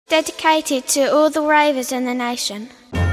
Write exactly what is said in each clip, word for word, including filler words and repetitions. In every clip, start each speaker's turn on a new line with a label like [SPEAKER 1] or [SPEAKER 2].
[SPEAKER 1] Dedicated to all the ravers in the nation.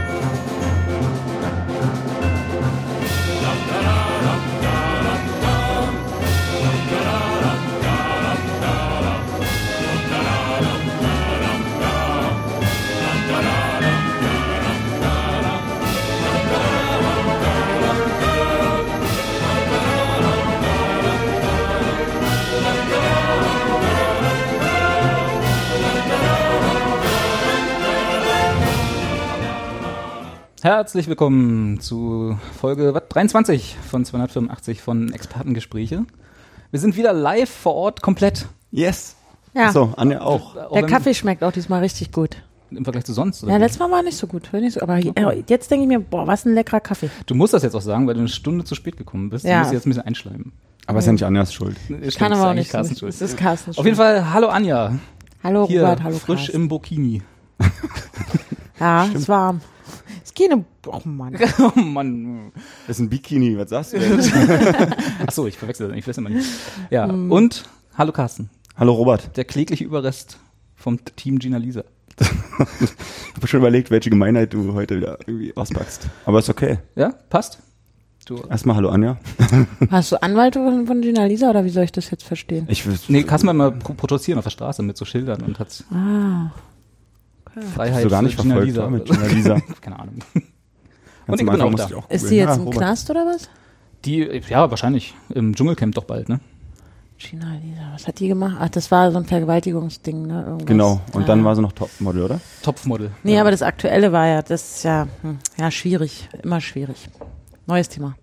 [SPEAKER 2] Herzlich willkommen zu Folge was, dreiundzwanzig von zweihundertfünfundachtzig von Expertengespräche. Wir sind wieder live vor Ort komplett.
[SPEAKER 3] Yes.
[SPEAKER 4] Ja.
[SPEAKER 3] So, Anja auch.
[SPEAKER 4] auch Der Kaffee schmeckt auch diesmal richtig gut.
[SPEAKER 2] Im Vergleich zu sonst? Oder
[SPEAKER 4] ja,
[SPEAKER 2] wie?
[SPEAKER 4] letztes Mal war nicht so gut. Nicht so, aber okay. Jetzt denke ich mir, boah, was ein leckerer Kaffee.
[SPEAKER 2] Du musst das jetzt auch sagen, weil du eine Stunde zu spät gekommen bist.
[SPEAKER 4] Ja.
[SPEAKER 2] Du musst jetzt ein bisschen einschleimen.
[SPEAKER 3] Aber es ist ja nicht Anjas Schuld.
[SPEAKER 2] Stimmt,
[SPEAKER 4] Kann aber auch nicht.
[SPEAKER 2] Carstens Schuld.
[SPEAKER 4] Es ist Carstens Schuld.
[SPEAKER 2] Auf jeden Fall, hallo Anja.
[SPEAKER 4] Hallo
[SPEAKER 2] Hier,
[SPEAKER 4] Robert, hallo
[SPEAKER 2] frisch
[SPEAKER 4] Carsten.
[SPEAKER 2] im Burkini.
[SPEAKER 4] Ja, es ist warm. Es ist keine, oh Mann.
[SPEAKER 2] Oh Mann.
[SPEAKER 3] Das ist ein Bikini, was sagst du denn?
[SPEAKER 2] Achso, ich verwechsel das, ich weiß immer nicht. Ja, mm. Und, hallo Carsten.
[SPEAKER 3] Hallo Robert.
[SPEAKER 2] Der klägliche Überrest vom Team Gina Lisa.
[SPEAKER 3] Ich habe schon überlegt, welche Gemeinheit du heute wieder irgendwie auspackst. Aber ist okay.
[SPEAKER 2] Ja, passt. Du.
[SPEAKER 3] Erstmal hallo Anja.
[SPEAKER 4] Hast du Anwalt von, von Gina Lisa oder wie soll ich das jetzt verstehen?
[SPEAKER 3] Ich
[SPEAKER 2] Nee, kannst du mal protestieren auf der Straße mit so Schildern und hat's
[SPEAKER 4] ah.
[SPEAKER 2] okay. Freiheit
[SPEAKER 3] so gar nicht
[SPEAKER 2] für Gina
[SPEAKER 3] verfolgt,
[SPEAKER 2] Lisa.
[SPEAKER 3] Mit Gina Lisa.
[SPEAKER 2] Keine Ahnung.
[SPEAKER 3] Und
[SPEAKER 2] ich bin auch da.
[SPEAKER 3] Ich auch
[SPEAKER 4] ist die jetzt
[SPEAKER 3] ja,
[SPEAKER 4] im
[SPEAKER 3] Robert.
[SPEAKER 4] Knast oder was?
[SPEAKER 2] Die, ja, wahrscheinlich. Im Dschungelcamp doch bald, ne?
[SPEAKER 4] Gina Lisa, was hat die gemacht? Ach, das war so ein Vergewaltigungsding, ne? Irgendwas.
[SPEAKER 3] Genau, und
[SPEAKER 4] ah.
[SPEAKER 3] dann war sie noch Topmodel, oder?
[SPEAKER 2] Topfmodel.
[SPEAKER 4] Nee,
[SPEAKER 2] ja.
[SPEAKER 4] aber das Aktuelle war ja, das ist ja, hm, ja, schwierig. Immer schwierig. Neues Thema.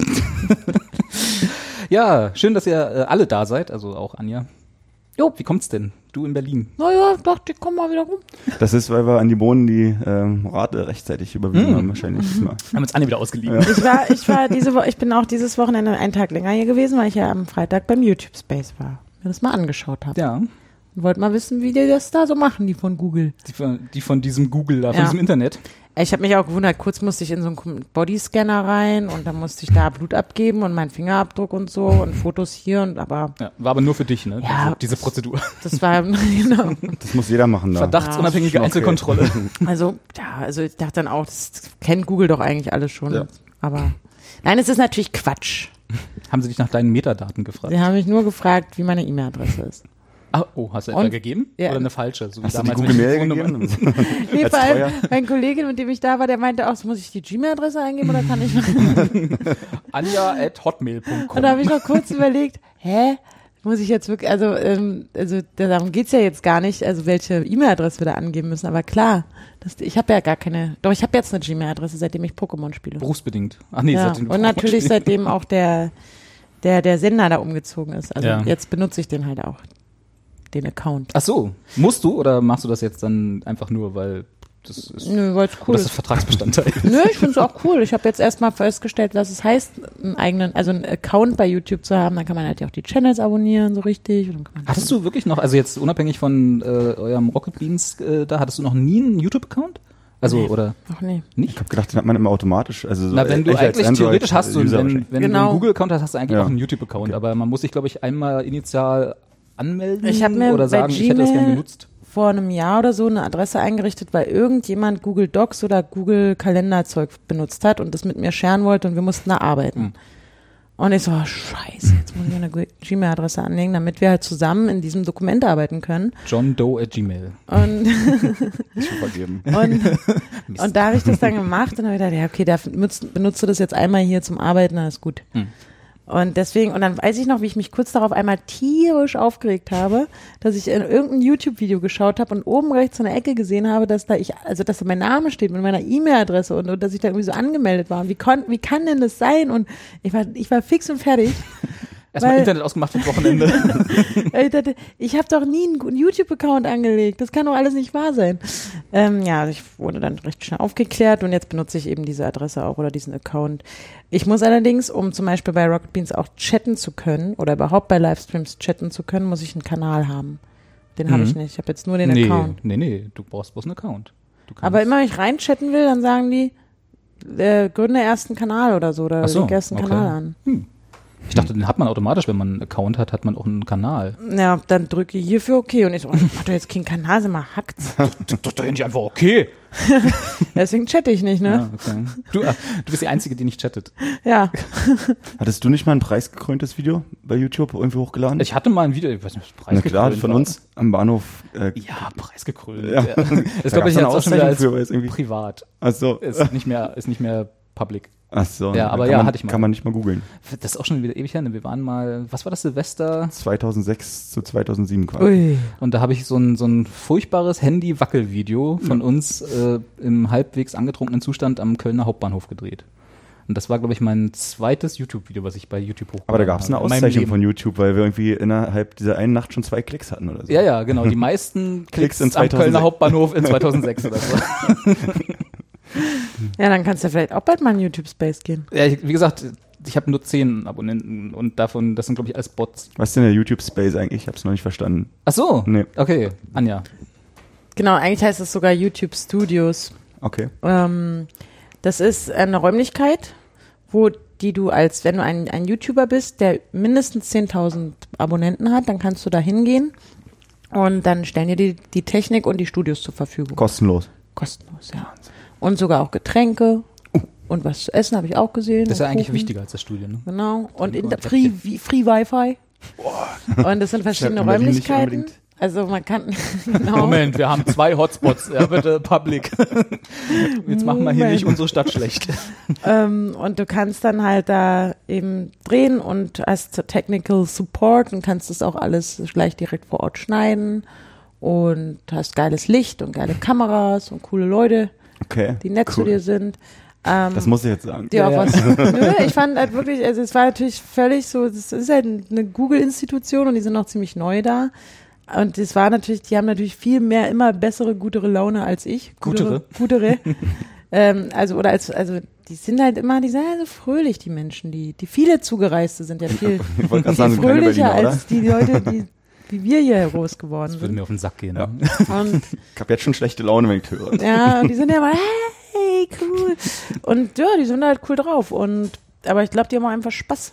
[SPEAKER 2] Ja, schön, dass ihr äh, alle da seid, also auch Anja.
[SPEAKER 4] Jo.
[SPEAKER 2] Wie kommt's denn? Du in Berlin?
[SPEAKER 4] Naja, dachte ich, komm mal wieder rum.
[SPEAKER 3] Das ist, weil wir an die Bohnen die ähm, Rate rechtzeitig überwiesen
[SPEAKER 2] Mm.
[SPEAKER 3] haben, wahrscheinlich. Diesmal.
[SPEAKER 2] Haben uns Anja wieder ausgeliehen.
[SPEAKER 3] Ja.
[SPEAKER 4] Ich war, ich war diese Woche, ich bin auch dieses Wochenende einen Tag länger hier gewesen, weil ich ja am Freitag beim YouTube Space war. Mir das mal angeschaut habe.
[SPEAKER 2] Ja.
[SPEAKER 4] Und wollte mal wissen, wie die das da so machen, die von Google.
[SPEAKER 2] Die von, die von diesem Google da, von
[SPEAKER 4] Ja.
[SPEAKER 2] diesem Internet.
[SPEAKER 4] Ich habe mich auch gewundert, kurz musste ich in so einen Bodyscanner rein und dann musste ich da Blut abgeben und meinen Fingerabdruck und so und Fotos hier und aber.
[SPEAKER 2] Ja, war aber nur für dich, ne?
[SPEAKER 4] Ja.
[SPEAKER 2] Diese, diese Prozedur.
[SPEAKER 4] Das war, genau.
[SPEAKER 3] Das muss jeder machen da.
[SPEAKER 2] Verdachtsunabhängige
[SPEAKER 3] Ja, okay.
[SPEAKER 2] Einzelkontrolle.
[SPEAKER 4] Also, ja, also ich dachte dann auch, das kennt Google doch eigentlich alles schon.
[SPEAKER 2] Ja.
[SPEAKER 4] Aber nein, es ist natürlich Quatsch.
[SPEAKER 2] Haben sie dich nach deinen Metadaten gefragt?
[SPEAKER 4] Sie haben mich nur gefragt, wie meine E-Mail-Adresse ist.
[SPEAKER 2] Ah, oh, hast du etwa
[SPEAKER 4] Und-
[SPEAKER 2] gegeben?
[SPEAKER 4] ja.
[SPEAKER 2] Oder eine falsche? So wie
[SPEAKER 3] Hast du die
[SPEAKER 2] damals
[SPEAKER 3] Google
[SPEAKER 2] mit
[SPEAKER 3] Mail
[SPEAKER 2] Telefonnummern?
[SPEAKER 3] gegeben?
[SPEAKER 4] Nee,
[SPEAKER 3] Als
[SPEAKER 4] vor allem
[SPEAKER 3] Treuer?
[SPEAKER 4] mein Kollege, mit dem ich da war, der meinte auch, so, muss ich die Gmail-Adresse eingeben oder kann ich noch?
[SPEAKER 2] Anja at hotmail punkt com.
[SPEAKER 4] Und da habe ich noch kurz überlegt, hä? Muss ich jetzt wirklich, also, ähm, also darum geht's ja jetzt gar nicht, also welche E-Mail-Adresse wir da angeben müssen, aber klar, das, ich habe ja gar keine, doch ich habe jetzt eine Gmail-Adresse, seitdem ich Pokémon spiele.
[SPEAKER 2] Berufsbedingt. Ach nee,
[SPEAKER 4] Ja,
[SPEAKER 2] seitdem du
[SPEAKER 4] und natürlich
[SPEAKER 2] spielst.
[SPEAKER 4] seitdem auch der, der, der Sender da umgezogen ist. Also
[SPEAKER 2] Ja.
[SPEAKER 4] jetzt benutze ich den halt auch, den Account.
[SPEAKER 2] Ach so, musst du oder machst du das jetzt dann einfach nur, weil das ist,
[SPEAKER 4] Nö, weil es cool
[SPEAKER 2] das ist
[SPEAKER 4] ist.
[SPEAKER 2] Vertragsbestandteil?
[SPEAKER 4] Nö, ich finde es auch cool. Ich habe jetzt erstmal festgestellt, was es heißt, einen eigenen, also einen Account bei YouTube zu haben. Dann kann man halt ja auch die Channels abonnieren, so richtig. Und dann kann man
[SPEAKER 2] Hattest du wirklich noch, also jetzt unabhängig von äh, eurem Rocket Beans äh, da, hattest du noch nie einen YouTube-Account? Also,
[SPEAKER 4] Nee.
[SPEAKER 2] oder
[SPEAKER 4] Ach nee.
[SPEAKER 2] nicht?
[SPEAKER 3] Ich habe gedacht, den hat man immer automatisch. Also so
[SPEAKER 2] Na, wenn du
[SPEAKER 3] ich als
[SPEAKER 2] eigentlich
[SPEAKER 3] Android-
[SPEAKER 2] theoretisch hast du,
[SPEAKER 3] User
[SPEAKER 2] wenn,
[SPEAKER 3] wahrscheinlich.
[SPEAKER 2] wenn du
[SPEAKER 4] Genau.
[SPEAKER 2] einen Google-Account hast, hast du eigentlich
[SPEAKER 3] Ja.
[SPEAKER 2] auch einen YouTube-Account.
[SPEAKER 3] Okay.
[SPEAKER 2] Aber man muss sich, glaube ich, einmal initial anmelden
[SPEAKER 4] Ich hab mir
[SPEAKER 2] oder
[SPEAKER 4] bei
[SPEAKER 2] sagen, ich hätte das
[SPEAKER 4] Gmail
[SPEAKER 2] gerne genutzt.
[SPEAKER 4] vor einem Jahr oder so eine Adresse eingerichtet, weil irgendjemand Google Docs oder Google Kalenderzeug benutzt hat und das mit mir sharen wollte und wir mussten da arbeiten.
[SPEAKER 2] Hm.
[SPEAKER 4] Und ich so, oh, scheiße, jetzt muss ich eine Gmail-Adresse anlegen, damit wir halt zusammen in diesem Dokument arbeiten können.
[SPEAKER 2] John Doe at Gmail.
[SPEAKER 4] Und,
[SPEAKER 3] Ist schon vergeben.
[SPEAKER 4] und, und da habe ich das dann gemacht und habe gedacht, ja, okay, da benutzt, benutzt du das jetzt einmal hier zum Arbeiten, dann ist gut.
[SPEAKER 2] Hm.
[SPEAKER 4] Und deswegen, und dann weiß ich noch, wie ich mich kurz darauf einmal tierisch aufgeregt habe, dass ich in irgendein YouTube-Video geschaut habe und oben rechts in der Ecke gesehen habe, dass da ich, also dass da mein Name steht mit meiner E-Mail-Adresse und, und dass ich da irgendwie so angemeldet war. Und wie, kon, wie kann denn das sein? Und ich war, ich war fix und fertig.
[SPEAKER 2] Erstmal
[SPEAKER 4] Weil-
[SPEAKER 2] Internet ausgemacht fürs Wochenende.
[SPEAKER 4] Ich dachte, ich habe doch nie einen YouTube-Account angelegt. Das kann doch alles nicht wahr sein. Ähm, ja, ich wurde dann recht schnell aufgeklärt und jetzt benutze ich eben diese Adresse auch oder diesen Account. Ich muss allerdings, um zum Beispiel bei Rocket Beans auch chatten zu können oder überhaupt bei Livestreams chatten zu können, muss ich einen Kanal haben. Den habe
[SPEAKER 2] Mhm.
[SPEAKER 4] ich nicht. Ich habe jetzt nur den
[SPEAKER 2] nee,
[SPEAKER 4] Account.
[SPEAKER 2] nee, nee, du brauchst bloß einen Account. Du kannst-
[SPEAKER 4] Aber immer, wenn ich reinchatten will, dann sagen die, äh, gründe ersten Kanal oder so oder
[SPEAKER 2] Ach so,
[SPEAKER 4] leg ersten
[SPEAKER 2] okay.
[SPEAKER 4] Kanal an.
[SPEAKER 2] Hm. Ich dachte, den hat man automatisch, wenn man einen Account hat, hat man auch einen Kanal.
[SPEAKER 4] Ja, dann drücke ich hierfür okay und ich so, mach doch jetzt keinen Kanal, sag mal, hackt's.
[SPEAKER 2] Das ist doch nicht einfach okay.
[SPEAKER 4] Deswegen chatte ich nicht, ne?
[SPEAKER 2] Ja, okay. du, äh, du bist die Einzige, die nicht chattet.
[SPEAKER 4] Ja.
[SPEAKER 3] Hattest du nicht mal ein preisgekröntes Video bei YouTube irgendwie hochgeladen?
[SPEAKER 2] Ich hatte mal ein Video, ich weiß nicht,
[SPEAKER 3] Na klar, von
[SPEAKER 2] war.
[SPEAKER 3] uns am Bahnhof. Äh,
[SPEAKER 2] Ja, preisgekrönt.
[SPEAKER 3] Ja.
[SPEAKER 2] Ja. Das
[SPEAKER 3] Da
[SPEAKER 2] glaube ich
[SPEAKER 3] gab's
[SPEAKER 2] jetzt
[SPEAKER 3] eine
[SPEAKER 2] auch schon wieder als
[SPEAKER 3] Auszeichnung für, weil es irgendwie-
[SPEAKER 2] privat.
[SPEAKER 3] ach so.
[SPEAKER 2] Ist nicht mehr, ist nicht mehr public.
[SPEAKER 3] Ach so.
[SPEAKER 2] Ja, aber
[SPEAKER 3] kann
[SPEAKER 2] ja,
[SPEAKER 3] man,
[SPEAKER 2] hatte ich mal.
[SPEAKER 3] Kann man nicht mal googeln.
[SPEAKER 2] Das ist auch schon wieder ewig her. Ne? Wir waren mal, was war das, Silvester?
[SPEAKER 3] zweitausendsechs zu zweitausendsieben quasi.
[SPEAKER 4] Ui.
[SPEAKER 2] Und da habe ich so ein, so ein furchtbares Handy-Wackel-Video von uns äh, im halbwegs angetrunkenen Zustand am Kölner Hauptbahnhof gedreht. Und das war, glaube ich, mein zweites YouTube-Video, was ich bei YouTube hochgeladen habe.
[SPEAKER 3] Aber da gab es eine
[SPEAKER 2] in meinem
[SPEAKER 3] Auszeichnung
[SPEAKER 2] Leben.
[SPEAKER 3] von YouTube, weil wir irgendwie innerhalb dieser einen Nacht schon zwei Klicks hatten oder so.
[SPEAKER 2] Ja, ja, genau. Die meisten Klicks,
[SPEAKER 3] Klicks in
[SPEAKER 2] am
[SPEAKER 3] zweitausendsechs.
[SPEAKER 2] Kölner Hauptbahnhof in zweitausendsechs oder so.
[SPEAKER 4] Ja, dann kannst du vielleicht auch bald mal in YouTube-Space gehen.
[SPEAKER 2] Ja, ich, wie gesagt, ich habe nur zehn Abonnenten und davon, das sind, glaube ich, alles Bots.
[SPEAKER 3] Was ist denn der YouTube-Space eigentlich? Ich habe es noch nicht verstanden.
[SPEAKER 2] Ach so.
[SPEAKER 3] Nee.
[SPEAKER 2] Okay, Anja.
[SPEAKER 4] Genau, eigentlich heißt es sogar YouTube Studios.
[SPEAKER 3] Okay.
[SPEAKER 4] Ähm, das ist eine Räumlichkeit, wo die du als, wenn du ein, ein YouTuber bist, der mindestens zehntausend Abonnenten hat, dann kannst du da hingehen und dann stellen dir die, die Technik und die Studios zur Verfügung.
[SPEAKER 3] Kostenlos.
[SPEAKER 4] Kostenlos, ja. Und sogar auch Getränke und was zu essen habe ich auch gesehen.
[SPEAKER 2] Das ist ja
[SPEAKER 4] und
[SPEAKER 2] eigentlich
[SPEAKER 4] Kuchen.
[SPEAKER 2] wichtiger als das Studio, ne?
[SPEAKER 4] Genau. Und in
[SPEAKER 2] und
[SPEAKER 4] der Free, Free Wi-Fi. Und das sind verschiedene
[SPEAKER 3] in Berlin nicht
[SPEAKER 4] Räumlichkeiten.
[SPEAKER 3] unbedingt.
[SPEAKER 4] Also man kann, genau.
[SPEAKER 2] Moment, wir haben zwei Hotspots. Ja, bitte, Public. Jetzt machen wir hier
[SPEAKER 4] Moment.
[SPEAKER 2] nicht unsere Stadt schlecht.
[SPEAKER 4] Ähm, und du kannst dann halt da eben drehen und hast Technical Support und kannst das auch alles gleich direkt vor Ort schneiden und hast geiles Licht und geile Kameras und coole Leute,
[SPEAKER 3] Okay.
[SPEAKER 4] die nett zu
[SPEAKER 3] Cool.
[SPEAKER 4] dir sind. Ähm,
[SPEAKER 3] Das muss ich jetzt sagen.
[SPEAKER 4] ja,
[SPEAKER 2] Ja, ja.
[SPEAKER 4] was, nö, ich fand halt wirklich, also es war natürlich völlig so, das ist halt eine Google-Institution und die sind noch ziemlich neu da. Und das war natürlich, die haben natürlich viel mehr, immer bessere, gutere Laune als ich.
[SPEAKER 2] Gutere?
[SPEAKER 4] Gutere. ähm, also, oder als, also, die sind halt immer, die sind halt so fröhlich, die Menschen, die, die viele Zugereiste sind ja viel,
[SPEAKER 3] Ich wollte gerade
[SPEAKER 4] viel
[SPEAKER 3] sagen, so kleine
[SPEAKER 4] fröhlicher
[SPEAKER 3] Berliner, oder?
[SPEAKER 4] als die Leute, die, wie wir hier groß geworden
[SPEAKER 2] Das würde
[SPEAKER 4] sind.
[SPEAKER 2] mir auf den Sack gehen.
[SPEAKER 3] Ja.
[SPEAKER 2] Ne?
[SPEAKER 4] Und
[SPEAKER 3] Ich habe jetzt schon schlechte Laune, wenn ich höre.
[SPEAKER 4] ja, und die sind ja immer, hey, cool. Und ja, die sind halt cool drauf. Und, aber ich glaube, die haben auch einfach Spaß.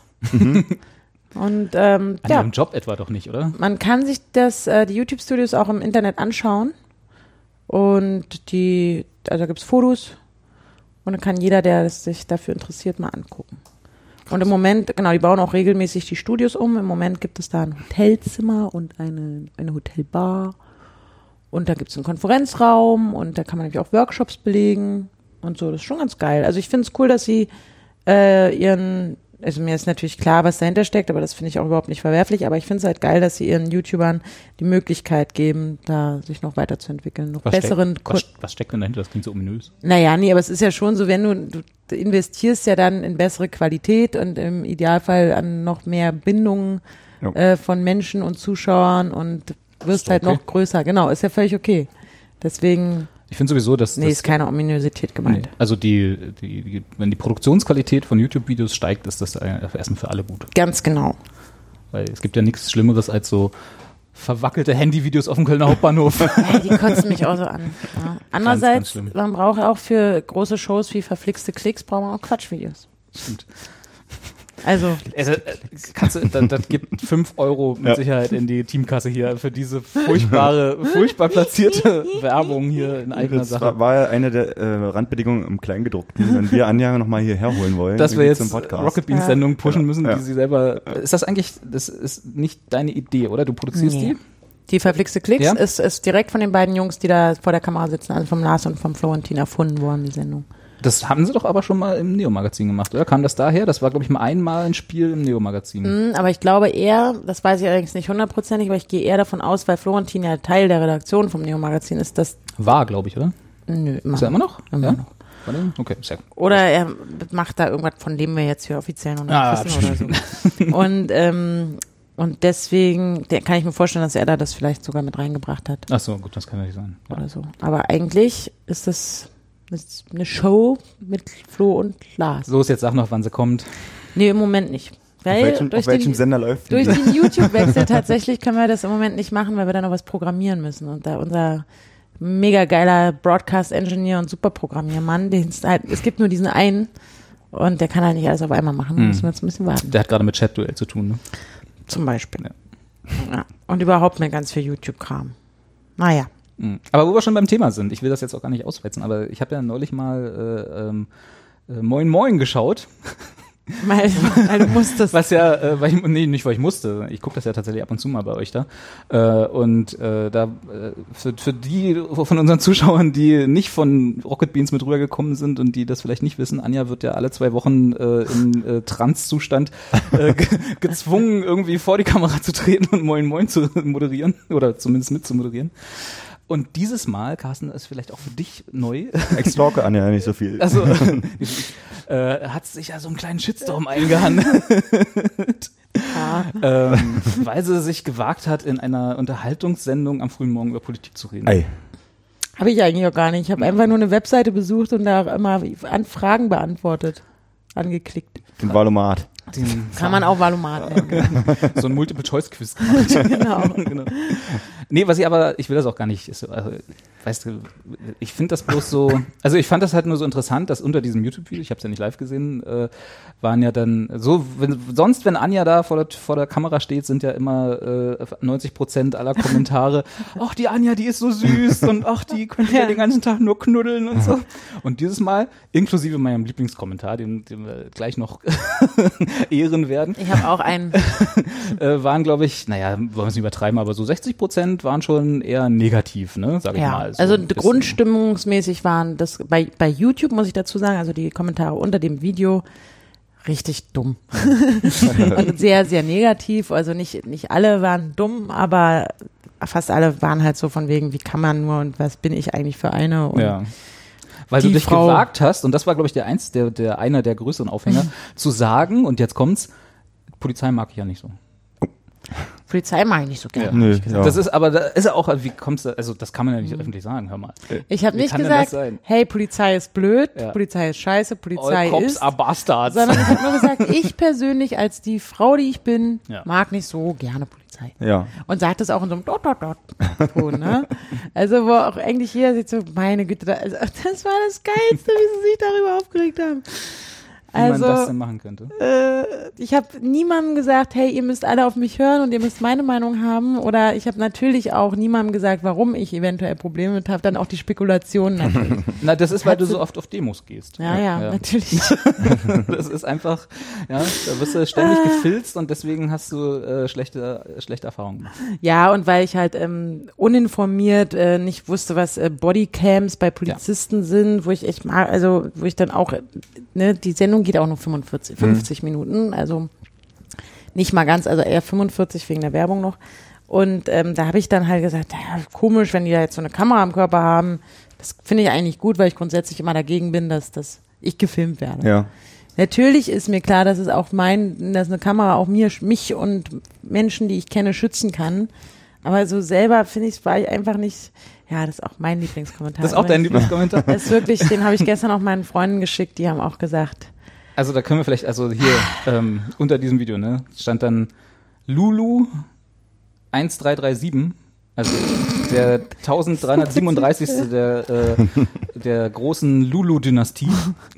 [SPEAKER 4] Und ähm,
[SPEAKER 2] An
[SPEAKER 4] ja,
[SPEAKER 2] ihrem Job etwa doch nicht, oder?
[SPEAKER 4] man kann sich das, äh, die YouTube-Studios auch im Internet anschauen. Und die, also da gibt's Fotos. Und dann kann jeder, der sich dafür interessiert, mal angucken. Und im Moment, genau, die bauen auch regelmäßig die Studios um. Im Moment gibt es da ein Hotelzimmer und eine, eine Hotelbar. Und da gibt es einen Konferenzraum und da kann man nämlich auch Workshops belegen und so. Das ist schon ganz geil. Also ich finde es cool, dass sie äh, ihren, also mir ist natürlich klar, was dahinter steckt, aber das finde ich auch überhaupt nicht verwerflich. Aber ich finde es halt geil, dass sie ihren YouTubern die Möglichkeit geben, da sich noch weiterzuentwickeln, noch
[SPEAKER 2] Was,
[SPEAKER 4] besseren
[SPEAKER 2] steck, was, was steckt denn dahinter? Das klingt so ominös.
[SPEAKER 4] Naja, nee, aber es ist ja schon so, wenn du, du investierst ja dann in bessere Qualität und im Idealfall an noch mehr Bindungen
[SPEAKER 3] Ja.
[SPEAKER 4] äh, von Menschen und Zuschauern und wirst
[SPEAKER 2] Ist doch
[SPEAKER 4] halt
[SPEAKER 2] okay.
[SPEAKER 4] noch größer. Genau, ist ja völlig okay. Deswegen,
[SPEAKER 2] Ich finde sowieso, dass
[SPEAKER 4] nee,
[SPEAKER 2] das,
[SPEAKER 4] ist keine Ominosität gemeint.
[SPEAKER 2] nee, also die, die, die, wenn die Produktionsqualität von YouTube-Videos steigt, ist das erstmal für alle gut.
[SPEAKER 4] Ganz genau.
[SPEAKER 2] Weil es gibt ja nichts Schlimmeres als so verwackelte Handyvideos auf dem Kölner Hauptbahnhof.
[SPEAKER 4] Ja, die kotzen mich auch so an. Ja. Andererseits,
[SPEAKER 2] ganz schlimm.
[SPEAKER 4] man braucht auch für große Shows wie verflixte Klicks, braucht man auch Quatschvideos.
[SPEAKER 2] Stimmt.
[SPEAKER 4] Also,
[SPEAKER 2] Also, äh, kannst du, das, das gibt fünf Euro mit
[SPEAKER 3] Ja.
[SPEAKER 2] Sicherheit in die Teamkasse hier für diese furchtbare, furchtbar platzierte Werbung hier in eigener
[SPEAKER 3] Das
[SPEAKER 2] Sache.
[SPEAKER 3] war, war ja eine der äh, Randbedingungen im Kleingedruckten, wenn wir Anja nochmal hierher holen wollen.
[SPEAKER 2] Dass wir
[SPEAKER 3] irgendwie
[SPEAKER 2] jetzt
[SPEAKER 3] zum Podcast.
[SPEAKER 2] Rocket Beans Sendung pushen
[SPEAKER 3] Ja.
[SPEAKER 2] müssen,
[SPEAKER 3] Ja.
[SPEAKER 2] die sie selber. Ist das eigentlich, das ist nicht deine Idee, oder? Du produzierst
[SPEAKER 4] Nee.
[SPEAKER 2] die?
[SPEAKER 4] die verflixte Klicks
[SPEAKER 2] Ja?
[SPEAKER 4] ist, ist direkt von den beiden Jungs, die da vor der Kamera sitzen, also vom Lars und vom Florentin erfunden worden, die Sendung.
[SPEAKER 2] Das haben sie doch aber schon mal im Neo-Magazin gemacht, oder? Kam das daher? Das war, glaube ich, mal einmal ein Spiel im Neo-Magazin.
[SPEAKER 4] Mhm, aber ich glaube eher, das weiß ich allerdings nicht hundertprozentig, aber ich gehe eher davon aus, weil Florentin ja Teil der Redaktion vom Neo-Magazin ist, dass,
[SPEAKER 2] War, glaube ich, oder?
[SPEAKER 4] nö, immer
[SPEAKER 2] Ist er immer noch?
[SPEAKER 4] Immer
[SPEAKER 2] ja?
[SPEAKER 4] noch.
[SPEAKER 2] War der? Okay, sehr gut.
[SPEAKER 4] Oder er macht da irgendwas, von dem wir jetzt hier offiziell noch nicht
[SPEAKER 2] Ah,
[SPEAKER 4] wissen oder so. Und, ähm, und deswegen der, kann ich mir vorstellen, dass er da das vielleicht sogar mit reingebracht hat
[SPEAKER 2] Ach so, gut, das kann ja nicht sein. Ja.
[SPEAKER 4] oder so. Aber eigentlich ist das ist eine Show mit Flo und Lars.
[SPEAKER 2] So ist jetzt sag noch, wann sie kommt.
[SPEAKER 4] Nee, im Moment nicht.
[SPEAKER 3] Auf
[SPEAKER 4] Weil
[SPEAKER 3] welchem,
[SPEAKER 4] durch
[SPEAKER 3] auf welchem
[SPEAKER 4] den,
[SPEAKER 3] Sender läuft
[SPEAKER 4] durch
[SPEAKER 3] die?
[SPEAKER 4] den YouTube-Wechsel tatsächlich können wir das im Moment nicht machen, weil wir da noch was programmieren müssen. Und da unser mega geiler Broadcast-Engineer und Superprogrammiermann, den es halt, es gibt nur diesen einen Und der kann halt nicht alles auf einmal machen, da
[SPEAKER 2] Mhm.
[SPEAKER 4] müssen wir jetzt ein bisschen warten.
[SPEAKER 2] Der hat gerade mit Chat-Duell zu tun, ne?
[SPEAKER 4] Zum Beispiel.
[SPEAKER 2] Ja.
[SPEAKER 4] Ja. Und überhaupt mit ganz viel YouTube-Kram. Naja.
[SPEAKER 2] Mhm. Aber wo wir schon beim Thema sind, ich will das jetzt auch gar nicht ausweizen, aber ich habe ja neulich mal äh, ähm, äh, Moin Moin geschaut.
[SPEAKER 4] Weil, weil du musstest.
[SPEAKER 2] Was ja, äh, weil ich, nee, nicht weil ich musste. Ich gucke das ja tatsächlich ab und zu mal bei euch da. Äh, und äh, da äh, für, für die von unseren Zuschauern, die nicht von Rocket Beans mit rübergekommen sind und die das vielleicht nicht wissen, Anja wird ja alle zwei Wochen äh, in äh, Trance-Zustand äh, ge gezwungen, irgendwie vor die Kamera zu treten und Moin Moin zu moderieren oder zumindest mitzumoderieren. Und dieses Mal, Carsten, ist vielleicht auch für dich neu.
[SPEAKER 3] Ich stalke Anja nicht so viel.
[SPEAKER 2] Also äh, hat sich ja so einen kleinen Shitstorm eingehandelt,
[SPEAKER 4] Ja.
[SPEAKER 2] ähm, weil sie sich gewagt hat, in einer Unterhaltungssendung am frühen Morgen über Politik zu reden.
[SPEAKER 3] Ei.
[SPEAKER 4] Habe ich eigentlich auch gar nicht. Ich habe einfach nur eine Webseite besucht und da auch immer Fragen beantwortet. Angeklickt.
[SPEAKER 3] Den Valomat.
[SPEAKER 2] Den
[SPEAKER 4] Kann man auch Valomat nennen.
[SPEAKER 2] so ein Multiple-Choice-Quiz gemacht.
[SPEAKER 4] Genau.
[SPEAKER 2] genau. Nee, was ich aber, ich will das auch gar nicht, ist, also, weißt du, ich finde das bloß so, also ich fand das halt nur so interessant, dass unter diesem YouTube-Video, ich habe es ja nicht live gesehen, äh, waren ja dann so, wenn, sonst, wenn Anja da vor der, vor der Kamera steht, sind ja immer äh, neunzig Prozent aller Kommentare, ach, die Anja, die ist so süß und ach, die könnte ja den ganzen Tag nur knuddeln und so. Und dieses Mal, inklusive meinem Lieblingskommentar, den, den wir gleich noch ehren werden,
[SPEAKER 4] Ich habe auch einen.
[SPEAKER 2] äh, waren, glaube ich, naja, wollen wir es nicht übertreiben, aber so sechzig Prozent waren schon eher negativ, ne, sag ich
[SPEAKER 4] Ja,
[SPEAKER 2] mal. So
[SPEAKER 4] also
[SPEAKER 2] ein bisschen.
[SPEAKER 4] grundstimmungsmäßig waren das bei, bei YouTube, muss ich dazu sagen, also die Kommentare unter dem Video richtig dumm. Und sehr, sehr negativ. Also nicht, nicht alle waren dumm, aber fast alle waren halt so von wegen, wie kann man nur und was bin ich eigentlich für eine? Und
[SPEAKER 2] Ja. Weil
[SPEAKER 4] die
[SPEAKER 2] du dich
[SPEAKER 4] Frau-
[SPEAKER 2] gewagt hast, und das war, glaube ich, der eins, der, der einer der größeren Aufhänger, zu sagen, und jetzt kommt's, Polizei mag ich ja nicht so.
[SPEAKER 4] Polizei mag ich nicht so gerne.
[SPEAKER 3] Nö, ja.
[SPEAKER 2] Das ist, aber da ist ja auch, wie kommst du, also das kann man ja nicht öffentlich sagen, hör mal.
[SPEAKER 4] Ich habe
[SPEAKER 2] Wie
[SPEAKER 4] nicht
[SPEAKER 2] kann denn das
[SPEAKER 4] gesagt,
[SPEAKER 2] sein?
[SPEAKER 4] hey, Polizei ist blöd,
[SPEAKER 2] Ja.
[SPEAKER 4] Polizei ist scheiße, Polizei
[SPEAKER 2] All cops
[SPEAKER 4] ist,
[SPEAKER 2] are bastards.
[SPEAKER 4] sondern ich habe nur gesagt, ich persönlich als die Frau, die ich bin,
[SPEAKER 2] Ja.
[SPEAKER 4] mag nicht so gerne Polizei.
[SPEAKER 3] Ja.
[SPEAKER 4] Und sagt es auch in so einem dot, dot, dot Ton, ne? Also, wo auch eigentlich jeder sieht so, meine Güte, da, also, das war das Geilste, wie sie sich darüber aufgeregt haben.
[SPEAKER 2] Wie man
[SPEAKER 4] Also,
[SPEAKER 2] das denn machen könnte.
[SPEAKER 4] äh, ich habe niemandem gesagt, hey, ihr müsst alle auf mich hören und ihr müsst meine Meinung haben. Oder ich habe natürlich auch niemandem gesagt, warum ich eventuell Probleme mit habe. Dann auch die Spekulationen natürlich.
[SPEAKER 2] Na, das ist, weil
[SPEAKER 4] Hat
[SPEAKER 2] du
[SPEAKER 4] sie-
[SPEAKER 2] so oft auf Demos gehst.
[SPEAKER 4] Ja, ja, natürlich.
[SPEAKER 2] Das ist einfach, ja, da wirst du ständig gefilzt und deswegen hast du äh, schlechte, schlechte Erfahrungen gemacht.
[SPEAKER 4] Ja, und weil ich halt ähm, uninformiert äh, nicht wusste, was äh, Bodycams bei Polizisten sind, wo ich echt mal, also wo ich dann auch, äh, ne, die Sendung geht auch nur fünfundvierzig, fünfzig Minuten, also nicht mal ganz, also eher fünfundvierzig wegen der Werbung noch. Und ähm, da habe ich dann halt gesagt, ja, komisch, wenn die da jetzt so eine Kamera am Körper haben. Das finde ich eigentlich gut, weil ich grundsätzlich immer dagegen bin, dass, dass ich gefilmt werde.
[SPEAKER 3] Ja.
[SPEAKER 4] Natürlich ist mir klar, dass es auch mein, dass eine Kamera auch mir, mich und Menschen, die ich kenne, schützen kann. Aber so selber finde ich, war ich einfach nicht, ja, das ist auch mein Lieblingskommentar.
[SPEAKER 2] Das ist auch dein Lieblingskommentar?
[SPEAKER 4] Das ist wirklich, den habe ich gestern auch meinen Freunden geschickt, die haben auch gesagt,
[SPEAKER 2] Also da können wir vielleicht, also hier ähm, unter diesem Video, ne, stand dann Lulu eins drei drei sieben, also der dreizehnhundertsiebenunddreißigste der, äh, der großen Lulu-Dynastie.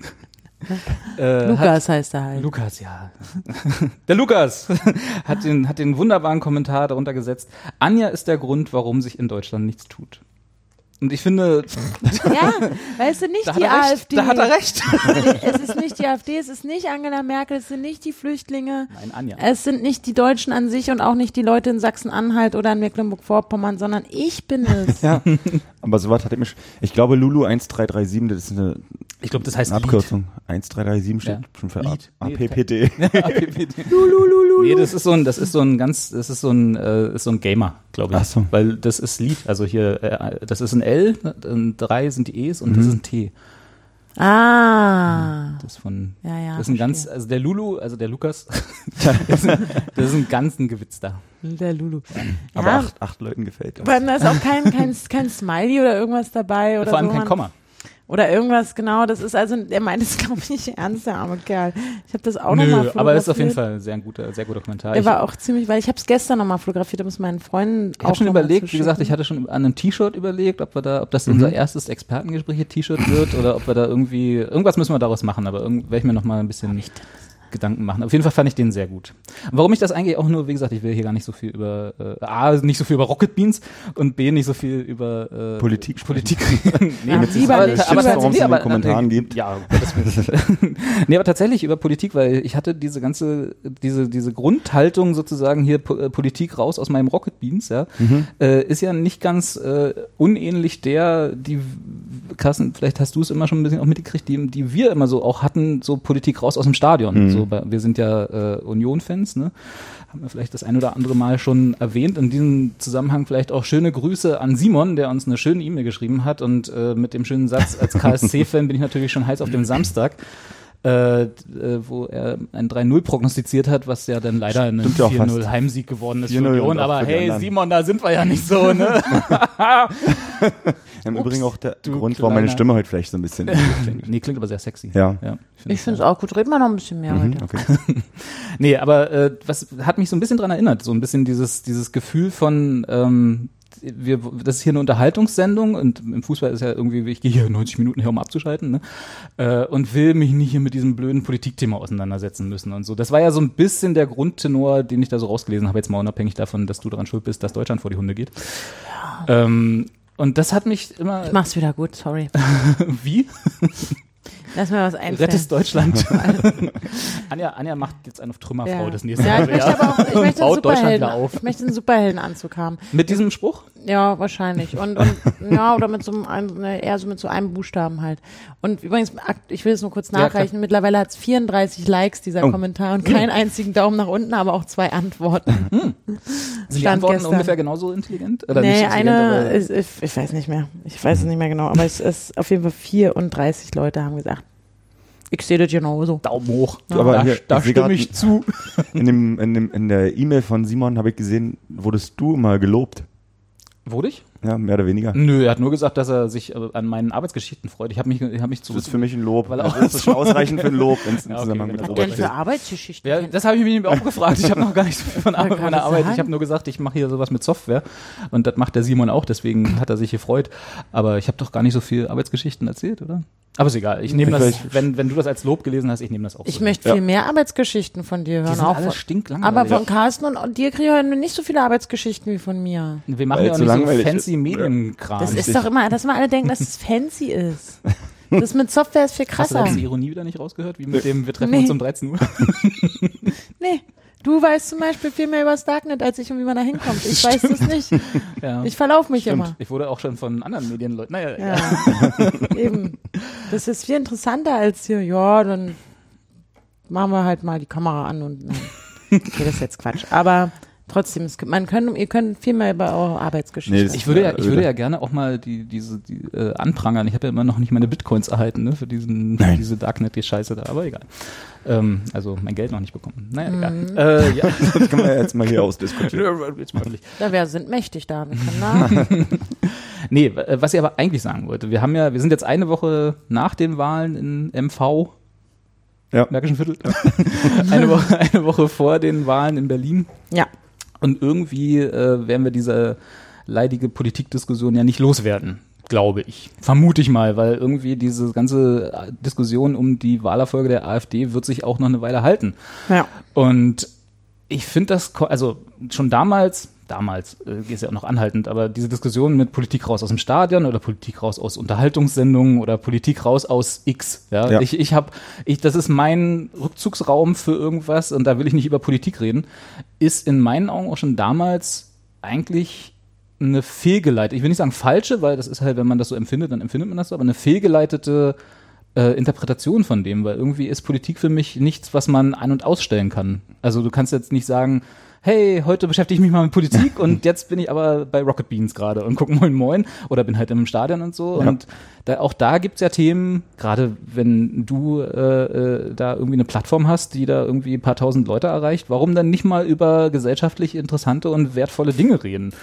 [SPEAKER 2] Äh,
[SPEAKER 4] Lukas heißt er halt.
[SPEAKER 2] Lukas, ja. Der Lukas hat den, hat den wunderbaren Kommentar darunter gesetzt. Anja ist der Grund, warum sich in Deutschland nichts tut. Und ich finde,
[SPEAKER 4] Ja, weißt du, nicht
[SPEAKER 2] da hat
[SPEAKER 4] die
[SPEAKER 2] er recht.
[SPEAKER 4] AfD.
[SPEAKER 2] Da hat er recht.
[SPEAKER 4] Es ist nicht die AfD, es ist nicht Angela Merkel, es sind nicht die Flüchtlinge.
[SPEAKER 2] Nein, Anja.
[SPEAKER 4] Es sind nicht die Deutschen an sich und auch nicht die Leute in Sachsen-Anhalt oder in Mecklenburg-Vorpommern, sondern ich bin es.
[SPEAKER 3] Ja. Aber sowas hat mich, ich glaube Lulu eins drei drei sieben, das ist eine,
[SPEAKER 2] Ich glaube, das heißt
[SPEAKER 3] eine Abkürzung. eins drei drei sieben steht
[SPEAKER 2] Ja.
[SPEAKER 3] schon für
[SPEAKER 2] Lied.
[SPEAKER 3] A
[SPEAKER 2] Nee,
[SPEAKER 3] P P D.
[SPEAKER 2] Lied. Nee, das ist so ein, das ist so ein ganz, das ist so ein, äh, ist so ein Gamer, glaube ich.
[SPEAKER 3] Ach so.
[SPEAKER 2] Weil das ist Lied, also hier, äh, das ist ein L, ein drei sind die E's und das ist ein T.
[SPEAKER 4] Ah.
[SPEAKER 2] Das ist von,
[SPEAKER 4] Ja, ja,
[SPEAKER 2] das ist ein ganz,
[SPEAKER 4] verstehe.
[SPEAKER 2] also der Lulu, also der Lukas, das, ist ein, das ist ein ganz ein Gewitz da.
[SPEAKER 4] Der Lulu.
[SPEAKER 3] Aber
[SPEAKER 4] Ja,
[SPEAKER 3] acht, acht Leuten gefällt das.
[SPEAKER 4] aber da ist auch kein, kein, kein Smiley oder irgendwas dabei oder
[SPEAKER 2] Vor allem
[SPEAKER 4] so.
[SPEAKER 2] kein
[SPEAKER 4] man-
[SPEAKER 2] Komma.
[SPEAKER 4] Oder irgendwas, genau, das ist also, er meint es, glaube ich, nicht ernst, der arme Kerl. Ich habe das auch nochmal fotografiert.
[SPEAKER 2] Aber es ist auf jeden Fall ein sehr guter, sehr guter Kommentar.
[SPEAKER 4] Der war auch ziemlich, weil ich habe es gestern nochmal fotografiert, um es meinen Freunden
[SPEAKER 2] Ich habe schon überlegt, wie gesagt, ich hatte schon an einem T-Shirt überlegt, ob wir da, ob das mhm. unser erstes Expertengespräch-T-Shirt wird oder ob wir da irgendwie, irgendwas müssen wir daraus machen, aber irgend, werde ich mir nochmal ein bisschen Gedanken machen. Auf jeden Fall fand ich den sehr gut. Warum ich das eigentlich auch nur, wie gesagt, ich will hier gar nicht so viel über äh, A, nicht so viel über Rocket Beans und B, nicht so viel über äh,
[SPEAKER 3] Politik
[SPEAKER 2] Politik
[SPEAKER 3] reden.
[SPEAKER 4] Ja,
[SPEAKER 3] Damit
[SPEAKER 4] lieber
[SPEAKER 3] es
[SPEAKER 4] nicht.
[SPEAKER 3] aber,
[SPEAKER 4] Aber-
[SPEAKER 3] aber,
[SPEAKER 2] nee,
[SPEAKER 3] in
[SPEAKER 2] aber-
[SPEAKER 3] den Kommentaren
[SPEAKER 2] äh,
[SPEAKER 3] gibt.
[SPEAKER 2] Ja, das nee, aber tatsächlich über Politik, weil ich hatte diese ganze, diese, diese Grundhaltung sozusagen hier po, äh, Politik raus aus meinem Rocket Beans, ja,
[SPEAKER 3] Mhm.
[SPEAKER 2] äh, ist ja nicht ganz äh, unähnlich der, die Carsten, vielleicht hast du es immer schon ein bisschen auch mitgekriegt, die, die wir immer so auch hatten, so Politik raus aus dem Stadion.
[SPEAKER 3] Mhm.
[SPEAKER 2] So, bei, wir sind ja äh, Union-Fans, ne? Haben wir vielleicht das ein oder andere Mal schon erwähnt. In diesem Zusammenhang vielleicht auch schöne Grüße an Simon, der uns eine schöne E-Mail geschrieben hat und äh, mit dem schönen Satz, als K S C-Fan bin ich natürlich schon heiß auf dem Samstag. Äh, äh, wo er ein drei null prognostiziert hat, was ja dann leider ein
[SPEAKER 3] Stimmt ja auch
[SPEAKER 2] vier null
[SPEAKER 3] fast.
[SPEAKER 2] Heimsieg geworden ist für
[SPEAKER 3] vier null
[SPEAKER 2] Union.
[SPEAKER 3] und auch
[SPEAKER 2] Aber
[SPEAKER 3] für die
[SPEAKER 2] hey,
[SPEAKER 3] anderen.
[SPEAKER 2] Simon, da sind wir ja nicht so, ne?
[SPEAKER 3] Im Übrigen auch der
[SPEAKER 2] du
[SPEAKER 3] Grund, warum meine
[SPEAKER 2] kleiner-
[SPEAKER 3] Stimme heute vielleicht so ein bisschen klingt.
[SPEAKER 2] Nee, klingt aber sehr sexy.
[SPEAKER 3] Ja.
[SPEAKER 2] ja
[SPEAKER 4] Ich finde es auch gut. Reden wir noch ein bisschen mehr
[SPEAKER 3] Mhm,
[SPEAKER 4] heute.
[SPEAKER 3] okay.
[SPEAKER 2] Nee, aber äh, was hat mich so ein bisschen dran erinnert, so ein bisschen dieses dieses Gefühl von ähm, wir, das ist hier eine Unterhaltungssendung und im Fußball ist ja irgendwie, ich gehe hier neunzig Minuten her, um abzuschalten, ne? Äh, und will mich nicht hier mit diesem blöden Politikthema auseinandersetzen müssen und so. Das war ja so ein bisschen der Grundtenor, den ich da so rausgelesen habe, jetzt mal unabhängig davon, dass du daran schuld bist, dass Deutschland vor die Hunde geht. Ja. Ähm, und das hat mich immer...
[SPEAKER 4] Ich mach's wieder gut, sorry.
[SPEAKER 2] Wie?
[SPEAKER 4] Lass mir was einfallen.
[SPEAKER 2] Rettest Deutschland. Anja, Anja macht jetzt einen auf Trümmerfrau
[SPEAKER 4] Ja.
[SPEAKER 2] das nächste
[SPEAKER 4] Ja, ich
[SPEAKER 2] halbe
[SPEAKER 4] möchte
[SPEAKER 2] Jahr.
[SPEAKER 4] aber auch, ich möchte einen
[SPEAKER 2] Baut Deutschland
[SPEAKER 4] Superhelden,
[SPEAKER 2] wieder auf.
[SPEAKER 4] ich möchte einen Superheldenanzug haben.
[SPEAKER 2] Mit diesem Spruch?
[SPEAKER 4] Ja, wahrscheinlich. Und, und ja, oder mit so einem, ne, eher so mit so einem Buchstaben halt. Und übrigens, akt- ich will es nur kurz
[SPEAKER 2] Ja,
[SPEAKER 4] nachreichen, mittlerweile hat es vierunddreißig Likes, dieser
[SPEAKER 3] Oh.
[SPEAKER 4] Kommentar, und keinen einzigen Daumen nach unten, aber auch zwei Antworten.
[SPEAKER 2] Sind die
[SPEAKER 4] Stand
[SPEAKER 2] Antworten
[SPEAKER 4] gestern.
[SPEAKER 2] ungefähr genauso intelligent? Oder nicht
[SPEAKER 4] Nee,
[SPEAKER 2] intelligent,
[SPEAKER 4] eine,
[SPEAKER 2] aber-
[SPEAKER 4] ist, ich, ich weiß nicht mehr. Ich weiß es nicht mehr genau, aber es ist auf jeden Fall vierunddreißig Leute haben gesagt, ich sehe das genauso.
[SPEAKER 2] Daumen hoch.
[SPEAKER 3] Du, aber
[SPEAKER 2] da
[SPEAKER 3] hier,
[SPEAKER 2] da
[SPEAKER 3] ich seh
[SPEAKER 2] stimme
[SPEAKER 3] grad-
[SPEAKER 2] ich zu.
[SPEAKER 3] In, dem, in, dem, in der E-Mail von Simon habe ich gesehen, wurdest du mal gelobt.
[SPEAKER 2] Wurde ich?
[SPEAKER 3] Ja, mehr oder weniger.
[SPEAKER 2] Nö, er hat nur gesagt, dass er sich äh, an meinen Arbeitsgeschichten freut. Ich habe mich, ich hab mich zu.
[SPEAKER 3] Das ist für mich ein Lob.
[SPEAKER 2] Weil
[SPEAKER 3] Also
[SPEAKER 2] auch-
[SPEAKER 3] das ist schon ausreichend für ein Lob, wenn es im
[SPEAKER 2] Ja, okay,
[SPEAKER 3] Zusammenhang
[SPEAKER 2] wenn
[SPEAKER 3] mit
[SPEAKER 2] das
[SPEAKER 3] Robert
[SPEAKER 2] denn
[SPEAKER 3] steht.
[SPEAKER 4] für Arbeitsgeschichten?
[SPEAKER 2] Ja, das habe ich mich nämlich auch gefragt. Ich habe noch gar nicht so viel von Arbeit,
[SPEAKER 4] kann
[SPEAKER 2] meiner
[SPEAKER 4] das
[SPEAKER 2] Arbeit.
[SPEAKER 4] sein?
[SPEAKER 2] Ich habe nur gesagt, ich mache hier sowas mit Software und das macht der Simon auch, deswegen hat er sich gefreut. Aber ich habe doch gar nicht so viel Arbeitsgeschichten erzählt, oder? Aber ist egal. Ich nehme das,
[SPEAKER 3] Vielleicht-
[SPEAKER 2] wenn, wenn du das als Lob gelesen hast, ich nehme das auch.
[SPEAKER 4] Ich
[SPEAKER 2] so.
[SPEAKER 4] möchte
[SPEAKER 3] Ja.
[SPEAKER 4] viel mehr Arbeitsgeschichten von dir hören.
[SPEAKER 2] Die sind
[SPEAKER 4] auch
[SPEAKER 2] alle
[SPEAKER 4] von,
[SPEAKER 2] stinklangweilig.
[SPEAKER 4] aber von Carsten und, und dir kriegen wir nicht so viele Arbeitsgeschichten wie von mir.
[SPEAKER 2] Wir machen
[SPEAKER 3] Weil
[SPEAKER 2] ja auch
[SPEAKER 3] zu
[SPEAKER 2] nicht so
[SPEAKER 3] langweilig
[SPEAKER 2] fancy
[SPEAKER 3] ist.
[SPEAKER 2] Medienkram.
[SPEAKER 4] Das ist doch immer, dass wir alle denken, dass es fancy ist. Das mit Software ist viel
[SPEAKER 2] Hast du
[SPEAKER 4] krasser.
[SPEAKER 2] letzte Ironie wieder nicht rausgehört? Wie mit dem, wir treffen
[SPEAKER 4] Nee.
[SPEAKER 2] uns um dreizehn Uhr?
[SPEAKER 4] Nee. Du weißt zum Beispiel viel mehr über das Darknet als ich und wie man da hinkommt. Ich weiß das nicht.
[SPEAKER 2] Ja.
[SPEAKER 4] Ich verlaufe mich
[SPEAKER 2] Stimmt.
[SPEAKER 4] immer.
[SPEAKER 2] Ich wurde auch schon von anderen Medienleuten. Naja,
[SPEAKER 4] Ja,
[SPEAKER 2] ja.
[SPEAKER 4] eben. Das ist viel interessanter als hier, ja, dann machen wir halt mal die Kamera an und nein. Okay, das ist jetzt Quatsch. Aber trotzdem, es, man können, ihr könnt viel mehr über eure Arbeitsgeschichte.
[SPEAKER 3] Nee, das-
[SPEAKER 2] Ich würde ja,
[SPEAKER 3] Ja,
[SPEAKER 2] ich würde
[SPEAKER 3] öde.
[SPEAKER 2] ja gerne auch mal die, diese, die, äh, anprangern. Ich habe ja immer noch nicht meine Bitcoins erhalten, ne, für diesen, für
[SPEAKER 3] Nein.
[SPEAKER 2] diese Darknet-Scheiße da, aber egal. Ähm, also mein Geld noch nicht bekommen. Naja, egal. Äh, ja.
[SPEAKER 3] Das können wir jetzt mal hier ausdiskutieren.
[SPEAKER 2] Jetzt mal ehrlich.
[SPEAKER 4] Ja, wir sind mächtig da. Wir können da.
[SPEAKER 2] Nee, w- was ich aber eigentlich sagen wollte, wir haben ja, wir sind jetzt eine Woche nach den Wahlen in M V,
[SPEAKER 3] Ja.
[SPEAKER 2] Märkischen Viertel, eine Woche, eine Woche vor den Wahlen in Berlin.
[SPEAKER 4] Ja.
[SPEAKER 2] Und irgendwie äh, werden wir diese leidige Politikdiskussion ja nicht loswerden, glaube ich. Vermute ich mal, weil irgendwie diese ganze äh, Diskussion um die Wahlerfolge der AfD wird sich auch noch eine Weile halten.
[SPEAKER 4] Ja.
[SPEAKER 2] Und ich finde das, ko- also schon damals, damals äh, ist ja auch noch anhaltend, aber diese Diskussion mit Politik raus aus dem Stadion oder Politik raus aus Unterhaltungssendungen oder Politik raus aus X, ja,
[SPEAKER 3] Ja.
[SPEAKER 2] ich, ich habe, ich, das ist mein Rückzugsraum für irgendwas und da will ich nicht über Politik reden, ist in meinen Augen auch schon damals eigentlich eine fehlgeleitete, ich will nicht sagen falsche, weil das ist halt, wenn man das so empfindet, dann empfindet man das so, aber eine fehlgeleitete äh, Interpretation von dem, weil irgendwie ist Politik für mich nichts, was man ein- und ausstellen kann. Also du kannst jetzt nicht sagen, hey, heute beschäftige ich mich mal mit Politik und jetzt bin ich aber bei Rocket Beans gerade und guck Moin Moin oder bin halt im Stadion und so.
[SPEAKER 3] Ja.
[SPEAKER 2] Und da, auch da gibt's ja Themen, gerade wenn du äh, äh, da irgendwie eine Plattform hast, die da irgendwie ein paar tausend Leute erreicht, warum dann nicht mal über gesellschaftlich interessante und wertvolle Dinge reden?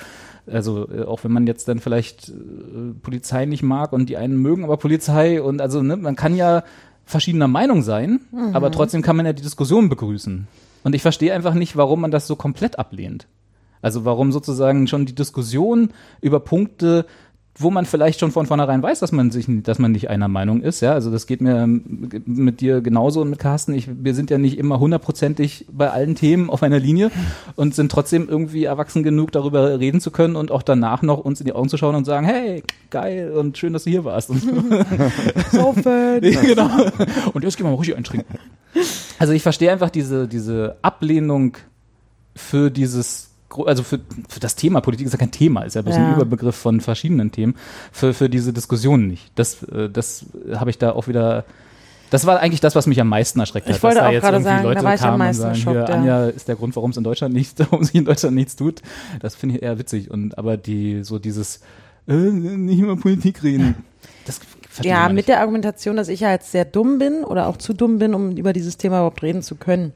[SPEAKER 2] Also äh, auch wenn man jetzt dann vielleicht äh, Polizei nicht mag und die einen mögen, aber Polizei und also ne, man kann ja verschiedener Meinung sein, mhm. aber trotzdem kann man ja die Diskussion begrüßen. Und ich verstehe einfach nicht, warum man das so komplett ablehnt. Also warum sozusagen schon die Diskussion über Punkte, wo man vielleicht schon von vornherein weiß, dass man sich, dass man nicht einer Meinung ist, ja, also das geht mir mit dir genauso und mit Carsten. Ich, wir sind ja nicht immer hundertprozentig bei allen Themen auf einer Linie und sind trotzdem irgendwie erwachsen genug, darüber reden zu können und auch danach noch uns in die Augen zu schauen und sagen, hey, geil und schön, dass du hier warst. Und
[SPEAKER 4] so fan.
[SPEAKER 2] Genau. Und jetzt gehen wir mal richtig eintrinken. Also ich verstehe einfach diese, diese Ablehnung für dieses also für, für das Thema, Politik ist ja kein Thema, ist ja bloß ja. ein Überbegriff von verschiedenen Themen, für, für diese Diskussion nicht. Das, das habe ich da auch wieder, das war eigentlich das, was mich am meisten erschreckt hat.
[SPEAKER 4] Ich wollte
[SPEAKER 2] dass
[SPEAKER 4] auch
[SPEAKER 2] da jetzt
[SPEAKER 4] gerade
[SPEAKER 2] irgendwie
[SPEAKER 4] sagen,
[SPEAKER 2] Leute
[SPEAKER 4] da war ich
[SPEAKER 2] kamen
[SPEAKER 4] am meisten
[SPEAKER 2] und sagen,
[SPEAKER 4] schockt,
[SPEAKER 2] hier,
[SPEAKER 4] ja.
[SPEAKER 2] Anja ist der Grund, warum es in Deutschland nichts, warum sich in Deutschland nichts tut. Das finde ich eher witzig. Und aber die, so dieses, äh, nicht über Politik reden. Das
[SPEAKER 4] ja, mit der Argumentation, dass ich ja jetzt sehr dumm bin oder auch zu dumm bin, um über dieses Thema überhaupt reden zu können.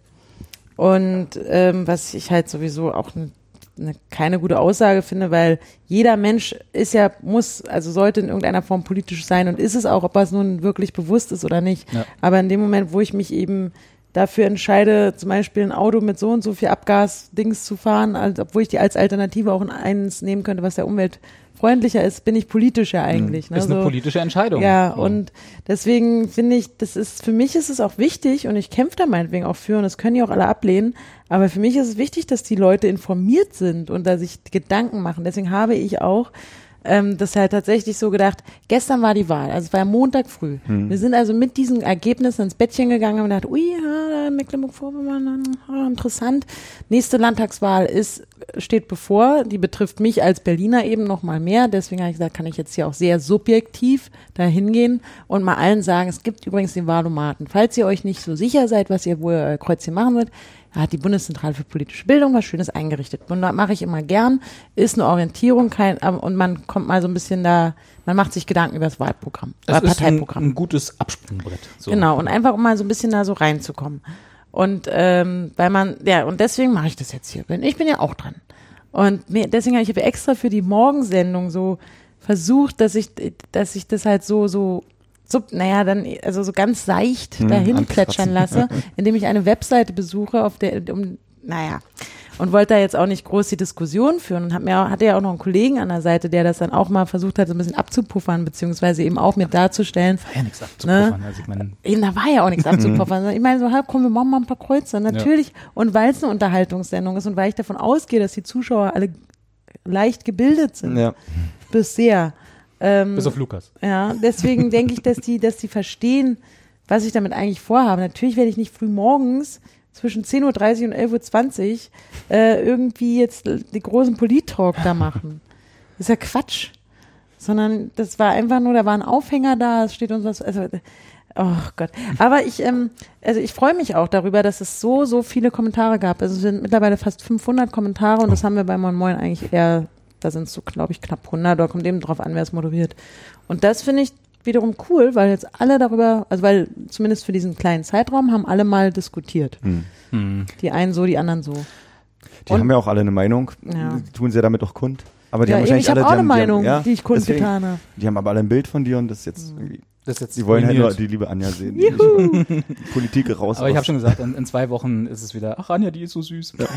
[SPEAKER 4] Und ähm, was ich halt sowieso auch eine Eine, keine gute Aussage finde, weil jeder Mensch ist ja, muss, also sollte in irgendeiner Form politisch sein und ist es auch, ob er es nun wirklich bewusst ist oder nicht. Ja. Aber in dem Moment, wo ich mich eben dafür entscheide, zum Beispiel ein Auto mit so und so viel Abgas-Dings zu fahren, also, obwohl ich die als Alternative auch in eins nehmen könnte, was der Umwelt freundlicher ist, bin ich politisch ja eigentlich.
[SPEAKER 2] Mhm. Ne? Ist eine so, politische Entscheidung.
[SPEAKER 4] Ja, so. Und deswegen finde ich, das ist, für mich ist es auch wichtig und ich kämpfe da meinetwegen auch für und das können die auch alle ablehnen, aber für mich ist es wichtig, dass die Leute informiert sind und da sich Gedanken machen. Deswegen habe ich auch ähm, das halt tatsächlich so gedacht, gestern war die Wahl, also es war ja Montag früh. Mhm. Wir sind also mit diesen Ergebnissen ins Bettchen gegangen und haben gedacht, ui, ja, Mecklenburg-Vorpommern, oh, interessant. Nächste Landtagswahl ist, steht bevor, die betrifft mich als Berliner eben noch mal mehr, deswegen habe ich gesagt, kann ich jetzt hier auch sehr subjektiv da hingehen und mal allen sagen, es gibt übrigens den Wahlomaten. Falls ihr euch nicht so sicher seid, was ihr, wo ihr Kreuzchen machen wollt, hat die Bundeszentrale für politische Bildung was Schönes eingerichtet. Und das mache ich immer gern, ist eine Orientierung, kein, und man kommt mal so ein bisschen da, man macht sich Gedanken über das Wahlprogramm,
[SPEAKER 2] das
[SPEAKER 4] oder Parteiprogramm.
[SPEAKER 2] Ist ein, ein gutes Absprungbrett. So.
[SPEAKER 4] Genau, und einfach um mal so ein bisschen da so reinzukommen. Und ähm, weil man, ja, und deswegen mache ich das jetzt hier. Ich bin ja auch dran. Und mir, deswegen habe ich extra für die Morgensendung so versucht, dass ich, dass ich das halt so, so So, naja, dann, also so ganz seicht
[SPEAKER 3] hm,
[SPEAKER 4] dahin plätschern lasse, indem ich eine Webseite besuche, auf der, um, naja, und wollte da jetzt auch nicht groß die Diskussion führen und hab mir, hatte ja auch noch einen Kollegen an der Seite, der das dann auch mal versucht hat, so ein bisschen abzupuffern, beziehungsweise eben auch mit darzustellen.
[SPEAKER 2] War ja nichts abzupuffern, ne? Also ich meine.
[SPEAKER 4] Eben, da war ja auch nichts abzupuffern. Ich meine, so, halb, komm, wir machen mal ein paar Kreuze. Natürlich. Ja. Und weil es eine Unterhaltungssendung ist und weil ich davon ausgehe, dass die Zuschauer alle leicht gebildet sind.
[SPEAKER 3] Ja.
[SPEAKER 4] Bis sehr. Ähm,
[SPEAKER 2] Bis auf Lukas.
[SPEAKER 4] Ja, deswegen denke ich, dass die, dass die verstehen, was ich damit eigentlich vorhabe. Natürlich werde ich nicht früh morgens zwischen zehn Uhr dreißig und elf Uhr zwanzig äh, irgendwie jetzt den großen Polit-Talk da machen. Das ist ja Quatsch. Sondern das war einfach nur, da war ein Aufhänger da, es steht uns was, also, oh Gott. Aber ich, ähm, also ich freue mich auch darüber, dass es so, so viele Kommentare gab. Also es sind mittlerweile fast fünfhundert Kommentare und das haben wir bei Moin Moin eigentlich eher. Da sind es so, glaube ich, knapp hundert, da kommt eben drauf an, wer es moderiert. Und das finde ich wiederum cool, weil jetzt alle darüber, also weil zumindest für diesen kleinen Zeitraum haben alle mal diskutiert. Hm. Die einen so, die anderen so.
[SPEAKER 3] Die Und, haben ja auch alle eine Meinung,
[SPEAKER 4] ja.
[SPEAKER 3] Die tun sie ja damit auch kund. Aber die
[SPEAKER 4] ja,
[SPEAKER 3] haben wahrscheinlich
[SPEAKER 4] ich habe
[SPEAKER 3] alle,
[SPEAKER 4] auch
[SPEAKER 3] die
[SPEAKER 4] eine
[SPEAKER 3] haben,
[SPEAKER 4] Meinung,
[SPEAKER 3] die, haben, ja,
[SPEAKER 4] die ich kundgetan habe.
[SPEAKER 3] Die haben aber alle ein Bild von dir und das ist jetzt irgendwie,
[SPEAKER 2] das ist jetzt
[SPEAKER 3] die wollen halt nur die liebe Anja sehen. Die Politik raus.
[SPEAKER 2] Aber ich habe schon gesagt, in, in zwei Wochen ist es wieder, ach Anja, die ist so süß.
[SPEAKER 3] Ja,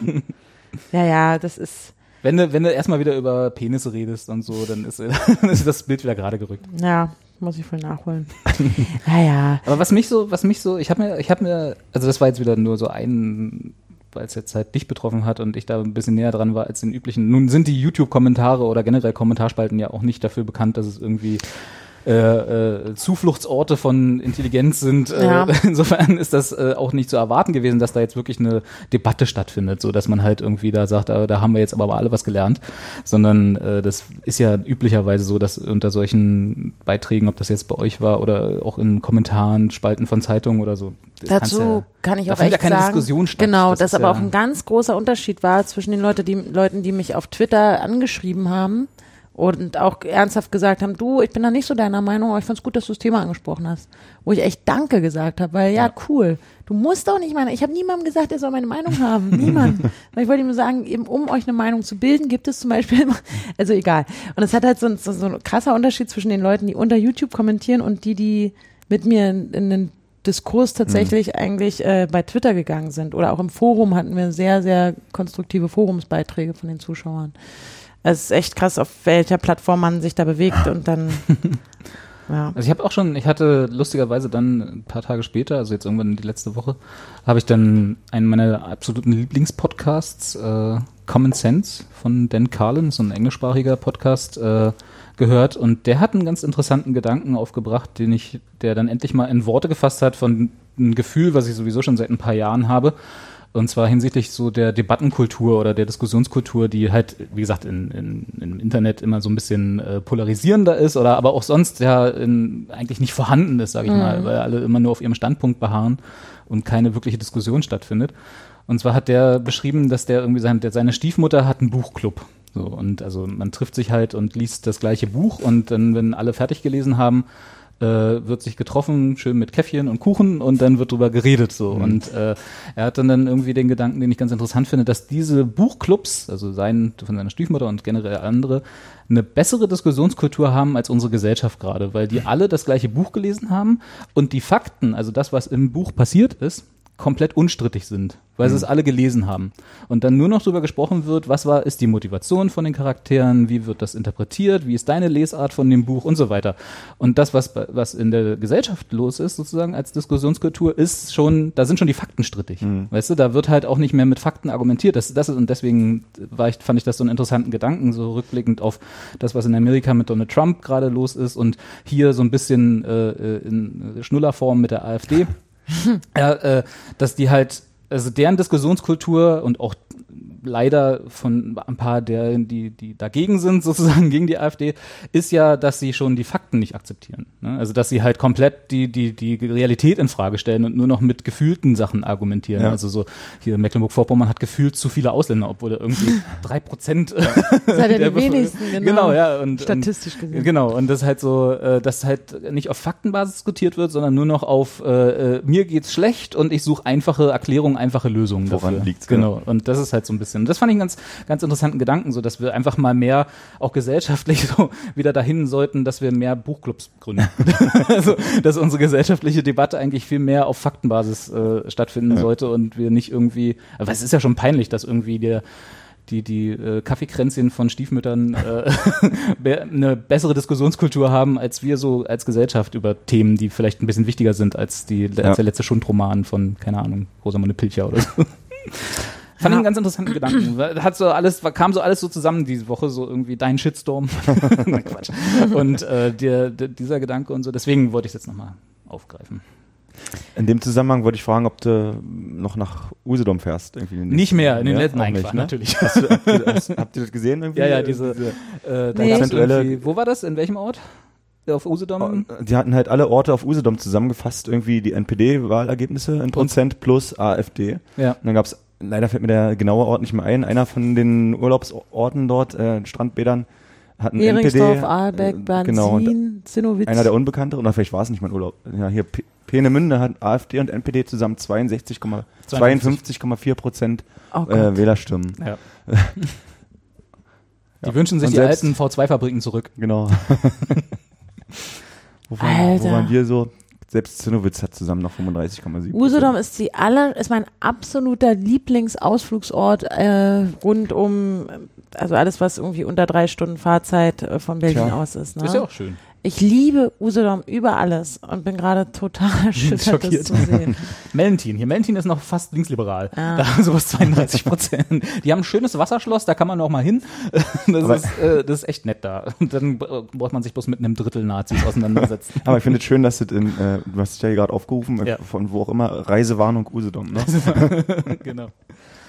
[SPEAKER 4] ja, ja, das ist...
[SPEAKER 2] Wenn du, wenn du erstmal wieder über Penisse redest und so, dann ist, dann ist das Bild wieder gerade gerückt.
[SPEAKER 4] Ja, muss ich voll nachholen. Naja.
[SPEAKER 2] Aber was mich so, was mich so, ich habe mir, ich habe mir, also das war jetzt wieder nur so ein, weil es jetzt halt dich betroffen hat und ich da ein bisschen näher dran war als den üblichen. Nun sind die YouTube-Kommentare oder generell Kommentarspalten ja auch nicht dafür bekannt, dass es irgendwie Äh, äh, Zufluchtsorte von Intelligenz sind.
[SPEAKER 4] Ja.
[SPEAKER 2] Äh, insofern ist das äh, auch nicht zu erwarten gewesen, dass da jetzt wirklich eine Debatte stattfindet, so dass man halt irgendwie da sagt, äh, da haben wir jetzt aber mal alle was gelernt, sondern äh, das ist ja üblicherweise so, dass unter solchen Beiträgen, ob das jetzt bei euch war oder auch in Kommentaren, Spalten von Zeitungen oder so.
[SPEAKER 4] Dazu ja, kann ich auch
[SPEAKER 2] echt
[SPEAKER 4] ja keine
[SPEAKER 2] sagen, Diskussion statt.
[SPEAKER 4] Genau,
[SPEAKER 2] das,
[SPEAKER 4] das
[SPEAKER 2] ist
[SPEAKER 4] aber
[SPEAKER 2] ja
[SPEAKER 4] auch ein ganz großer Unterschied war zwischen den Leute, die, Leuten, die mich auf Twitter angeschrieben haben und auch ernsthaft gesagt haben, du, ich bin da nicht so deiner Meinung, aber ich fand's gut, dass du das Thema angesprochen hast. Wo ich echt Danke gesagt habe, weil ja,
[SPEAKER 2] Ja.
[SPEAKER 4] cool, du musst doch nicht meine, ich habe niemandem gesagt, er soll meine Meinung haben, niemand. Weil ich wollte ihm nur sagen, eben um euch eine Meinung zu bilden, gibt es zum Beispiel immer, also egal. Und es hat halt so ein, so, so ein krasser Unterschied zwischen den Leuten, die unter YouTube kommentieren und die, die mit mir in, in den Diskurs tatsächlich mhm. eigentlich äh, bei Twitter gegangen sind. Oder auch im Forum hatten wir sehr, sehr konstruktive Forumsbeiträge von den Zuschauern. Es ist echt krass, auf welcher Plattform man sich da bewegt und dann, ja.
[SPEAKER 2] Also ich habe auch schon, ich hatte lustigerweise dann ein paar Tage später, also jetzt irgendwann die letzte Woche, habe ich dann einen meiner absoluten Lieblingspodcasts, äh, Common Sense von Dan Carlin, so ein englischsprachiger Podcast, äh, gehört und der hat einen ganz interessanten Gedanken aufgebracht, den ich, der dann endlich mal in Worte gefasst hat von einem Gefühl, was ich sowieso schon seit ein paar Jahren habe. Und zwar hinsichtlich so der Debattenkultur oder der Diskussionskultur, die halt, wie gesagt, in, in, im Internet immer so ein bisschen äh, polarisierender ist oder aber auch sonst ja in, eigentlich nicht vorhanden ist, sage ich mhm. mal, weil alle immer nur auf ihrem Standpunkt beharren und keine wirkliche Diskussion stattfindet. Und zwar hat der beschrieben, dass der irgendwie sein, der, seine Stiefmutter hat einen Buchclub. So, und also man trifft sich halt und liest das gleiche Buch und dann, wenn alle fertig gelesen haben, äh, wird sich getroffen, schön mit Käffchen und Kuchen und dann wird drüber geredet so. Mhm. Und äh, er hat dann, dann irgendwie den Gedanken, den ich ganz interessant finde, dass diese Buchclubs, also sein, von seiner Stiefmutter und generell andere, eine bessere Diskussionskultur haben als unsere Gesellschaft gerade, weil die alle das gleiche Buch gelesen haben und die Fakten, also das, was im Buch passiert ist, komplett unstrittig sind, weil sie es alle gelesen haben. Und dann nur noch darüber gesprochen wird, was war, ist die Motivation von den Charakteren, wie wird das interpretiert, wie ist deine Lesart von dem Buch und so weiter. Und das, was, was in der Gesellschaft los ist, sozusagen als Diskussionskultur, ist schon, da sind schon die Fakten strittig. Mhm. Weißt du, da wird halt auch nicht mehr mit Fakten argumentiert. Das, das ist, und deswegen war ich, fand ich das so einen interessanten Gedanken, so rückblickend auf das, was in Amerika mit Donald Trump gerade los ist und hier so ein bisschen äh, in Schnullerform mit der AfD. Ja, äh, dass die halt, also deren Diskussionskultur und auch leider von ein paar der, die, die dagegen sind, sozusagen gegen die AfD, ist ja, dass sie schon die Fakten nicht akzeptieren. Ne? Also, dass sie halt komplett die, die, die Realität in Frage stellen und nur noch mit gefühlten Sachen argumentieren. Ja. Also so, hier Mecklenburg-Vorpommern hat gefühlt zu viele Ausländer, obwohl er irgendwie drei Prozent
[SPEAKER 4] das hat ja die wenigsten, genau.
[SPEAKER 2] Genau, ja. Und,
[SPEAKER 4] statistisch gesehen.
[SPEAKER 2] Und, genau, und das halt so, äh, dass halt nicht auf Faktenbasis diskutiert wird, sondern nur noch auf, äh, äh, mir geht's schlecht und ich suche einfache Erklärungen, einfache Lösungen
[SPEAKER 3] Woran
[SPEAKER 2] dafür.
[SPEAKER 3] liegt's,
[SPEAKER 2] genau. genau. Und das ist halt so ein bisschen. Das fand ich einen ganz, ganz interessanten Gedanken, so dass wir einfach mal mehr auch gesellschaftlich so wieder dahin sollten, dass wir mehr Buchclubs gründen. Also, dass unsere gesellschaftliche Debatte eigentlich viel mehr auf Faktenbasis äh, stattfinden ja. sollte und wir nicht irgendwie, aber es ist ja schon peinlich, dass irgendwie der die die äh, Kaffeekränzchen von Stiefmüttern äh, be- eine bessere Diskussionskultur haben als wir so als Gesellschaft über Themen, die vielleicht ein bisschen wichtiger sind als die als
[SPEAKER 3] ja.
[SPEAKER 2] der letzte Schundroman von, keine Ahnung, Rosamunde Pilcher oder so. Fand ich einen ganz interessanten Gedanken. Hat so alles, kam so alles so zusammen diese Woche, so irgendwie dein Shitstorm. Nein, Quatsch. Und äh, der, der, dieser Gedanke und so, deswegen wollte ich es jetzt nochmal aufgreifen.
[SPEAKER 3] In dem Zusammenhang wollte ich fragen, ob du noch nach Usedom fährst. Irgendwie
[SPEAKER 2] nicht mehr, in den letzten
[SPEAKER 3] Jahren.
[SPEAKER 2] Nein, ne? Natürlich.
[SPEAKER 3] Hast du, habt, ihr, hast, habt ihr das gesehen? Irgendwie?
[SPEAKER 2] Ja, ja, diese, diese äh, da
[SPEAKER 4] nee.
[SPEAKER 2] gab's irgendwie, wo war das? In welchem Ort? Auf Usedom?
[SPEAKER 3] Die hatten halt alle Orte auf Usedom zusammengefasst, irgendwie die N P D-Wahlergebnisse in Prozent plus AfD. Ja. Und dann gab's, leider fällt mir der genaue Ort nicht mehr ein, einer von den Urlaubsorten dort, äh, Strandbädern, hatten N P D.
[SPEAKER 4] Ehringsdorf, Ahlbeck, Bernsin,
[SPEAKER 3] genau,
[SPEAKER 4] Zinnowitz.
[SPEAKER 3] Einer der Unbekannteren, oder vielleicht war es nicht mein Urlaub. Ja, hier P- Peenemünde hat AfD und N P D zusammen zweiundsechzig, zweiundfünfzig Komma vier Prozent
[SPEAKER 4] oh
[SPEAKER 3] äh, Wählerstimmen.
[SPEAKER 2] Ja. Die ja. wünschen sich
[SPEAKER 3] und
[SPEAKER 2] die
[SPEAKER 3] selbst,
[SPEAKER 2] alten V zwei Fabriken zurück.
[SPEAKER 3] Genau. wo, waren, wo waren wir so? Selbst Zinnowitz hat zusammen noch fünfunddreißig Komma sieben.
[SPEAKER 4] Usedom ist die aller, ist mein absoluter Lieblingsausflugsort äh, rund um, also alles, was irgendwie unter drei Stunden Fahrzeit äh, von Berlin Tja. aus ist. Ne?
[SPEAKER 2] Ist ja auch schön.
[SPEAKER 4] Ich liebe Usedom über alles und bin gerade total erschüttert, das zu sehen.
[SPEAKER 2] Mellentin, hier Mellentin ist noch fast linksliberal.
[SPEAKER 4] Ah.
[SPEAKER 2] Da haben sowas zweiunddreißig Prozent. Die haben ein schönes Wasserschloss, da kann man auch mal hin. Das, ist, äh, das ist echt nett da. Und dann braucht man sich bloß mit einem Drittel Nazis auseinandersetzen.
[SPEAKER 3] Aber ich finde es schön, dass das in, äh, du hast dich ja gerade aufgerufen,
[SPEAKER 2] ja.
[SPEAKER 3] von wo auch immer, Reisewarnung Usedom. Ne?
[SPEAKER 2] Genau.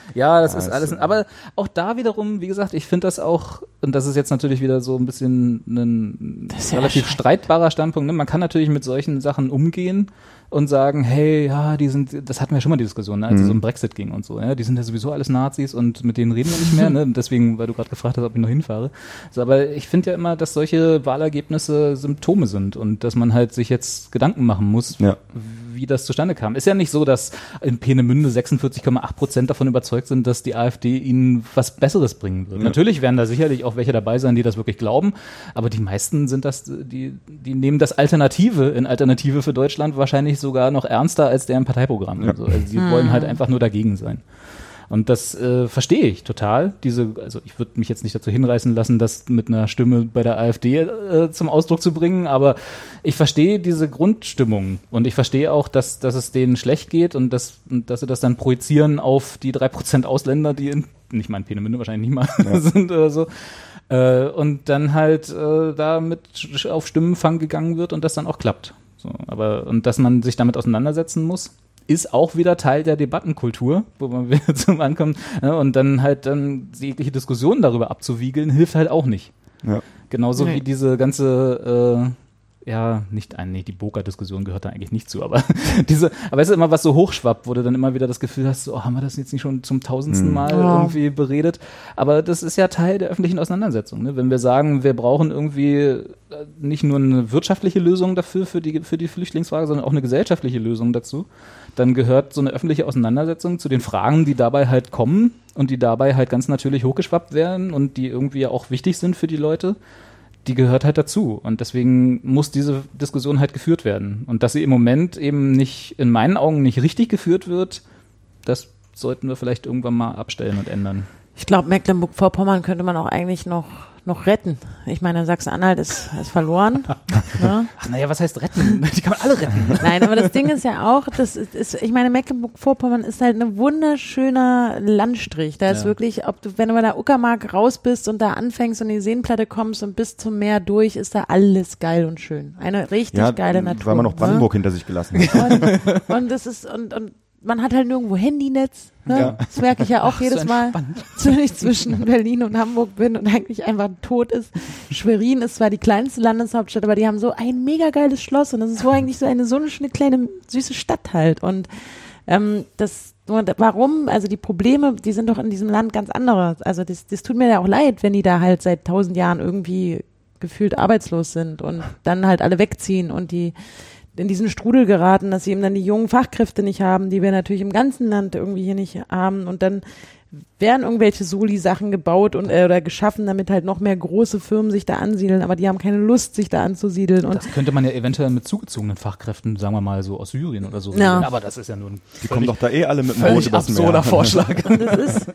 [SPEAKER 2] Ja, das
[SPEAKER 3] also,
[SPEAKER 2] ist alles, aber auch da wiederum, wie gesagt, ich finde das auch, und das ist jetzt natürlich wieder so ein bisschen ein relativ streitbarer Standpunkt, ne? Man kann natürlich mit solchen Sachen umgehen und sagen, hey, ja, die sind, das hatten wir schon mal die Diskussion, ne, als es mhm. um Brexit ging und so, ja, die sind ja sowieso alles Nazis und mit denen reden wir nicht mehr, ne, deswegen, weil du gerade gefragt hast, ob ich noch hinfahre. So, aber ich finde ja immer, dass solche Wahlergebnisse Symptome sind und dass man halt sich jetzt Gedanken machen muss, ja. wie das zustande kam. Ist ja nicht so, dass in Peenemünde sechsundvierzig Komma acht Prozent davon überzeugt sind, dass die AfD ihnen was Besseres bringen wird. Ja. Natürlich werden da sicherlich auch welche dabei sein, die das wirklich glauben, aber die meisten sind das, die, die nehmen das Alternative in Alternative für Deutschland wahrscheinlich sogar noch ernster als deren Parteiprogramm. Ja. Also, also sie hm. wollen halt einfach nur dagegen sein. Und das äh, verstehe ich total. Diese, also ich würde mich jetzt nicht dazu hinreißen lassen, das mit einer Stimme bei der AfD äh, zum Ausdruck zu bringen, aber ich verstehe diese Grundstimmung und ich verstehe auch, dass, dass es denen schlecht geht und dass, und dass sie das dann projizieren auf die drei Prozent Ausländer, die in, nicht mal in Peenemünde wahrscheinlich nicht mal ja. sind oder so. Äh, und dann halt äh, da mit auf Stimmenfang gegangen wird und das dann auch klappt. So, aber und dass man sich damit auseinandersetzen muss, ist auch wieder Teil der Debattenkultur, wo man wieder zum Ankommen, ja, und dann halt dann jegliche Diskussionen darüber abzuwiegeln, hilft halt auch nicht. Ja. Genauso nee. wie diese ganze, äh, ja, nicht ein, nee, die Boga-Diskussion gehört da eigentlich nicht zu, aber diese, aber es ist immer was so hochschwappt, wo du dann immer wieder das Gefühl hast, so, oh, haben wir das jetzt nicht schon zum tausendsten Mal oh. irgendwie beredet? Aber das ist ja Teil der öffentlichen Auseinandersetzung, ne? Wenn wir sagen, wir brauchen irgendwie nicht nur eine wirtschaftliche Lösung dafür, für die, für die Flüchtlingsfrage, sondern auch eine gesellschaftliche Lösung dazu, dann gehört so eine öffentliche Auseinandersetzung zu den Fragen, die dabei halt kommen und die dabei halt ganz natürlich hochgeschwappt werden und die irgendwie auch wichtig sind für die Leute, die gehört halt dazu. Und deswegen muss diese Diskussion halt geführt werden. Und dass sie im Moment eben nicht, in meinen Augen nicht richtig geführt wird, das sollten wir vielleicht irgendwann mal abstellen und ändern.
[SPEAKER 4] Ich glaube, Mecklenburg-Vorpommern könnte man auch eigentlich noch noch retten. Ich meine, Sachsen-Anhalt ist, ist verloren. Ne?
[SPEAKER 2] Ach, naja, was heißt retten? Die kann man alle retten.
[SPEAKER 4] Nein, aber das Ding ist ja auch, das ist, ist ich meine, Mecklenburg-Vorpommern ist halt ein wunderschöner Landstrich. Da ist ja. wirklich, ob du, wenn du bei der Uckermark raus bist und da anfängst und in die Seenplatte kommst und bis zum Meer durch, ist da alles geil und schön. Eine richtig ja, geile Natur.
[SPEAKER 3] Weil man noch Brandenburg ne? hinter sich gelassen hat.
[SPEAKER 4] Und, und das ist, und, und man hat halt nirgendwo Handynetz. Ne? Ja. Das merke ich ja auch Ach, jedes so Mal, wenn ich zwischen Berlin und Hamburg bin und eigentlich einfach tot ist. Schwerin ist zwar die kleinste Landeshauptstadt, aber die haben so ein mega geiles Schloss und das ist so eigentlich so eine so eine schöne kleine süße Stadt halt. Und ähm, das warum? Also die Probleme, die sind doch in diesem Land ganz andere. Also das, das tut mir ja auch leid, wenn die da halt seit tausend Jahren irgendwie gefühlt arbeitslos sind und dann halt alle wegziehen und die in diesen Strudel geraten, dass sie eben dann die jungen Fachkräfte nicht haben, die wir natürlich im ganzen Land irgendwie hier nicht haben und dann werden irgendwelche Soli-Sachen gebaut und äh, oder geschaffen, damit halt noch mehr große Firmen sich da ansiedeln, aber die haben keine Lust, sich da anzusiedeln. Und
[SPEAKER 2] das könnte man ja eventuell mit zugezogenen Fachkräften, sagen wir mal so aus Syrien oder so.
[SPEAKER 4] Ja.
[SPEAKER 2] Aber das ist ja nur ein
[SPEAKER 3] die kommen doch da eh alle mit dem
[SPEAKER 2] Boot übers Meer. Absurder Vorschlag.
[SPEAKER 4] Und das ist,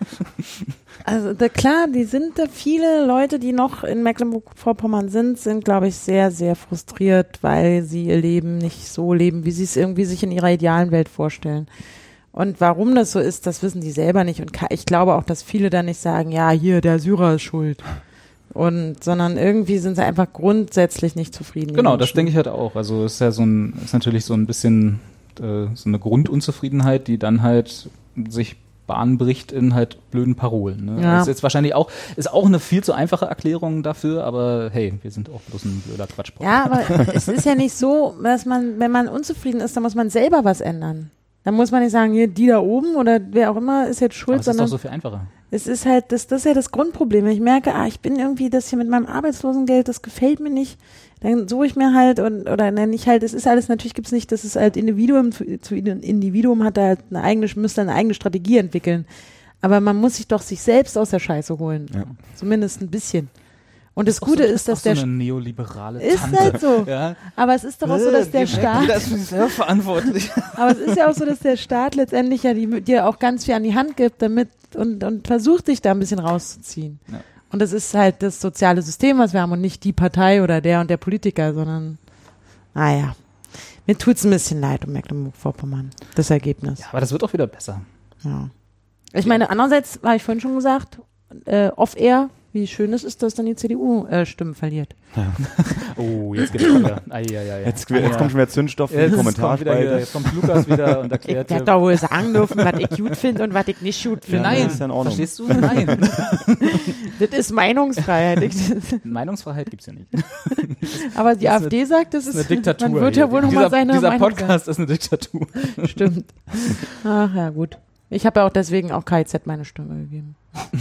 [SPEAKER 4] also da, klar, die sind da viele Leute, die noch in Mecklenburg-Vorpommern sind, sind, glaube ich, sehr, sehr frustriert, weil sie ihr Leben nicht so leben, wie sie es irgendwie sich in ihrer idealen Welt vorstellen. Und warum das so ist, das wissen die selber nicht. Und ich glaube auch, dass viele dann nicht sagen, ja, hier, der Syrer ist schuld. Und, sondern irgendwie sind sie einfach grundsätzlich nicht zufrieden.
[SPEAKER 2] Genau, das denke ich halt auch. Also ist ja so ein, ist natürlich so ein bisschen äh, so eine Grundunzufriedenheit, die dann halt sich Bahn bricht in halt blöden Parolen. Ne?
[SPEAKER 4] Ja.
[SPEAKER 2] Das ist jetzt wahrscheinlich auch, ist auch eine viel zu einfache Erklärung dafür, aber hey, wir sind auch bloß ein blöder Quatsch.
[SPEAKER 4] Ja, aber es ist ja nicht so, dass man, wenn man unzufrieden ist, dann muss man selber was ändern. Dann muss man nicht sagen, hier, die da oben oder wer auch immer ist jetzt schuld,
[SPEAKER 2] aber es
[SPEAKER 4] sondern
[SPEAKER 2] ist doch so viel einfacher.
[SPEAKER 4] Es ist halt, das, das ist ja das Grundproblem. Ich merke, ah, ich bin irgendwie, das hier mit meinem Arbeitslosengeld, das gefällt mir nicht. Dann suche ich mir halt und, oder nenne ich halt, es ist alles, natürlich gibt's nicht, das ist halt Individuum zu, zu Individuum hat da halt eine eigene, müsste eine eigene Strategie entwickeln. Aber man muss sich doch sich selbst aus der Scheiße holen. Ja. Zumindest ein bisschen. Und das, das Gute so, ist, dass
[SPEAKER 2] der
[SPEAKER 4] so
[SPEAKER 2] eine neoliberale
[SPEAKER 4] ist
[SPEAKER 2] Tante.
[SPEAKER 4] halt so.
[SPEAKER 2] Ja.
[SPEAKER 4] Aber es ist doch auch so, dass der Staat.
[SPEAKER 2] Jeder ist für sich selber verantwortlich.
[SPEAKER 4] Aber es ist ja auch so, dass der Staat letztendlich ja die, dir auch ganz viel an die Hand gibt, damit und und versucht dich da ein bisschen rauszuziehen. Ja. Und das ist halt das soziale System, was wir haben und nicht die Partei oder der und der Politiker, sondern naja, mir tut's ein bisschen leid um Mecklenburg-Vorpommern, das Ergebnis.
[SPEAKER 2] Ja, aber das wird auch wieder besser.
[SPEAKER 4] Ja. Ich meine, andererseits, habe ich vorhin schon gesagt, äh, off-air, wie schön es ist, dass dann die C D U äh, Stimmen verliert.
[SPEAKER 2] Oh, jetzt geht's wieder. Ai, ai, ai.
[SPEAKER 3] Jetzt, jetzt kommt schon wieder Zündstoff in die Kommentarspalte.
[SPEAKER 2] Jetzt kommt Lukas wieder und erklärt
[SPEAKER 4] Ich werde doch wohl sagen dürfen, was ich gut finde und was ich nicht gut finde.
[SPEAKER 2] Nein,
[SPEAKER 3] das ist ja in Ordnung.
[SPEAKER 2] verstehst du? Nein.
[SPEAKER 4] Das ist Meinungsfreiheit. Ich,
[SPEAKER 2] Meinungsfreiheit gibt's ja nicht.
[SPEAKER 4] aber die
[SPEAKER 2] Das ist
[SPEAKER 4] AfD sagt, das ist,
[SPEAKER 2] eine Diktatur.
[SPEAKER 4] man wird ja wohl
[SPEAKER 2] hier.
[SPEAKER 4] nochmal
[SPEAKER 2] dieser,
[SPEAKER 4] seine
[SPEAKER 2] Dieser
[SPEAKER 4] Meinung
[SPEAKER 2] Podcast ist eine Diktatur.
[SPEAKER 4] sagen. Stimmt. Ach ja, gut. Ich habe ja auch deswegen auch K I Z meine Stimme gegeben.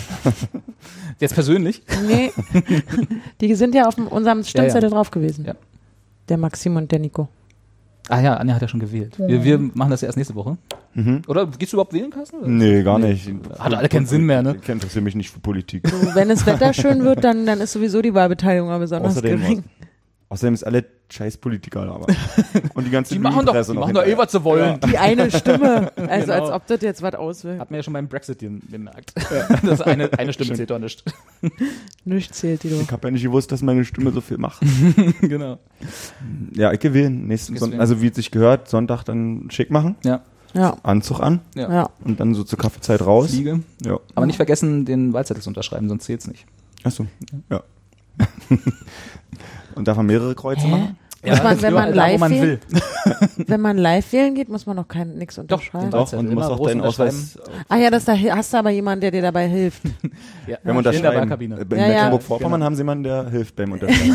[SPEAKER 2] Jetzt persönlich?
[SPEAKER 4] Nee. Die sind ja auf dem, unserem Stimmzettel
[SPEAKER 2] Ja, ja.
[SPEAKER 4] drauf gewesen.
[SPEAKER 2] Ja.
[SPEAKER 4] Der Maxim und der Nico.
[SPEAKER 2] Ah ja, Anja hat ja schon gewählt. Wir, wir machen das ja erst nächste Woche.
[SPEAKER 3] Mhm.
[SPEAKER 2] Oder gehst du überhaupt wählen, Carsten? Oder?
[SPEAKER 3] Nee, gar nicht.
[SPEAKER 2] Hat alle keinen Sinn mehr, ne?
[SPEAKER 3] Ich interessiere mich nicht für Politik.
[SPEAKER 4] So, wenn das Wetter schön wird, dann, dann ist sowieso die Wahlbeteiligung aber besonders
[SPEAKER 3] Außerdem,
[SPEAKER 4] gering.
[SPEAKER 3] außerdem ist alle scheiß Politiker da. Aber. Und die ganze
[SPEAKER 2] Die machen doch,
[SPEAKER 3] Lügenpresse
[SPEAKER 2] die
[SPEAKER 3] noch
[SPEAKER 2] machen doch eh,
[SPEAKER 3] hinterher.
[SPEAKER 2] was sie wollen.
[SPEAKER 4] Die eine Stimme. Also
[SPEAKER 2] Genau.
[SPEAKER 4] als ob das jetzt was auswirkt.
[SPEAKER 2] Hat man ja schon beim Brexit gemerkt. Das eine, eine Stimme zählt doch nicht.
[SPEAKER 4] Nichts zählt die doch.
[SPEAKER 3] Ich habe ja nicht gewusst, dass meine Stimme so viel macht.
[SPEAKER 2] Genau.
[SPEAKER 3] Ja, ich gewähle nächsten
[SPEAKER 2] Gehst
[SPEAKER 3] Sonntag.
[SPEAKER 2] wählen.
[SPEAKER 3] Also wie es sich gehört, Sonntag dann schick machen,
[SPEAKER 2] Ja.
[SPEAKER 4] Ja.
[SPEAKER 3] Anzug an
[SPEAKER 2] Ja.
[SPEAKER 4] Ja.
[SPEAKER 3] und dann so zur Kaffeezeit raus.
[SPEAKER 2] Fliege.
[SPEAKER 3] Ja.
[SPEAKER 2] Aber nicht vergessen, den Wahlzettel zu unterschreiben, sonst zählt's nicht.
[SPEAKER 3] Achso, ja. Und darf man mehrere Kreuze
[SPEAKER 4] Hä?
[SPEAKER 3] machen?
[SPEAKER 4] Muss man, wenn man
[SPEAKER 2] da, wo
[SPEAKER 4] live
[SPEAKER 2] man will.
[SPEAKER 4] wählen, wenn man live wählen geht, muss man noch kein nichts unterschreiben.
[SPEAKER 2] den
[SPEAKER 3] Doch,
[SPEAKER 2] Wahlzettel
[SPEAKER 3] und du musst
[SPEAKER 2] immer
[SPEAKER 3] auch
[SPEAKER 2] groß
[SPEAKER 3] deinen Ausweis.
[SPEAKER 4] Ah ja, das da hast du aber jemanden, der dir dabei hilft.
[SPEAKER 2] Ja,
[SPEAKER 3] Wenn man
[SPEAKER 2] in der
[SPEAKER 3] unterschreiben.
[SPEAKER 2] Wahlkabine.
[SPEAKER 3] In
[SPEAKER 4] Ja, ja.
[SPEAKER 3] Mecklenburg-Vorpommern
[SPEAKER 2] Genau.
[SPEAKER 3] haben sie jemanden, der hilft beim Unterschreiben.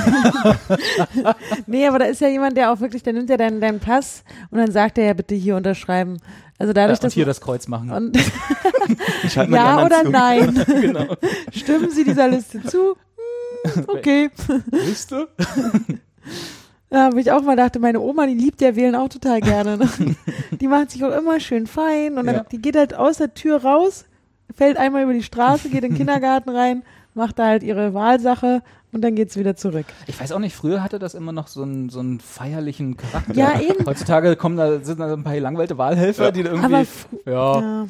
[SPEAKER 4] Nee, aber da ist ja jemand, der auch wirklich, der nimmt ja deinen, deinen Pass und dann sagt er ja bitte hier unterschreiben. Also dadurch,
[SPEAKER 2] Ja, und
[SPEAKER 4] dass
[SPEAKER 2] hier das Kreuz machen.
[SPEAKER 4] und
[SPEAKER 3] Ich halte mal
[SPEAKER 4] ja
[SPEAKER 3] die
[SPEAKER 4] oder
[SPEAKER 3] anderen zu.
[SPEAKER 4] nein?
[SPEAKER 2] Genau.
[SPEAKER 4] Stimmen Sie dieser Liste zu? Hm, okay.
[SPEAKER 2] Liste?
[SPEAKER 4] Ja, wo ich auch mal dachte, meine Oma, die liebt ja Wählen auch total gerne. Ne? Die macht sich auch immer schön fein und dann
[SPEAKER 2] Ja.
[SPEAKER 4] die geht halt aus der Tür raus, fällt einmal über die Straße, geht in den Kindergarten rein, macht da halt ihre Wahlsache und dann geht's wieder zurück.
[SPEAKER 2] Ich weiß auch nicht, früher hatte das immer noch so einen, so einen feierlichen Charakter.
[SPEAKER 4] Ja, eben.
[SPEAKER 2] Heutzutage kommen da, sind da ein paar langweilte Wahlhelfer, die da irgendwie,
[SPEAKER 4] Aber, fr-
[SPEAKER 2] ja,
[SPEAKER 4] ja.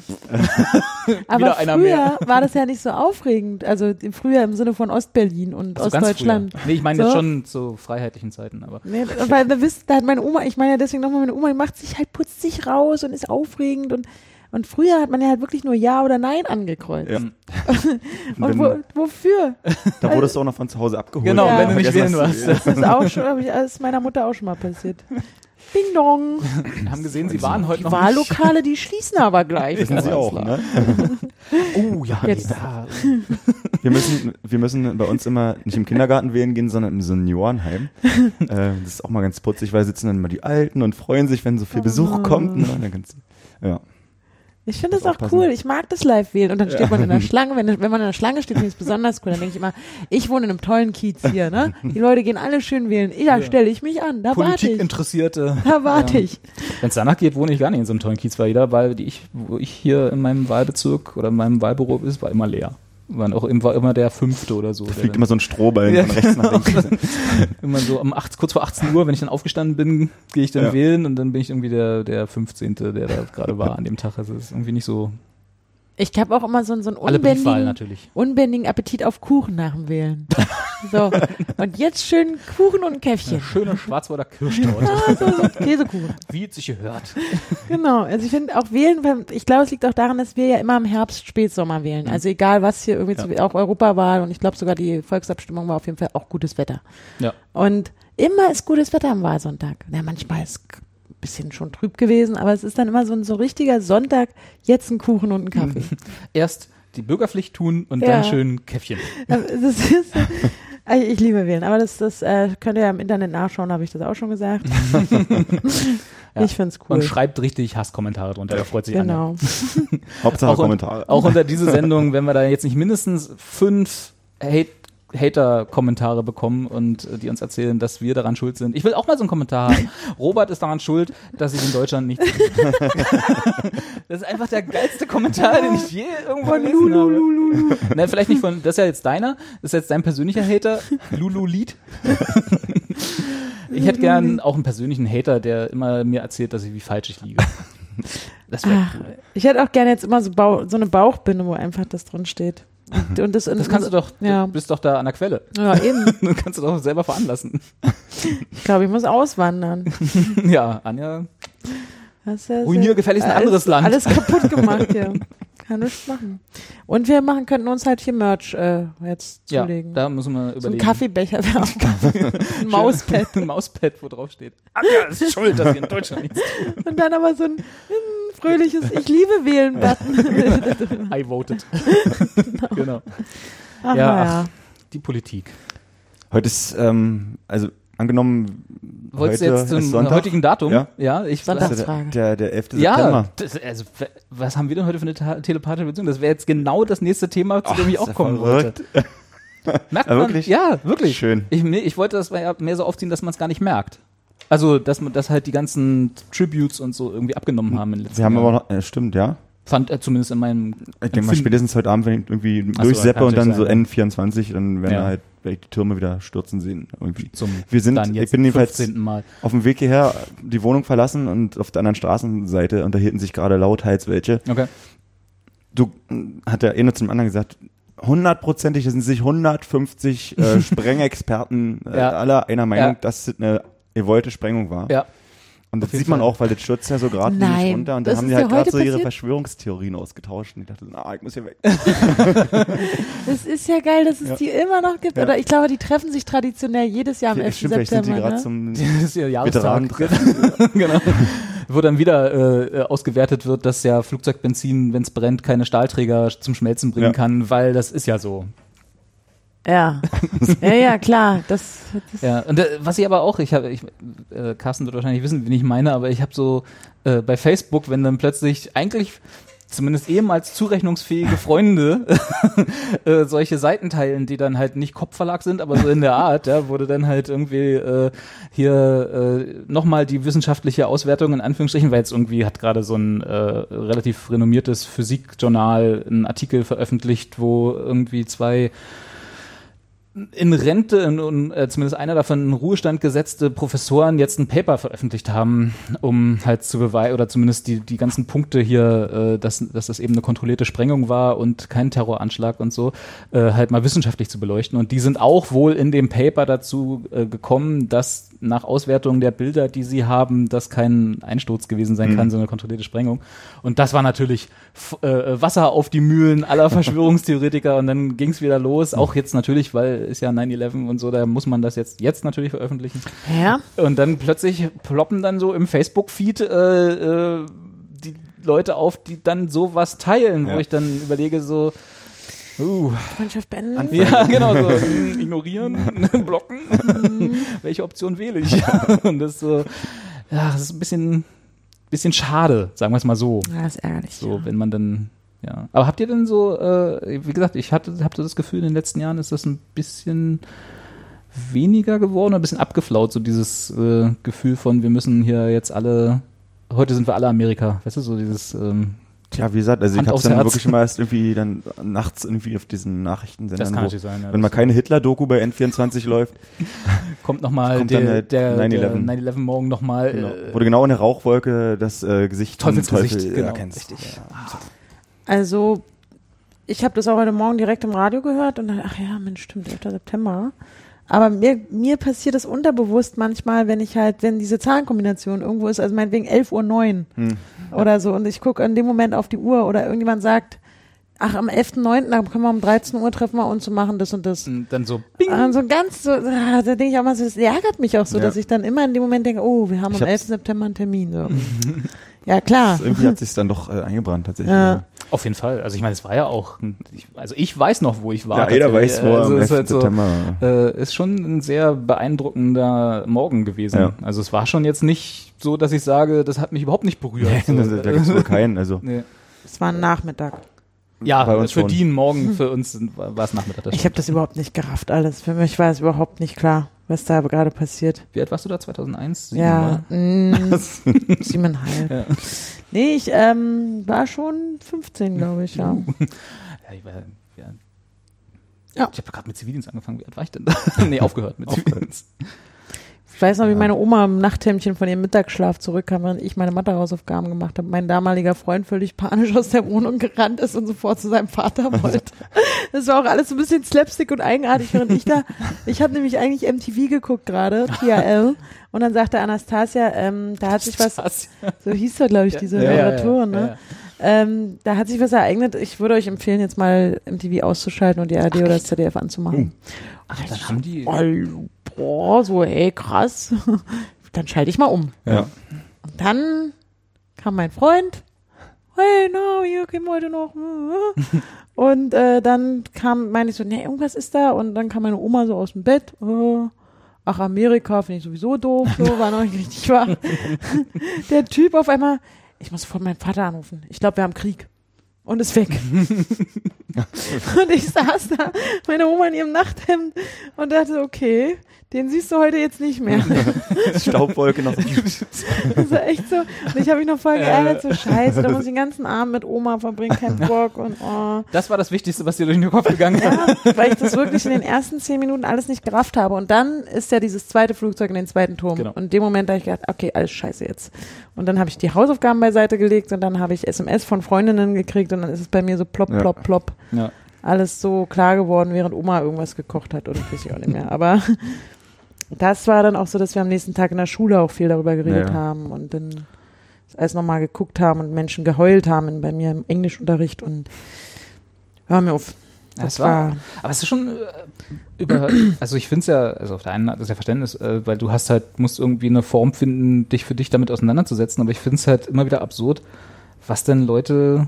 [SPEAKER 4] Aber
[SPEAKER 2] Wieder einer
[SPEAKER 4] früher
[SPEAKER 2] mehr.
[SPEAKER 4] war das ja nicht so aufregend. Also im- früher im Sinne von Ostberlin und
[SPEAKER 2] so ganz
[SPEAKER 4] Ostdeutschland.
[SPEAKER 2] früher. Nee, ich meine
[SPEAKER 4] So.
[SPEAKER 2] jetzt schon zu freiheitlichen Zeiten, aber.
[SPEAKER 4] Nee, weil da wisst, da hat meine Oma, ich meine ja deswegen nochmal, meine Oma, die macht sich halt, putzt sich raus und ist aufregend und und früher hat man ja halt wirklich nur Ja oder Nein angekreuzt.
[SPEAKER 3] Ja.
[SPEAKER 4] Und wo, wofür?
[SPEAKER 3] Da wurdest du auch noch von zu Hause abgeholt.
[SPEAKER 2] Genau,
[SPEAKER 4] Ja.
[SPEAKER 2] wenn du nicht
[SPEAKER 3] Vergessen,
[SPEAKER 2] wählen
[SPEAKER 3] was
[SPEAKER 2] warst.
[SPEAKER 3] du-
[SPEAKER 4] Das ist auch schon, hab ich, das ist meiner Mutter auch schon mal passiert. Ding dong.
[SPEAKER 2] Wir haben gesehen, sie waren heute
[SPEAKER 4] Die
[SPEAKER 2] noch
[SPEAKER 4] Wahllokale, die schließen aber gleich.
[SPEAKER 3] Wissen sie auch, ne?
[SPEAKER 2] nicht. Oh ja,
[SPEAKER 4] Jetzt-
[SPEAKER 2] da.
[SPEAKER 3] Wir müssen, wir müssen bei uns immer nicht im Kindergarten wählen gehen, sondern im Seniorenheim. äh, das ist auch mal ganz putzig, weil sitzen dann immer die Alten und freuen sich, wenn so viel Besuch
[SPEAKER 4] Oh.
[SPEAKER 3] kommt. Ne? Dann kannst du, ja.
[SPEAKER 4] Ich finde das auch
[SPEAKER 3] Aufpassen.
[SPEAKER 4] cool. Ich mag das Live-Wählen. Und dann steht man in der Schlange. Wenn, wenn man in der Schlange steht, finde ich es besonders cool. Dann denke ich immer, ich wohne in einem tollen Kiez hier. Ne? Die Leute gehen alle schön wählen. Da stelle ich mich an. Da warte ich.
[SPEAKER 2] Politikinteressierte.
[SPEAKER 4] Da warte ich.
[SPEAKER 2] Wenn es danach geht, wohne ich gar nicht in so einem tollen Kiez, weil jeder Wahl, die ich, wo ich hier in meinem Wahlbezirk oder in meinem Wahlbüro ist, war immer leer. Waren auch immer, immer der Fünfte oder so.
[SPEAKER 3] Da
[SPEAKER 2] der
[SPEAKER 3] fliegt
[SPEAKER 2] dann-
[SPEAKER 3] immer so ein Strohballen
[SPEAKER 2] Ja,
[SPEAKER 3] von rechts nach
[SPEAKER 2] genau.
[SPEAKER 3] links.
[SPEAKER 2] Immer so um acht, kurz vor achtzehn Uhr, wenn ich dann aufgestanden bin, gehe ich dann
[SPEAKER 3] Ja.
[SPEAKER 2] wählen und dann bin ich irgendwie der, der fünfzehnte, der da gerade war an dem Tag. Also es ist irgendwie nicht so.
[SPEAKER 4] Ich habe auch immer so, so einen
[SPEAKER 2] Alle Briefwahlen
[SPEAKER 4] unbändigen,
[SPEAKER 2] natürlich.
[SPEAKER 4] unbändigen Appetit auf Kuchen nach dem Wählen. So. Und jetzt schön Kuchen und ein Käffchen.
[SPEAKER 2] Schöne Schwarzwälder Kirschtorte.
[SPEAKER 4] Ah, so, so Käsekuchen.
[SPEAKER 2] Wie es sich gehört.
[SPEAKER 4] Genau. Also ich finde auch wählen, weil ich glaube, es liegt auch daran, dass wir ja immer im Herbst, Spätsommer wählen. Also egal was hier irgendwie, zu, auch Europawahl und ich glaube sogar die Volksabstimmung war auf jeden Fall auch gutes Wetter.
[SPEAKER 2] Ja.
[SPEAKER 4] Und immer ist gutes Wetter am Wahlsonntag. Ja, manchmal ist ein bisschen schon trüb gewesen, aber es ist dann immer so ein so richtiger Sonntag, jetzt ein Kuchen und ein Kaffee.
[SPEAKER 2] Erst die Bürgerpflicht tun und
[SPEAKER 4] Ja.
[SPEAKER 2] dann schön Käffchen.
[SPEAKER 4] Das ist, also ich liebe wählen, aber das, das äh, könnt ihr ja im Internet nachschauen, habe ich das auch schon gesagt.
[SPEAKER 2] Ja.
[SPEAKER 4] Ich find's cool.
[SPEAKER 2] Und schreibt richtig Hasskommentare drunter, da freut sich Anja.
[SPEAKER 4] Genau.
[SPEAKER 3] Hauptsache
[SPEAKER 2] Auch, un
[SPEAKER 3] Kommentare.
[SPEAKER 2] auch unter diese Sendung, wenn wir da jetzt nicht mindestens fünf Hate Hater-Kommentare bekommen und äh, die uns erzählen, dass wir daran schuld sind. Ich will auch mal so einen Kommentar haben. Robert ist daran schuld, dass ich in Deutschland nichts. Das ist einfach der geilste Kommentar, den ich je irgendwo
[SPEAKER 4] Von
[SPEAKER 2] gelesen habe.
[SPEAKER 4] Lulu.
[SPEAKER 2] Nein, vielleicht nicht von, das ist ja jetzt deiner, das ist jetzt dein persönlicher Hater, Lulu-Lied. Ich hätte gern auch einen persönlichen Hater, der immer mir erzählt, dass ich wie falsch ich liege. Das wäre
[SPEAKER 4] Ach,
[SPEAKER 2] cool.
[SPEAKER 4] ich hätte auch gerne jetzt immer so, Bauch, so eine Bauchbinde, wo einfach das drin steht. Und, und das,
[SPEAKER 2] Das kannst du doch,
[SPEAKER 4] Ja.
[SPEAKER 2] du bist doch da an der Quelle.
[SPEAKER 4] Ja, eben.
[SPEAKER 2] Du kannst du doch selber veranlassen.
[SPEAKER 4] Ich glaube, ich muss auswandern.
[SPEAKER 2] Ja, Anja.
[SPEAKER 4] Hast du
[SPEAKER 2] Ruinier gefälligst ein anderes Land.
[SPEAKER 4] Alles kaputt gemacht hier. kann nichts machen. Und wir machen könnten uns halt hier Merch äh, jetzt zulegen.
[SPEAKER 2] Ja, da müssen wir überlegen.
[SPEAKER 4] So ein Kaffeebecher wäre auch ein Mauspad.
[SPEAKER 2] Ein Mauspad, wo drauf steht. Anja ist schuld, dass wir in Deutschland nichts tun.
[SPEAKER 4] Und dann aber so ein, ein fröhliches Ich liebe wählen-Button.
[SPEAKER 2] I voted. Genau.
[SPEAKER 4] Ach,
[SPEAKER 2] ja,
[SPEAKER 4] ja.
[SPEAKER 2] Ach, die Politik.
[SPEAKER 3] Heute ist, ähm, also angenommen,
[SPEAKER 2] Wolltest
[SPEAKER 3] heute
[SPEAKER 2] du jetzt zum
[SPEAKER 3] ist Sonntag?
[SPEAKER 2] heutigen Datum?
[SPEAKER 3] Ja,
[SPEAKER 2] ja ich
[SPEAKER 4] Sonntagsfrage.
[SPEAKER 3] der, der elfte
[SPEAKER 2] Ja,
[SPEAKER 3] September.
[SPEAKER 2] das, also was haben wir denn heute für eine ta- telepathische Beziehung? Das wäre jetzt genau das nächste Thema, zu dem ich
[SPEAKER 3] ist
[SPEAKER 2] auch
[SPEAKER 3] ja
[SPEAKER 2] kommen
[SPEAKER 3] verrückt.
[SPEAKER 2] wollte. Merkt
[SPEAKER 3] Ja,
[SPEAKER 2] man?
[SPEAKER 3] wirklich?
[SPEAKER 2] Ja, wirklich.
[SPEAKER 3] Schön.
[SPEAKER 2] Ich, ich wollte das mehr so aufziehen, dass man es gar nicht merkt. Also, dass man, dass halt die ganzen Tributes und so irgendwie abgenommen haben in den letzten
[SPEAKER 3] Wir haben
[SPEAKER 2] Jahren.
[SPEAKER 3] aber noch, äh, stimmt, ja.
[SPEAKER 2] Fand er zumindest in meinem
[SPEAKER 3] Ich denke mal
[SPEAKER 2] Empfinden.
[SPEAKER 3] spätestens heute Abend, wenn ich irgendwie
[SPEAKER 2] Ach so,
[SPEAKER 3] durchseppe
[SPEAKER 2] kann
[SPEAKER 3] und dann
[SPEAKER 2] natürlich
[SPEAKER 3] so
[SPEAKER 2] sein,
[SPEAKER 3] N vierundzwanzig, dann werden
[SPEAKER 2] Ja.
[SPEAKER 3] wir halt werde ich die Türme wieder stürzen sehen. Irgendwie.
[SPEAKER 2] zum
[SPEAKER 3] Wir sind,
[SPEAKER 2] dann jetzt
[SPEAKER 3] ich bin jedenfalls
[SPEAKER 2] fünfzehnten Mal.
[SPEAKER 3] auf dem Weg hierher die Wohnung verlassen und auf der anderen Straßenseite unterhielten sich gerade lauthals welche.
[SPEAKER 2] Okay.
[SPEAKER 3] Du, hat der eine zum anderen gesagt, hundertprozentig sind sich hundertfünfzig äh, Sprengexperten äh,
[SPEAKER 2] Ja.
[SPEAKER 3] aller einer Meinung,
[SPEAKER 2] Ja.
[SPEAKER 3] dass es eine gewollte Sprengung war.
[SPEAKER 2] Ja.
[SPEAKER 3] Und das
[SPEAKER 2] Auf jeden
[SPEAKER 3] sieht man
[SPEAKER 2] Fall.
[SPEAKER 3] auch, weil das stürzt ja so gerade nicht
[SPEAKER 4] Nein,
[SPEAKER 3] runter. Und
[SPEAKER 4] das
[SPEAKER 3] da haben
[SPEAKER 4] ist
[SPEAKER 3] die
[SPEAKER 4] ja
[SPEAKER 3] halt gerade
[SPEAKER 4] heute
[SPEAKER 3] so ihre
[SPEAKER 4] passiert.
[SPEAKER 3] Verschwörungstheorien ausgetauscht. Und ich dachte, na, ich muss hier weg.
[SPEAKER 4] Das ist ja geil, dass es
[SPEAKER 3] Ja.
[SPEAKER 4] die immer noch gibt.
[SPEAKER 3] Ja.
[SPEAKER 4] Oder ich glaube, die treffen sich traditionell jedes Jahr am elften
[SPEAKER 3] Stimmt, vielleicht sind sie
[SPEAKER 4] September.
[SPEAKER 3] gerade
[SPEAKER 4] Ne?
[SPEAKER 3] zum
[SPEAKER 2] Das ist ja Jahrestag.
[SPEAKER 3] Veteranentreffen.
[SPEAKER 2] Genau. Wo dann wieder äh, ausgewertet wird, dass ja Flugzeugbenzin, wenn es brennt, keine Stahlträger zum Schmelzen bringen
[SPEAKER 3] Ja.
[SPEAKER 2] kann, weil das ist ja so.
[SPEAKER 4] Ja. ja, ja, klar. Das, das
[SPEAKER 2] Ja, und äh, was ich aber auch, ich habe, ich, äh, Carsten wird wahrscheinlich wissen, wen ich meine, aber ich habe so äh, bei Facebook, wenn dann plötzlich eigentlich zumindest ehemals zurechnungsfähige Freunde äh, solche Seiten teilen, die dann halt nicht Kopfverlag sind, aber so in der Art, ja, wurde dann halt irgendwie äh, hier äh, nochmal die wissenschaftliche Auswertung in Anführungsstrichen, weil jetzt irgendwie hat gerade so ein äh, relativ renommiertes Physikjournal einen Artikel veröffentlicht, wo irgendwie zwei in Rente und äh, zumindest einer davon in Ruhestand gesetzte Professoren jetzt ein Paper veröffentlicht haben, um halt zu beweisen, oder zumindest die die ganzen Punkte hier, äh, dass, dass das eben eine kontrollierte Sprengung war und kein Terroranschlag und so, äh, halt mal wissenschaftlich zu beleuchten. Und die sind auch wohl in dem Paper dazu äh, gekommen, dass nach Auswertung der Bilder, die sie haben, das kein Einsturz gewesen sein kann,
[SPEAKER 3] Mhm.
[SPEAKER 2] sondern eine kontrollierte Sprengung. Und das war natürlich f- äh, Wasser auf die Mühlen aller Verschwörungstheoretiker und dann ging es wieder los. Auch jetzt natürlich, weil ist ja neun elf und so, da muss man das jetzt jetzt natürlich veröffentlichen.
[SPEAKER 4] ja.
[SPEAKER 2] Und dann plötzlich ploppen dann so im Facebook-Feed äh, äh, die Leute auf, die dann sowas teilen,
[SPEAKER 3] Ja.
[SPEAKER 2] wo ich dann überlege so, uh,
[SPEAKER 4] Freundschaft beenden.
[SPEAKER 2] ja, genau so. Hm, ignorieren, blocken. Welche Option wähle ich? Und das ist so, ja, das ist ein bisschen, bisschen schade, sagen wir es mal so.
[SPEAKER 4] Ja, das ist ärgerlich.
[SPEAKER 2] So,
[SPEAKER 4] ja.
[SPEAKER 2] wenn man dann, ja. Aber habt ihr denn so, äh, wie gesagt, ich hatte, habt ihr das Gefühl, in den letzten Jahren ist das ein bisschen weniger geworden, ein bisschen abgeflaut, so dieses äh, Gefühl von, wir müssen hier jetzt alle, heute sind wir alle Amerika, weißt du, so dieses, ähm,
[SPEAKER 3] Tja, wie gesagt, also
[SPEAKER 2] Hand
[SPEAKER 3] ich habe
[SPEAKER 2] aufs
[SPEAKER 3] es dann
[SPEAKER 2] Herz.
[SPEAKER 3] wirklich immer erst irgendwie dann nachts irgendwie auf diesen
[SPEAKER 2] das
[SPEAKER 3] Nachrichtensendern,
[SPEAKER 2] kann
[SPEAKER 3] wo,
[SPEAKER 2] natürlich sein. Ja,
[SPEAKER 3] wenn mal
[SPEAKER 2] das
[SPEAKER 3] keine Hitler-Doku bei N vierundzwanzig läuft,
[SPEAKER 2] kommt nochmal
[SPEAKER 3] kommt
[SPEAKER 2] der,
[SPEAKER 3] dann halt
[SPEAKER 2] der,
[SPEAKER 3] neun
[SPEAKER 2] der
[SPEAKER 3] elf.
[SPEAKER 2] neun elf morgen nochmal.
[SPEAKER 3] genau,
[SPEAKER 2] Äh,
[SPEAKER 3] wo du genau in der Rauchwolke das äh, Gesicht vom
[SPEAKER 2] Teufelsgesicht,
[SPEAKER 3] Teufel
[SPEAKER 2] genau,
[SPEAKER 3] erkennst.
[SPEAKER 2] richtig.
[SPEAKER 3] Ja.
[SPEAKER 4] Also, ich habe das auch heute Morgen direkt im Radio gehört und dann, ach ja, Mensch, stimmt, elfter September. Aber mir, mir passiert das unterbewusst manchmal, wenn ich halt, wenn diese Zahlenkombination irgendwo ist, also meinetwegen elf Uhr neun
[SPEAKER 3] Hm.
[SPEAKER 4] oder so und ich gucke in dem Moment auf die Uhr oder irgendjemand sagt, ach, am elften neunten da können wir um dreizehn Uhr treffen wir uns und machen das und das.
[SPEAKER 2] und dann so, bing.
[SPEAKER 4] Und so ganz so, ah, da denke ich auch mal so, das ärgert mich auch so,
[SPEAKER 3] Ja.
[SPEAKER 4] dass ich dann immer in dem Moment denke, oh, wir haben
[SPEAKER 3] Ich
[SPEAKER 4] am
[SPEAKER 3] hab's-
[SPEAKER 4] elften September einen Termin. So. Ja, klar.
[SPEAKER 3] Das irgendwie hat sich dann doch äh, eingebrannt tatsächlich.
[SPEAKER 4] Ja.
[SPEAKER 2] Auf jeden Fall. Also ich meine, es war ja auch, ein- ich, also ich weiß noch, wo ich war.
[SPEAKER 3] Ja, jeder
[SPEAKER 2] tatsächlich.
[SPEAKER 3] weiß, wo er
[SPEAKER 2] also
[SPEAKER 3] am
[SPEAKER 2] es ist
[SPEAKER 3] elften
[SPEAKER 2] halt so,
[SPEAKER 3] September.
[SPEAKER 2] äh, ist schon ein sehr beeindruckender Morgen gewesen.
[SPEAKER 3] Ja.
[SPEAKER 2] Also es war schon jetzt nicht so, dass ich sage, das hat mich überhaupt nicht berührt.
[SPEAKER 3] Nee,
[SPEAKER 2] so.
[SPEAKER 3] da gibt es wohl keinen. Also
[SPEAKER 2] Nee.
[SPEAKER 4] Es war ein Nachmittag.
[SPEAKER 2] Ja,
[SPEAKER 3] bei uns
[SPEAKER 2] für
[SPEAKER 3] schon.
[SPEAKER 2] die Morgen, für uns sind- war war es Nachmittag. Das
[SPEAKER 4] Ich habe das überhaupt nicht gerafft alles. Für mich war es überhaupt nicht klar, was da gerade passiert.
[SPEAKER 2] Wie alt warst du da? zweitausendeins? Sieben,
[SPEAKER 4] Ja,
[SPEAKER 2] oder?
[SPEAKER 4] mh, siebeneinhalb.
[SPEAKER 2] Ja.
[SPEAKER 4] Nee, ich ähm, war schon fünfzehn, glaube ich, ja.
[SPEAKER 2] Ja, ich war, ja.
[SPEAKER 4] Ja.
[SPEAKER 2] Ich habe gerade mit Zivildienst angefangen. Wie alt war ich denn? nee, aufgehört mit Zivildienst.
[SPEAKER 4] Ich weiß noch, wie meine Oma im Nachthemdchen von ihrem Mittagsschlaf zurückkam, während ich meine Mathehausaufgaben gemacht habe. Mein damaliger Freund völlig panisch aus der Wohnung gerannt ist und sofort zu seinem Vater wollte. Das war auch alles so ein bisschen Slapstick und eigenartig, während ich da, ich habe nämlich eigentlich M T V geguckt gerade, T R L, und dann sagte Anastasia, ähm, da hat sich was, so hieß da, glaube ich, diese
[SPEAKER 2] Ja, ja, ja,
[SPEAKER 4] Moderatorin,
[SPEAKER 2] ja,
[SPEAKER 4] ne?
[SPEAKER 2] ja.
[SPEAKER 4] ähm, da hat sich was ereignet. Ich würde euch empfehlen, jetzt mal M T V auszuschalten und die A R D Ach, oder das Z D F anzumachen.
[SPEAKER 2] Ach, dann haben die...
[SPEAKER 4] Oh, boah, so, ey, krass. Dann schalte ich mal um.
[SPEAKER 3] Ja.
[SPEAKER 4] Und dann kam mein Freund. Hey, no, hier gehen heute noch. Und äh, dann kam, meine ich so, nee, irgendwas ist da. Und dann kam meine Oma so aus dem Bett. Oh, ach, Amerika finde ich sowieso doof. So, war noch nicht richtig wahr. Der Typ auf einmal, ich muss sofort meinen Vater anrufen. Ich glaube, wir haben Krieg. Und ist weg. Und ich saß da, meine Oma in ihrem Nachthemd und dachte, okay, den siehst du heute jetzt nicht mehr.
[SPEAKER 3] Staubwolke noch.
[SPEAKER 4] Das war echt so. Und ich habe mich noch voll geärgert, so scheiße, da muss ich den ganzen Abend mit Oma verbringen, kein Bock und oh.
[SPEAKER 2] Das war das Wichtigste, was dir durch den Kopf gegangen ist.
[SPEAKER 4] Ja, weil ich das wirklich in den ersten zehn Minuten alles nicht gerafft habe. Und dann ist ja dieses zweite Flugzeug in den zweiten Turm. Genau. Und in dem Moment habe ich gedacht, okay, alles scheiße jetzt. Und dann habe ich die Hausaufgaben beiseite gelegt und dann habe ich S M S von Freundinnen gekriegt und dann ist es bei mir so plopp, plopp, ja. plopp. Ja. Alles so klar geworden, während Oma irgendwas gekocht hat oder weiß ich auch nicht mehr. Aber das war dann auch so, dass wir am nächsten Tag in der Schule auch viel darüber geredet ja. haben und dann alles nochmal geguckt haben und Menschen geheult haben bei mir im Englischunterricht und hör mir auf. Das, das war, war,
[SPEAKER 2] aber es ist schon äh, über, also ich finde es ja, also auf der einen Seite ist ja Verständnis, äh, weil du hast halt, musst irgendwie eine Form finden, dich für dich damit auseinanderzusetzen, aber ich finde es halt immer wieder absurd, was denn Leute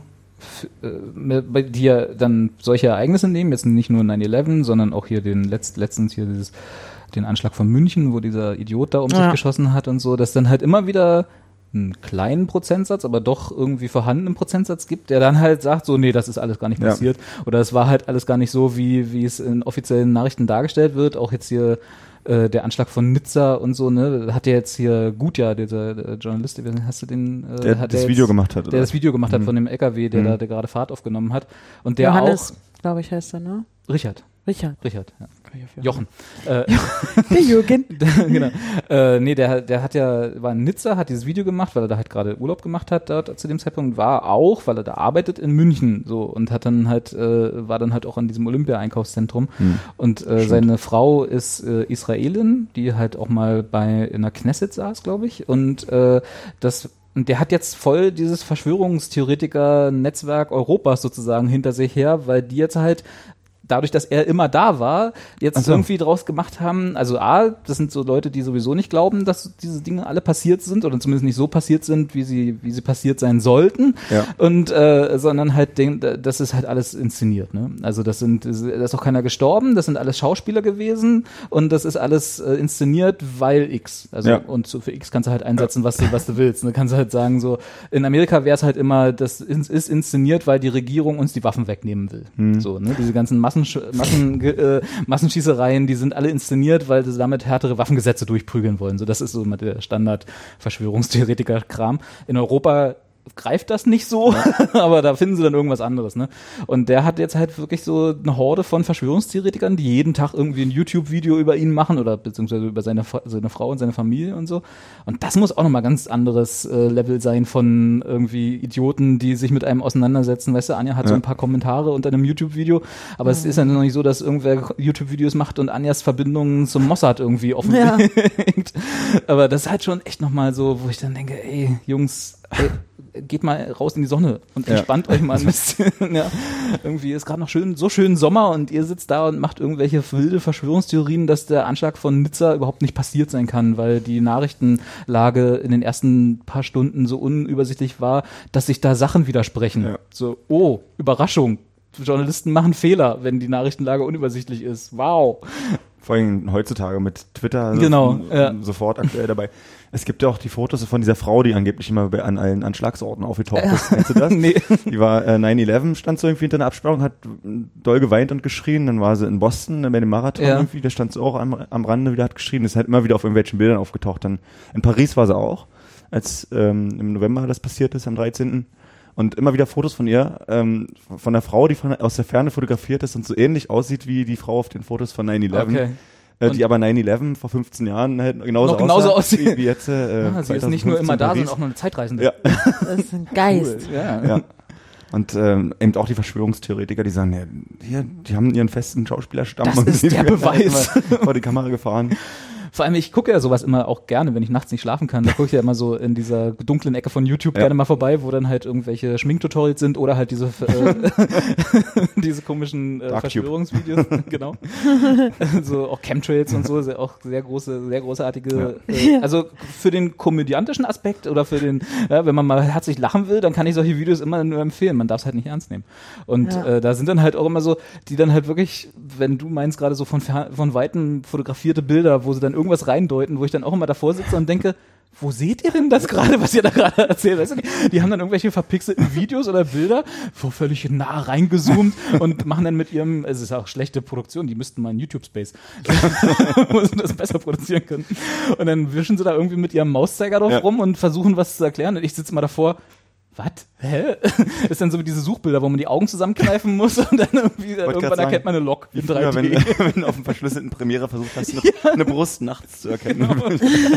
[SPEAKER 2] bei dir dann solche Ereignisse nehmen, jetzt nicht nur nine eleven, sondern auch hier den letzt, letztens hier dieses, den Anschlag von München, wo dieser Idiot da um ja. sich geschossen hat und so, dass dann halt immer wieder einen kleinen Prozentsatz, aber doch irgendwie vorhandenen Prozentsatz gibt, der dann halt sagt, so, nee, das ist alles gar nicht passiert. Ja. Oder es war halt alles gar nicht so, wie, wie es in offiziellen Nachrichten dargestellt wird. Auch jetzt hier äh, der Anschlag von Nizza und so, ne, hat ja jetzt hier Gutjahr, dieser der Journalist, hast du den, äh,
[SPEAKER 3] der
[SPEAKER 2] hat
[SPEAKER 3] das
[SPEAKER 2] der
[SPEAKER 3] Video
[SPEAKER 2] jetzt,
[SPEAKER 3] gemacht hat,
[SPEAKER 2] der
[SPEAKER 3] oder?
[SPEAKER 2] das Video gemacht hat
[SPEAKER 3] mhm.
[SPEAKER 2] von dem L K W, der
[SPEAKER 3] mhm.
[SPEAKER 2] da, der gerade Fahrt aufgenommen hat. Und der
[SPEAKER 4] Johannes,
[SPEAKER 2] auch,
[SPEAKER 4] glaube ich, heißt er, ne?
[SPEAKER 2] Richard.
[SPEAKER 4] Richard.
[SPEAKER 2] Richard, ja. Jochen. Äh,
[SPEAKER 4] der Jürgen.
[SPEAKER 2] genau. Äh, nee, der, der hat ja, war in Nizza, hat dieses Video gemacht, weil er da halt gerade Urlaub gemacht hat dort zu dem Zeitpunkt, war auch, weil er da arbeitet in München so und hat dann halt, äh, war dann halt auch an diesem Olympia-Einkaufszentrum hm. und äh, seine Frau ist äh, Israelin, die halt auch mal bei in der Knesset saß, glaube ich, und äh, das Und der hat jetzt voll dieses Verschwörungstheoretiker-Netzwerk Europas sozusagen hinter sich her, weil die jetzt halt dadurch, dass er immer da war, jetzt so. irgendwie draus gemacht haben, also A, das sind so Leute, die sowieso nicht glauben, dass diese Dinge alle passiert sind oder zumindest nicht so passiert sind, wie sie wie sie passiert sein sollten, ja. und äh, sondern halt, den, das ist halt alles inszeniert, ne? Also das sind, da ist auch keiner gestorben, das sind alles Schauspieler gewesen und das ist alles äh, inszeniert, weil X, also ja. und so für X kannst du halt einsetzen, was du was du willst, ne? Kannst du halt sagen so, in Amerika wäre es halt immer, das ist inszeniert, weil die Regierung uns die Waffen wegnehmen will, hm. so, ne? Diese ganzen Massen Massen, äh, Massenschießereien, die sind alle inszeniert, weil sie damit härtere Waffengesetze durchprügeln wollen. So, das ist so immer der Standard-Verschwörungstheoretiker-Kram. In Europa greift das nicht so, ja. aber da finden sie dann irgendwas anderes, ne? Und der hat jetzt halt wirklich so eine Horde von Verschwörungstheoretikern, die jeden Tag irgendwie ein YouTube-Video über ihn machen oder beziehungsweise über seine, seine Frau und seine Familie und so. Und das muss auch nochmal ganz anderes äh, Level sein von irgendwie Idioten, die sich mit einem auseinandersetzen. Weißt du, Anja hat ja. so ein paar Kommentare unter einem YouTube-Video, aber mhm. es ist ja noch nicht so, dass irgendwer YouTube-Videos macht und Anjas Verbindungen zum Mossad irgendwie offenlegt. Ja. Aber das ist halt schon echt nochmal so, wo ich dann denke, ey, Jungs, ey, geht mal raus in die Sonne und entspannt ja. euch mal ein bisschen. Ja. Irgendwie ist gerade noch schön, so schön Sommer und ihr sitzt da und macht irgendwelche wilde Verschwörungstheorien, dass der Anschlag von Nizza überhaupt nicht passiert sein kann, weil die Nachrichtenlage in den ersten paar Stunden so unübersichtlich war, dass sich da Sachen widersprechen. Ja. So, oh, Überraschung. Journalisten machen Fehler, wenn die Nachrichtenlage unübersichtlich ist. Wow.
[SPEAKER 3] Vor allem heutzutage mit Twitter
[SPEAKER 2] genau,
[SPEAKER 3] so,
[SPEAKER 2] ja.
[SPEAKER 3] sofort aktuell dabei. Es gibt ja auch die Fotos von dieser Frau, die angeblich immer bei, an allen Anschlagsorten aufgetaucht ist. Kennst du das? Nee. Die war äh, nine eleven, stand so irgendwie hinter einer Absperrung, hat doll geweint und geschrien. Dann war sie in Boston bei dem Marathon ja. irgendwie, da stand sie auch am, am Rande wieder, hat geschrien. Ist halt immer wieder auf irgendwelchen Bildern aufgetaucht. Dann in Paris war sie auch, als ähm, im November das passiert ist, am dreizehnten Und immer wieder Fotos von ihr, ähm, von der Frau, die von, aus der Ferne fotografiert ist und so ähnlich aussieht wie die Frau auf den Fotos von nine eleven. Okay. Äh, die aber nine eleven vor fünfzehn Jahren halt genauso,
[SPEAKER 2] noch genauso
[SPEAKER 3] aussieht wie, wie jetzt. Äh,
[SPEAKER 2] ah, sie ist nicht nur immer da, sondern auch noch eine Zeitreisende.
[SPEAKER 3] Ja.
[SPEAKER 4] Das ist ein Geist.
[SPEAKER 2] Cool. Ja.
[SPEAKER 3] Ja. Und ähm, eben auch die Verschwörungstheoretiker, die sagen, ja, hier, die haben ihren festen Schauspielerstamm.
[SPEAKER 2] Das
[SPEAKER 3] und
[SPEAKER 2] ist
[SPEAKER 3] die
[SPEAKER 2] der Beweis.
[SPEAKER 3] Vor die Kamera gefahren.
[SPEAKER 2] Vor allem, ich gucke ja sowas immer auch gerne, wenn ich nachts nicht schlafen kann. Da gucke ich ja immer so in dieser dunklen Ecke von YouTube ja. gerne mal vorbei, wo dann halt irgendwelche Schminktutorials sind oder halt diese äh, diese komischen äh, Verschwörungsvideos. Genau. So auch Chemtrails und so, sehr, auch sehr große, sehr großartige. Ja. Äh, also für den komödiantischen Aspekt oder für den, ja, wenn man mal herzlich lachen will, dann kann ich solche Videos immer nur empfehlen. Man darf es halt nicht ernst nehmen. Und ja. äh, da sind dann halt auch immer so, die dann halt wirklich, wenn du meinst gerade so von, von Weitem fotografierte Bilder, wo sie dann irgendwas reindeuten, wo ich dann auch immer davor sitze und denke, wo seht ihr denn das gerade, was ihr da gerade erzählt? Weißt du, die, die haben dann irgendwelche verpixelten Videos oder Bilder, wo völlig nah reingezoomt und machen dann mit ihrem, es ist auch schlechte Produktion, die müssten mal in YouTube-Space, wo sie das besser produzieren können. Und dann wischen sie da irgendwie mit ihrem Mauszeiger drauf ja. rum und versuchen was zu erklären und ich sitze mal davor, was? Hä? Ist dann so wie diese Suchbilder, wo man die Augen zusammenkneifen muss und dann irgendwie irgendwann erkennt man eine Lok in drei D.
[SPEAKER 3] Wenn, wenn du auf dem verschlüsselten Premiere versucht hast, eine, ja. eine Brust nachts zu erkennen.
[SPEAKER 2] Genau.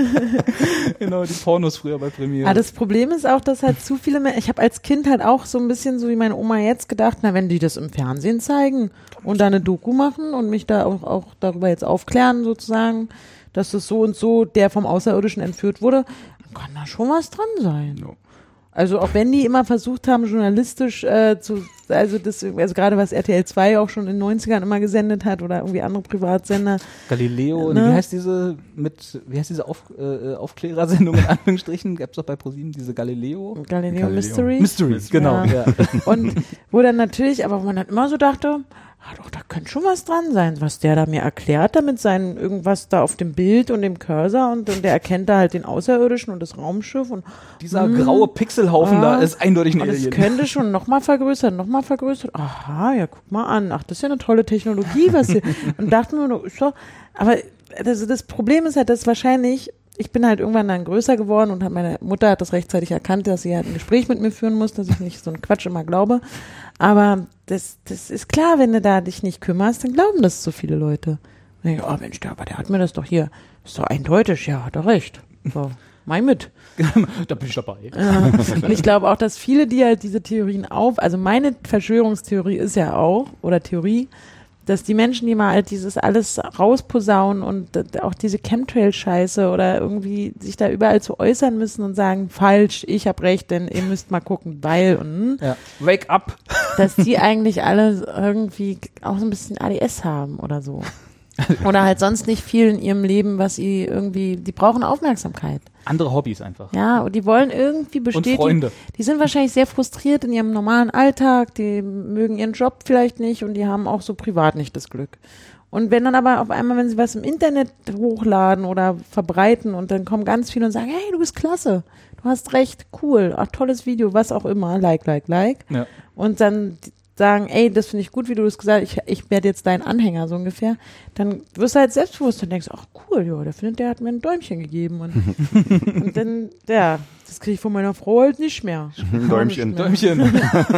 [SPEAKER 2] Genau, die Pornos früher bei Premiere.
[SPEAKER 4] Ja, das Problem ist auch, dass halt zu viele Menschen, ich habe als Kind halt auch so ein bisschen so wie meine Oma jetzt gedacht, na, wenn die das im Fernsehen zeigen und da eine Doku machen und mich da auch, auch darüber jetzt aufklären sozusagen, dass das so und so der vom Außerirdischen entführt wurde, dann kann da schon was dran sein. No. Also auch wenn die immer versucht haben, journalistisch äh, zu, also das, also gerade was R T L zwei auch schon in den neunzigern immer gesendet hat oder irgendwie andere Privatsender.
[SPEAKER 2] Galileo, ne? Wie heißt diese mit, wie heißt diese Auf, äh, Aufklärersendung in Anführungsstrichen? Gab's doch bei ProSieben diese Galileo?
[SPEAKER 4] Galileo,
[SPEAKER 2] Galileo.
[SPEAKER 4] Mystery.
[SPEAKER 2] Mystery, genau. Ja.
[SPEAKER 4] Ja. Und wo dann natürlich, aber wo man dann immer so dachte, ah, doch, da könnte schon was dran sein, was der da mir erklärt, da mit seinen irgendwas da auf dem Bild und dem Cursor und, und der erkennt da halt den Außerirdischen und das Raumschiff und
[SPEAKER 2] dieser mh, graue Pixelhaufen ja, da ist eindeutig ein Alien.
[SPEAKER 4] Das könnte schon nochmal vergrößert, nochmal vergrößert. Aha, ja, guck mal an. Ach, das ist ja eine tolle Technologie, was hier. Und dachten wir, ist doch, aber also das Problem ist halt, dass wahrscheinlich, ich bin halt irgendwann dann größer geworden und hat meine Mutter hat das rechtzeitig erkannt, dass sie halt ein Gespräch mit mir führen muss, dass ich nicht so einen Quatsch immer glaube. Aber das, das ist klar, wenn du da dich nicht kümmerst, dann glauben das so viele Leute. Und ich, oh Mensch, der, aber der hat mir das doch hier, ist doch eindeutig, ja, hat er recht. So, mein mit.
[SPEAKER 2] Da bin ich dabei.
[SPEAKER 4] Ja. Und ich glaube auch, dass viele, die halt diese Theorien auf, also meine Verschwörungstheorie ist ja auch, oder Theorie, dass die Menschen, die mal halt dieses alles rausposaunen und auch diese Chemtrail-Scheiße oder irgendwie sich da überall zu äußern müssen und sagen, falsch, ich hab recht, denn ihr müsst mal gucken, weil und
[SPEAKER 2] ja. Wake up!
[SPEAKER 4] Dass die eigentlich alle irgendwie auch so ein bisschen A D S haben oder so. Oder halt sonst nicht viel in ihrem Leben, was sie irgendwie, die brauchen Aufmerksamkeit.
[SPEAKER 2] Andere Hobbys einfach.
[SPEAKER 4] Ja, und die wollen irgendwie bestätigen.
[SPEAKER 2] Und Freunde.
[SPEAKER 4] Die sind wahrscheinlich sehr frustriert in ihrem normalen Alltag, die mögen ihren Job vielleicht nicht und die haben auch so privat nicht das Glück. Und wenn dann aber auf einmal, wenn sie was im Internet hochladen oder verbreiten und dann kommen ganz viele und sagen, hey, du bist klasse, du hast recht, cool, ach, tolles Video, was auch immer, like, like, like. Ja. Und dann sagen, ey, das finde ich gut, wie du das gesagt hast, ich, ich werde jetzt dein Anhänger, so ungefähr, dann wirst du halt selbstbewusst und denkst, ach cool, ja, der findet, der hat mir ein Däumchen gegeben und, und dann, ja, das kriege ich von meiner Frau halt nicht mehr.
[SPEAKER 3] Ein Däumchen.
[SPEAKER 4] Mehr. Däumchen.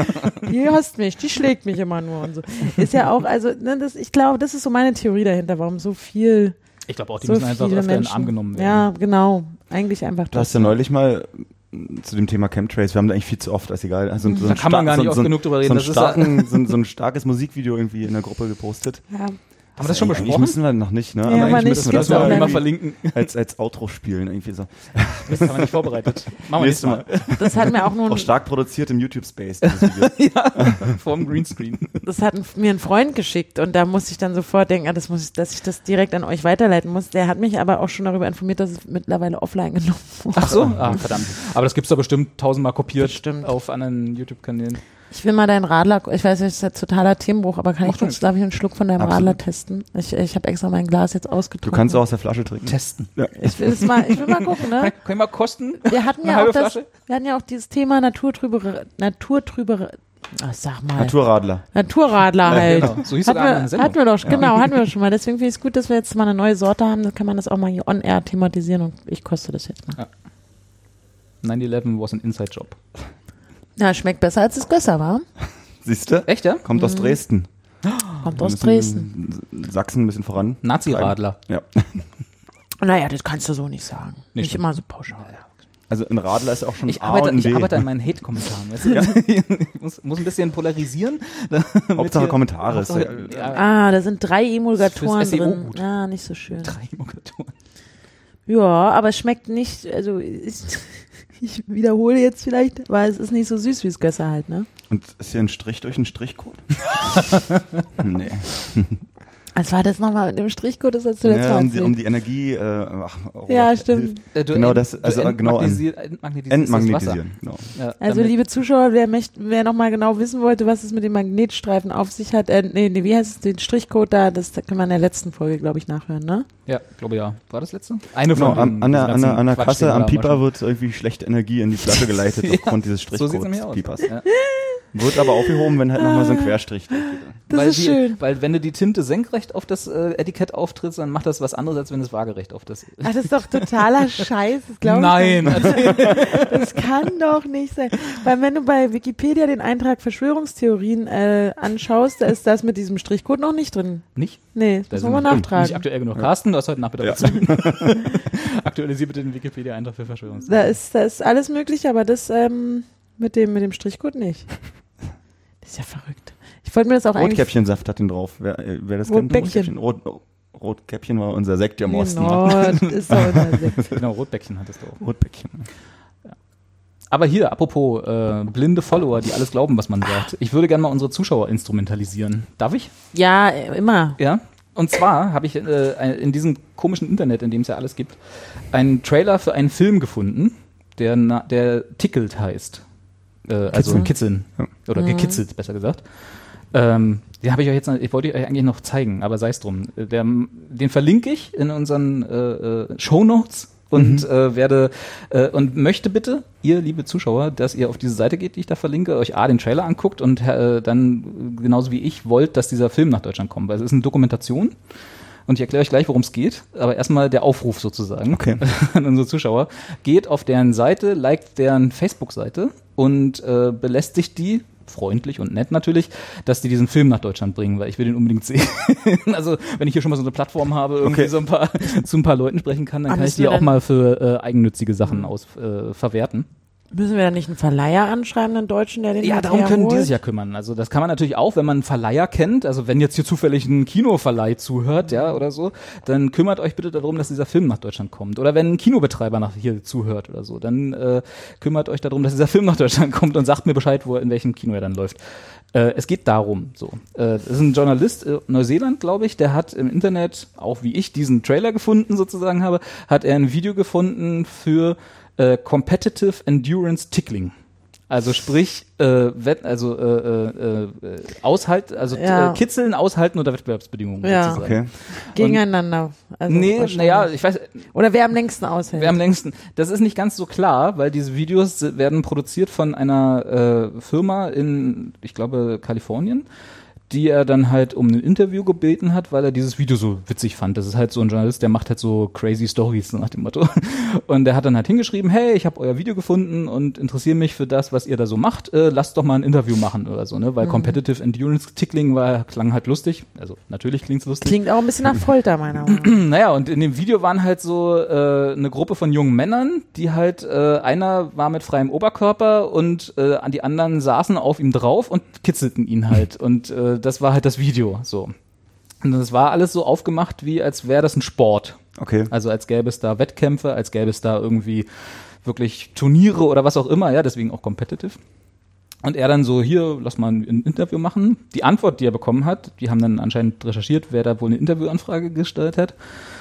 [SPEAKER 4] Die hasst mich, die schlägt mich immer nur und so. Ist ja auch, also, ne, das, ich glaube, das ist so meine Theorie dahinter, warum so viel
[SPEAKER 2] Ich glaube auch, die
[SPEAKER 4] so
[SPEAKER 2] müssen einfach öfter
[SPEAKER 4] Menschen,
[SPEAKER 2] in den Arm genommen werden.
[SPEAKER 4] Ja, genau, eigentlich einfach
[SPEAKER 3] Du hast ja neulich mal zu dem Thema Chemtrails, wir haben da eigentlich viel zu oft, ist egal. Also so
[SPEAKER 2] da kann man gar nicht
[SPEAKER 3] so,
[SPEAKER 2] oft
[SPEAKER 3] so,
[SPEAKER 2] genug drüber reden.
[SPEAKER 3] So ein,
[SPEAKER 2] das
[SPEAKER 3] starken,
[SPEAKER 2] ist
[SPEAKER 3] so, ein, so ein starkes Musikvideo irgendwie in der Gruppe gepostet.
[SPEAKER 4] Ja.
[SPEAKER 2] Haben wir das schon besprochen? Eigentlich
[SPEAKER 3] müssen wir noch nicht, ne?
[SPEAKER 4] Ja,
[SPEAKER 3] aber eigentlich
[SPEAKER 4] nicht,
[SPEAKER 3] müssen wir das
[SPEAKER 2] mal
[SPEAKER 3] mal
[SPEAKER 2] verlinken.
[SPEAKER 3] Als, als Outro spielen, irgendwie so.
[SPEAKER 2] Das haben wir nicht vorbereitet. Machen wir nächstes Mal.
[SPEAKER 4] Das hat mir auch nur
[SPEAKER 3] auch stark produziert im YouTube-Space, dieses Video.
[SPEAKER 2] Ja, vorm Greenscreen.
[SPEAKER 4] Das hat mir ein Freund geschickt und da musste ich dann sofort denken, ah, das muss ich, dass ich das direkt an euch weiterleiten muss. Der hat mich aber auch schon darüber informiert, dass es mittlerweile offline genommen wurde.
[SPEAKER 2] Ach so? Ah, verdammt. Aber das gibt's doch bestimmt tausendmal kopiert
[SPEAKER 4] bestimmt.
[SPEAKER 2] Auf anderen YouTube-Kanälen.
[SPEAKER 4] Ich will mal deinen Radler, ich weiß, das ist ein totaler Themenbruch, aber kann Mach ich kurz, darf ich einen Schluck von deinem Absolut. Radler testen? Ich, ich habe extra mein Glas jetzt ausgetrunken.
[SPEAKER 3] Du kannst auch aus der Flasche trinken.
[SPEAKER 2] Testen.
[SPEAKER 3] Ja.
[SPEAKER 4] Ich will es mal, ich will mal gucken, ne?
[SPEAKER 2] Kann, können wir kosten?
[SPEAKER 4] Wir hatten ja auch das, wir hatten ja auch dieses Thema Naturtrübere, Naturtrübere, ach, sag mal.
[SPEAKER 3] Naturradler.
[SPEAKER 4] Naturradler halt.
[SPEAKER 2] Ja, genau. So hieß
[SPEAKER 4] hatten
[SPEAKER 2] wir,
[SPEAKER 4] wir, hatten wir doch, ja. Genau, hatten wir schon mal. Deswegen finde ich es gut, dass wir jetzt mal eine neue Sorte haben. Dann kann man das auch mal hier on air thematisieren und ich koste das jetzt mal.
[SPEAKER 2] Ja. nine eleven was an Inside-Job.
[SPEAKER 4] Ja, schmeckt besser als das Gösser, war.
[SPEAKER 3] Siehst du?
[SPEAKER 2] Echt, ja?
[SPEAKER 3] Kommt aus Dresden.
[SPEAKER 4] Kommt aus Dresden.
[SPEAKER 3] Sachsen ein bisschen voran.
[SPEAKER 2] Nazi-Radler.
[SPEAKER 3] Ja.
[SPEAKER 4] Naja, das kannst du so nicht sagen. Nicht, nicht immer so pauschal.
[SPEAKER 2] Ja.
[SPEAKER 3] Also ein Radler ist auch schon
[SPEAKER 2] ich
[SPEAKER 3] A
[SPEAKER 2] arbeite,
[SPEAKER 3] und
[SPEAKER 2] ich
[SPEAKER 3] B.
[SPEAKER 2] arbeite an meinen Hate-Kommentaren. Weißt du? Ja. Ich muss, muss ein bisschen polarisieren.
[SPEAKER 3] Hauptsache Kommentare.
[SPEAKER 2] Hauptsache,
[SPEAKER 3] ist
[SPEAKER 4] ja. Ah, da sind drei Emulgatoren
[SPEAKER 2] drin.
[SPEAKER 4] Gut. Ah, nicht so schön.
[SPEAKER 2] Drei Emulgatoren.
[SPEAKER 4] Ja, aber es schmeckt nicht, also ist, ich wiederhole jetzt vielleicht, weil es ist nicht so süß wie das Gösser halt, ne?
[SPEAKER 3] Und ist hier ein Strich durch einen Strichcode? Nee.
[SPEAKER 4] Was war das nochmal mit dem Strichcode? Das hast du letztes
[SPEAKER 3] Ja,
[SPEAKER 4] Mal
[SPEAKER 3] um, die,
[SPEAKER 4] erzählt.
[SPEAKER 3] um die Energie. Äh, ach, oh,
[SPEAKER 4] Ja, stimmt.
[SPEAKER 2] Äh, du
[SPEAKER 3] Genau
[SPEAKER 2] ent-
[SPEAKER 3] das, also
[SPEAKER 2] du
[SPEAKER 3] genau an-
[SPEAKER 2] entmagnetisier- entmagnetisierst
[SPEAKER 3] Entmagnetisieren.
[SPEAKER 2] das Wasser.
[SPEAKER 3] Genau.
[SPEAKER 2] Ja,
[SPEAKER 4] Also
[SPEAKER 2] damit-
[SPEAKER 4] liebe Zuschauer, wer, möcht, wer nochmal genau wissen wollte, was es mit dem Magnetstreifen auf sich hat, äh, nee, nee, wie heißt es, den Strichcode da, das können wir in der letzten Folge, glaube ich, nachhören, ne?
[SPEAKER 2] Ja, glaube ja. War das letzte? Eine
[SPEAKER 3] Genau,
[SPEAKER 2] von
[SPEAKER 3] an,
[SPEAKER 2] den-
[SPEAKER 3] an, der,
[SPEAKER 2] diesen
[SPEAKER 3] an, der, an der
[SPEAKER 2] ganzen
[SPEAKER 3] Kasse
[SPEAKER 2] Quatsch,
[SPEAKER 3] am
[SPEAKER 2] den wir da
[SPEAKER 3] Pieper
[SPEAKER 2] machen.
[SPEAKER 3] wird irgendwie schlechte Energie in die Flasche geleitet aufgrund dieses
[SPEAKER 2] So sieht's nämlich
[SPEAKER 3] Strichcodes
[SPEAKER 2] aus.
[SPEAKER 3] Piepers.
[SPEAKER 2] Ja.
[SPEAKER 3] Wird aber aufgehoben, wenn halt nochmal so ein Querstrich drauf geht.
[SPEAKER 4] Das
[SPEAKER 2] weil
[SPEAKER 4] ist
[SPEAKER 2] die,
[SPEAKER 4] schön.
[SPEAKER 2] Weil wenn du die Tinte senkrecht auf das äh, Etikett auftrittst, dann macht das was anderes, als wenn es waagerecht auf das.
[SPEAKER 4] Ach, das ist doch totaler Scheiß, das glaube ich
[SPEAKER 2] Nein,
[SPEAKER 4] doch nicht. Das kann doch nicht sein. Weil wenn du bei Wikipedia den Eintrag Verschwörungstheorien äh, anschaust, da ist das mit diesem Strichcode noch nicht drin.
[SPEAKER 2] nicht?
[SPEAKER 4] Nee, das
[SPEAKER 2] Da
[SPEAKER 4] muss man
[SPEAKER 2] sind wir
[SPEAKER 4] nachtragen.
[SPEAKER 2] Nicht aktuell genug. Carsten, du hast heute Nachmittag
[SPEAKER 3] Ja.
[SPEAKER 2] Zeit. Aktualisier bitte den Wikipedia-Eintrag für
[SPEAKER 4] Da
[SPEAKER 2] Verschwörungstheorien.
[SPEAKER 4] ist, da ist alles möglich, aber das ähm, mit dem mit dem Strichcode nicht. Das ist ja verrückt. Ich wollte mir das auch eigentlich...
[SPEAKER 3] Rotkäppchensaft hat den drauf. Wer, äh, wer das kennt?
[SPEAKER 4] Rotbäckchen.
[SPEAKER 3] Rot, Rotkäppchen war unser Sekt hier im Osten.
[SPEAKER 4] Genau, das ist doch unser Sekt.
[SPEAKER 2] Genau, Rotbäckchen hattest du auch.
[SPEAKER 3] Rotbäckchen.
[SPEAKER 2] Aber hier, apropos äh, blinde Follower, die alles glauben, was man sagt. Ich würde gerne mal unsere Zuschauer instrumentalisieren. Darf ich?
[SPEAKER 4] Ja, äh, immer.
[SPEAKER 2] Ja. Und zwar habe ich äh, ein- in diesem komischen Internet, in dem es ja alles gibt, einen Trailer für einen Film gefunden, der, na, der Tickled heißt. Äh, also
[SPEAKER 3] Kitzeln.
[SPEAKER 2] kitzeln.
[SPEAKER 3] Ja.
[SPEAKER 2] Oder
[SPEAKER 4] Mhm.
[SPEAKER 2] gekitzelt, besser gesagt. Ähm, den habe ich euch jetzt, ich wollte euch eigentlich noch zeigen, aber sei es drum. Der, den verlinke ich in unseren äh, äh, Shownotes und äh, werde äh, und möchte bitte, ihr liebe Zuschauer, dass ihr auf diese Seite geht, die ich da verlinke, euch A, den Trailer anguckt und äh, dann genauso wie ich wollt, dass dieser Film nach Deutschland kommt, weil es ist eine Dokumentation. Und ich erkläre euch gleich, worum es geht. Aber erstmal der Aufruf sozusagen
[SPEAKER 3] Okay.
[SPEAKER 2] an unsere Zuschauer. Geht auf deren Seite, liked deren Facebook-Seite und äh, belästigt die, freundlich und nett natürlich, dass die diesen Film nach Deutschland bringen, weil ich will den unbedingt sehen. Also wenn ich hier schon mal so eine Plattform habe, irgendwie
[SPEAKER 3] Okay.
[SPEAKER 2] so ein paar zu ein paar Leuten sprechen kann, dann
[SPEAKER 4] Ah,
[SPEAKER 2] kann ich
[SPEAKER 4] müssen
[SPEAKER 2] die
[SPEAKER 4] wir
[SPEAKER 2] auch
[SPEAKER 4] dann-
[SPEAKER 2] mal für äh, eigennützige Sachen aus äh, verwerten.
[SPEAKER 4] Müssen wir da nicht einen Verleiher anschreiben, einen Deutschen, der den
[SPEAKER 2] Ja,
[SPEAKER 4] halt
[SPEAKER 2] darum können die
[SPEAKER 4] herholt?
[SPEAKER 2] sich ja kümmern. Also das kann man natürlich auch, wenn man einen Verleiher kennt, also wenn jetzt hier zufällig ein Kinoverleih zuhört, ja, oder so, dann kümmert euch bitte darum, dass dieser Film nach Deutschland kommt. Oder wenn ein Kinobetreiber nach hier zuhört oder so, dann äh, kümmert euch darum, dass dieser Film nach Deutschland kommt und sagt mir Bescheid, wo er, in welchem Kino er dann läuft. Äh, es geht darum, so. Äh, das ist ein Journalist, äh, Neuseeland, glaube ich, der hat im Internet, auch wie ich diesen Trailer gefunden sozusagen habe, hat er ein Video gefunden für äh, Competitive Endurance Tickling. Also sprich, äh, Wett, also äh, äh, äh, aushalt, also
[SPEAKER 4] Ja.
[SPEAKER 2] äh, kitzeln, aushalten unter Wettbewerbsbedingungen
[SPEAKER 4] Ja.
[SPEAKER 2] sozusagen.
[SPEAKER 3] Okay.
[SPEAKER 4] Gegeneinander. Also
[SPEAKER 2] Nee,
[SPEAKER 4] wahrscheinlich.
[SPEAKER 2] naja, ich weiß,
[SPEAKER 4] Oder wer am längsten aushält.
[SPEAKER 2] wer am längsten. Das ist nicht ganz so klar, weil diese Videos werden produziert von einer äh, Firma in, ich glaube, Kalifornien, die er dann halt um ein Interview gebeten hat, weil er dieses Video so witzig fand. Das ist halt so ein Journalist, der macht halt so crazy Stories, so nach dem Motto. Und der hat dann halt hingeschrieben, hey, ich habe euer Video gefunden und interessiere mich für das, was ihr da so macht. Äh, lasst doch mal ein Interview machen oder so, ne? Weil
[SPEAKER 4] Mhm.
[SPEAKER 2] Competitive Endurance Tickling war, klang halt lustig. Also natürlich klingt's lustig.
[SPEAKER 4] Klingt auch ein bisschen nach Folter, meiner Meinung nach.
[SPEAKER 2] Naja, und in dem Video waren halt so äh, eine Gruppe von jungen Männern, die halt, äh, einer war mit freiem Oberkörper und äh, an die anderen saßen auf ihm drauf und kitzelten ihn halt. Und äh, das war halt das Video, so. Und das war alles so aufgemacht, wie als wäre das ein Sport.
[SPEAKER 3] Okay.
[SPEAKER 2] Also als gäbe es da Wettkämpfe, als gäbe es da irgendwie wirklich Turniere oder was auch immer, ja, deswegen auch competitive. Und er dann so, hier, lass mal ein Interview machen. Die Antwort, die er bekommen hat, die haben dann anscheinend recherchiert, wer da wohl eine Interviewanfrage gestellt hat.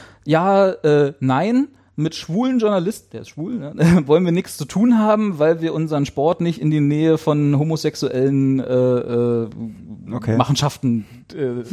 [SPEAKER 2] Ja, äh, nein, mit schwulen Journalisten, der ist schwul, ne, wollen wir nichts zu tun haben, weil wir unseren Sport nicht in die Nähe von homosexuellen äh, äh,
[SPEAKER 3] Okay.
[SPEAKER 2] Machenschaften äh,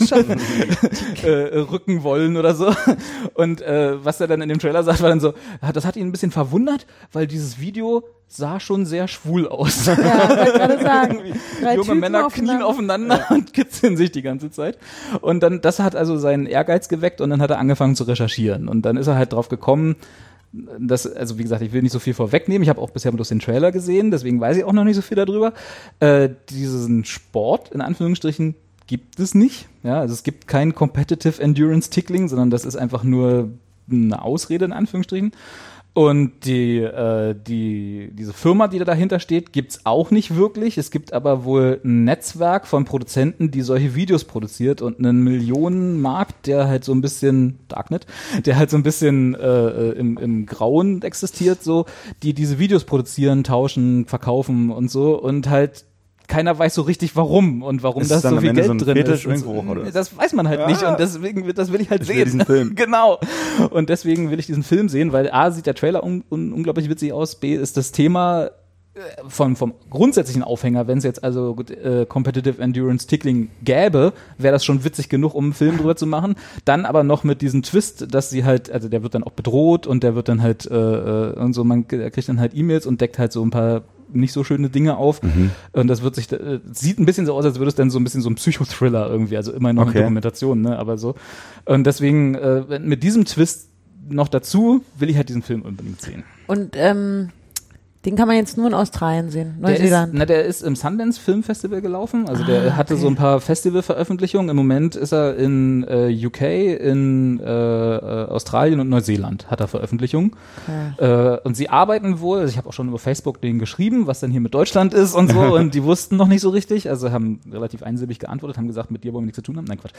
[SPEAKER 2] äh, rücken wollen oder so. Und äh, was er dann in dem Trailer sagt, war dann so, das hat ihn ein bisschen verwundert, weil dieses Video sah schon sehr schwul aus.
[SPEAKER 4] Ja, ich wollte gerade sagen. Drei
[SPEAKER 2] Junge
[SPEAKER 4] Typen
[SPEAKER 2] Männer knien aufeinander und kitzeln sich die ganze Zeit. Und dann, das hat also seinen Ehrgeiz geweckt und dann hat er angefangen zu recherchieren. Und dann ist er halt drauf gekommen, dass, also wie gesagt, ich will nicht so viel vorwegnehmen. Ich habe auch bisher bloß den Trailer gesehen, deswegen weiß ich auch noch nicht so viel darüber. Äh, diesen Sport, in Anführungsstrichen, gibt es nicht. Ja, also es gibt kein Competitive Endurance Tickling, sondern das ist einfach nur eine Ausrede, in Anführungsstrichen. Und die, äh, die, diese Firma, die da dahinter steht, gibt's auch nicht wirklich. Es gibt aber wohl ein Netzwerk von Produzenten, die solche Videos produziert und einen Millionenmarkt, der halt so ein bisschen, Darknet, der halt so ein bisschen äh, im, im Grauen existiert, so, die diese Videos produzieren, tauschen, verkaufen und so und halt keiner weiß so richtig warum und warum
[SPEAKER 3] ist
[SPEAKER 2] das so viel Geld so drin
[SPEAKER 3] Fetisch
[SPEAKER 2] ist.
[SPEAKER 3] Irgendwo, oder?
[SPEAKER 2] Das weiß man halt
[SPEAKER 3] ja.
[SPEAKER 2] nicht und deswegen das will ich halt
[SPEAKER 3] ich
[SPEAKER 2] sehen.
[SPEAKER 3] Will diesen Film.
[SPEAKER 2] Genau. Und deswegen will ich diesen Film sehen, weil A, sieht der Trailer un- un- unglaublich witzig aus, B, ist das Thema vom, vom grundsätzlichen Aufhänger, wenn es jetzt also äh, Competitive Endurance Tickling gäbe, wäre das schon witzig genug, um einen Film drüber zu machen. Dann aber noch mit diesem Twist, dass sie halt, also der wird dann auch bedroht und der wird dann halt äh, und so, man kriegt dann halt E-Mails und deckt halt so ein paar nicht so schöne Dinge auf. Mhm. Und das wird sich, äh, sieht ein bisschen so aus, als würde es dann so ein bisschen so ein Psychothriller irgendwie, also immer noch okay. eine Dokumentation, ne, aber so. Und deswegen, äh, mit diesem Twist noch dazu, will ich halt diesen Film unbedingt sehen.
[SPEAKER 4] Und, ähm, den kann man jetzt nur in Australien sehen, Neuseeland.
[SPEAKER 2] Der ist, na, der ist im Sundance Film Festival gelaufen, also der ah, hatte okay. so ein paar Festivalveröffentlichungen. Im Moment ist er in äh, U K, in äh, Australien und Neuseeland hat er Veröffentlichungen. Okay. Äh, und sie arbeiten wohl, also ich habe auch schon über Facebook denen geschrieben, was denn hier mit Deutschland ist und so, und die wussten noch nicht so richtig, also haben relativ einsilbig geantwortet, haben gesagt, mit dir wollen wir nichts zu tun haben. Nein, Quatsch.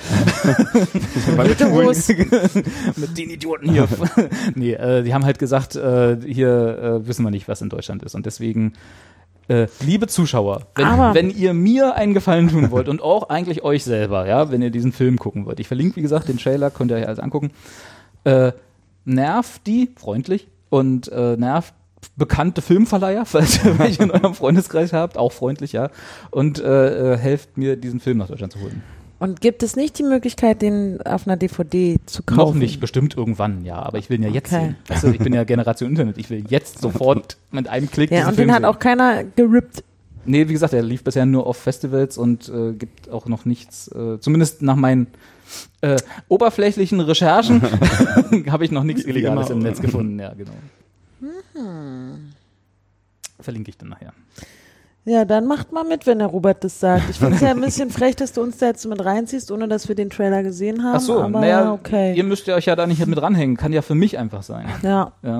[SPEAKER 2] Mit den Idioten hier. Nee, äh, die haben halt gesagt, äh, hier äh, wissen wir nicht, was in Deutschland ist. Und deswegen, äh, liebe Zuschauer, wenn, wenn ihr mir einen Gefallen tun wollt und auch eigentlich euch selber, ja, wenn ihr diesen Film gucken wollt, ich verlinke, wie gesagt, den Trailer, könnt ihr euch alles angucken, äh, nervt die, freundlich, und äh, nervt bekannte Filmverleiher, falls ihr welche in eurem Freundeskreis habt, auch freundlich, ja, und äh, äh, helft mir, diesen Film nach Deutschland zu holen.
[SPEAKER 4] Und gibt es nicht die Möglichkeit, den auf einer D V D zu kaufen?
[SPEAKER 2] Noch nicht, bestimmt irgendwann, ja. Aber ich will ihn ja jetzt okay. sehen. Also ich bin ja Generation Internet. Ich will jetzt sofort mit einem Klick
[SPEAKER 4] ja,
[SPEAKER 2] diesen
[SPEAKER 4] und
[SPEAKER 2] Film
[SPEAKER 4] den hat
[SPEAKER 2] sehen.
[SPEAKER 4] Auch keiner gerippt.
[SPEAKER 2] Nee, wie gesagt, er lief bisher nur auf Festivals und äh, gibt auch noch nichts, äh, zumindest nach meinen äh, oberflächlichen Recherchen habe ich noch nichts Illegales im Netz gefunden. Ja, genau. Mhm. Verlinke ich dann nachher.
[SPEAKER 4] Ja, dann macht mal mit, wenn der Robert das sagt. Ich finde es ja ein bisschen frech, dass du uns da jetzt mit reinziehst, ohne dass wir den Trailer gesehen haben.
[SPEAKER 2] Ach so,
[SPEAKER 4] aber
[SPEAKER 2] naja,
[SPEAKER 4] okay.
[SPEAKER 2] Ihr müsst ja euch ja da nicht mit ranhängen. Kann ja für mich einfach sein.
[SPEAKER 4] Ja.
[SPEAKER 2] Ja,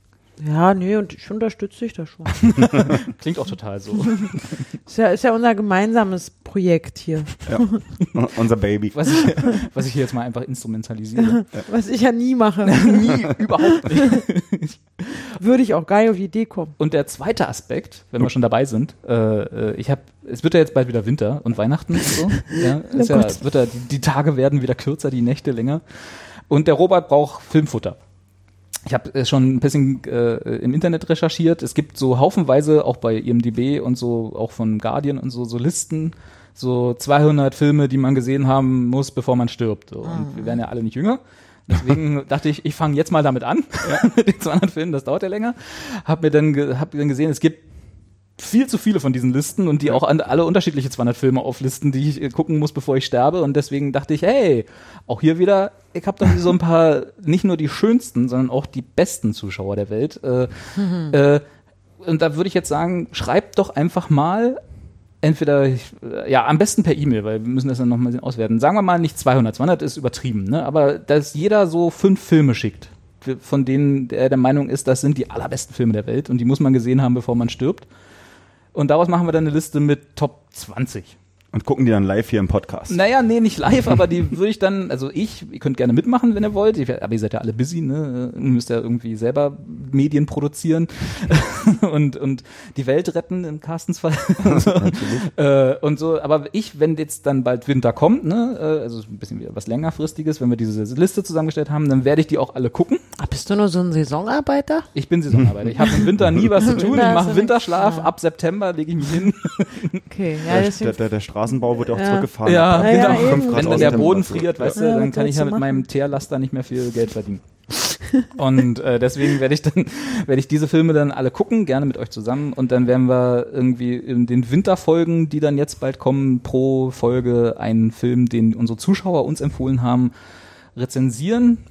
[SPEAKER 4] ja nee, und ich unterstütze dich da schon.
[SPEAKER 2] Klingt auch total so.
[SPEAKER 4] Ist ja, ist ja unser gemeinsames Projekt hier.
[SPEAKER 3] Ja, unser Baby.
[SPEAKER 2] Was ich, was ich hier jetzt mal einfach instrumentalisiere.
[SPEAKER 4] Was ich ja nie mache.
[SPEAKER 2] Nie, überhaupt nicht.
[SPEAKER 4] Würde ich auch geil auf die Idee kommen.
[SPEAKER 2] Und der zweite Aspekt, wenn wir schon dabei sind, äh, ich habe, es wird ja jetzt bald wieder Winter und Weihnachten und so. Ja, ist oh ja, wird ja, die, die Tage werden wieder kürzer, die Nächte länger. Und der Robert braucht Filmfutter. Ich habe schon ein bisschen äh, im Internet recherchiert. Es gibt so haufenweise, auch bei I M D B und so, auch von Guardian und so, so Listen, so zweihundert Filme, die man gesehen haben muss, bevor man stirbt. So. Und ah. wir werden ja alle nicht jünger. Deswegen dachte ich, ich fange jetzt mal damit an, ja, mit den zweihundert Filmen, das dauert ja länger. Hab mir dann, ge- hab dann gesehen, es gibt viel zu viele von diesen Listen und die auch an, alle unterschiedliche zweihundert Filme auflisten, die ich äh, gucken muss, bevor ich sterbe. Und deswegen dachte ich, hey, auch hier wieder, ich habe doch so ein paar, nicht nur die schönsten, sondern auch die besten Zuschauer der Welt. Äh, mhm. äh, und da würde ich jetzt sagen, schreibt doch einfach mal, entweder, ja, am besten per E-Mail, weil wir müssen das dann nochmal auswerten. Sagen wir mal nicht zweihundert, zweihundert ist übertrieben, ne? Aber dass jeder so fünf Filme schickt, von denen er der Meinung ist, das sind die allerbesten Filme der Welt und die muss man gesehen haben, bevor man stirbt. Und daraus machen wir dann eine Liste mit Top zwanzig.
[SPEAKER 3] Und gucken die dann live hier im Podcast?
[SPEAKER 2] Naja, nee, nicht live, aber die würde ich dann, also ich, ihr könnt gerne mitmachen, wenn ihr wollt, ich, aber ihr seid ja alle busy, ne, ihr müsst ja irgendwie selber Medien produzieren und, und die Welt retten im Carstens Fall. so. äh, und so, aber ich, wenn jetzt dann bald Winter kommt, ne, also ein bisschen wieder was längerfristiges, wenn wir diese Liste zusammengestellt haben, dann werde ich die auch alle gucken.
[SPEAKER 4] Ach, bist du nur so ein Saisonarbeiter?
[SPEAKER 2] Ich bin Saisonarbeiter. Ich habe im Winter nie was zu tun, ich mache Winterschlaf, ab September lege ich mich hin.
[SPEAKER 4] Okay, ja,
[SPEAKER 3] der, der, der Straßenbau wird ja auch
[SPEAKER 4] ja.
[SPEAKER 3] zurückgefahren.
[SPEAKER 2] Ja,
[SPEAKER 3] ja,
[SPEAKER 2] genau.
[SPEAKER 3] Ja,
[SPEAKER 2] wenn dann der Boden friert, weißt du,
[SPEAKER 4] ja,
[SPEAKER 2] dann kann ich ja mit
[SPEAKER 4] machen?
[SPEAKER 2] meinem Teerlaster nicht mehr viel Geld verdienen. Und äh, deswegen werde ich dann werde ich diese Filme dann alle gucken, gerne mit euch zusammen, und dann werden wir irgendwie in den Winterfolgen, die dann jetzt bald kommen, pro Folge einen Film, den unsere Zuschauer uns empfohlen haben, rezensieren,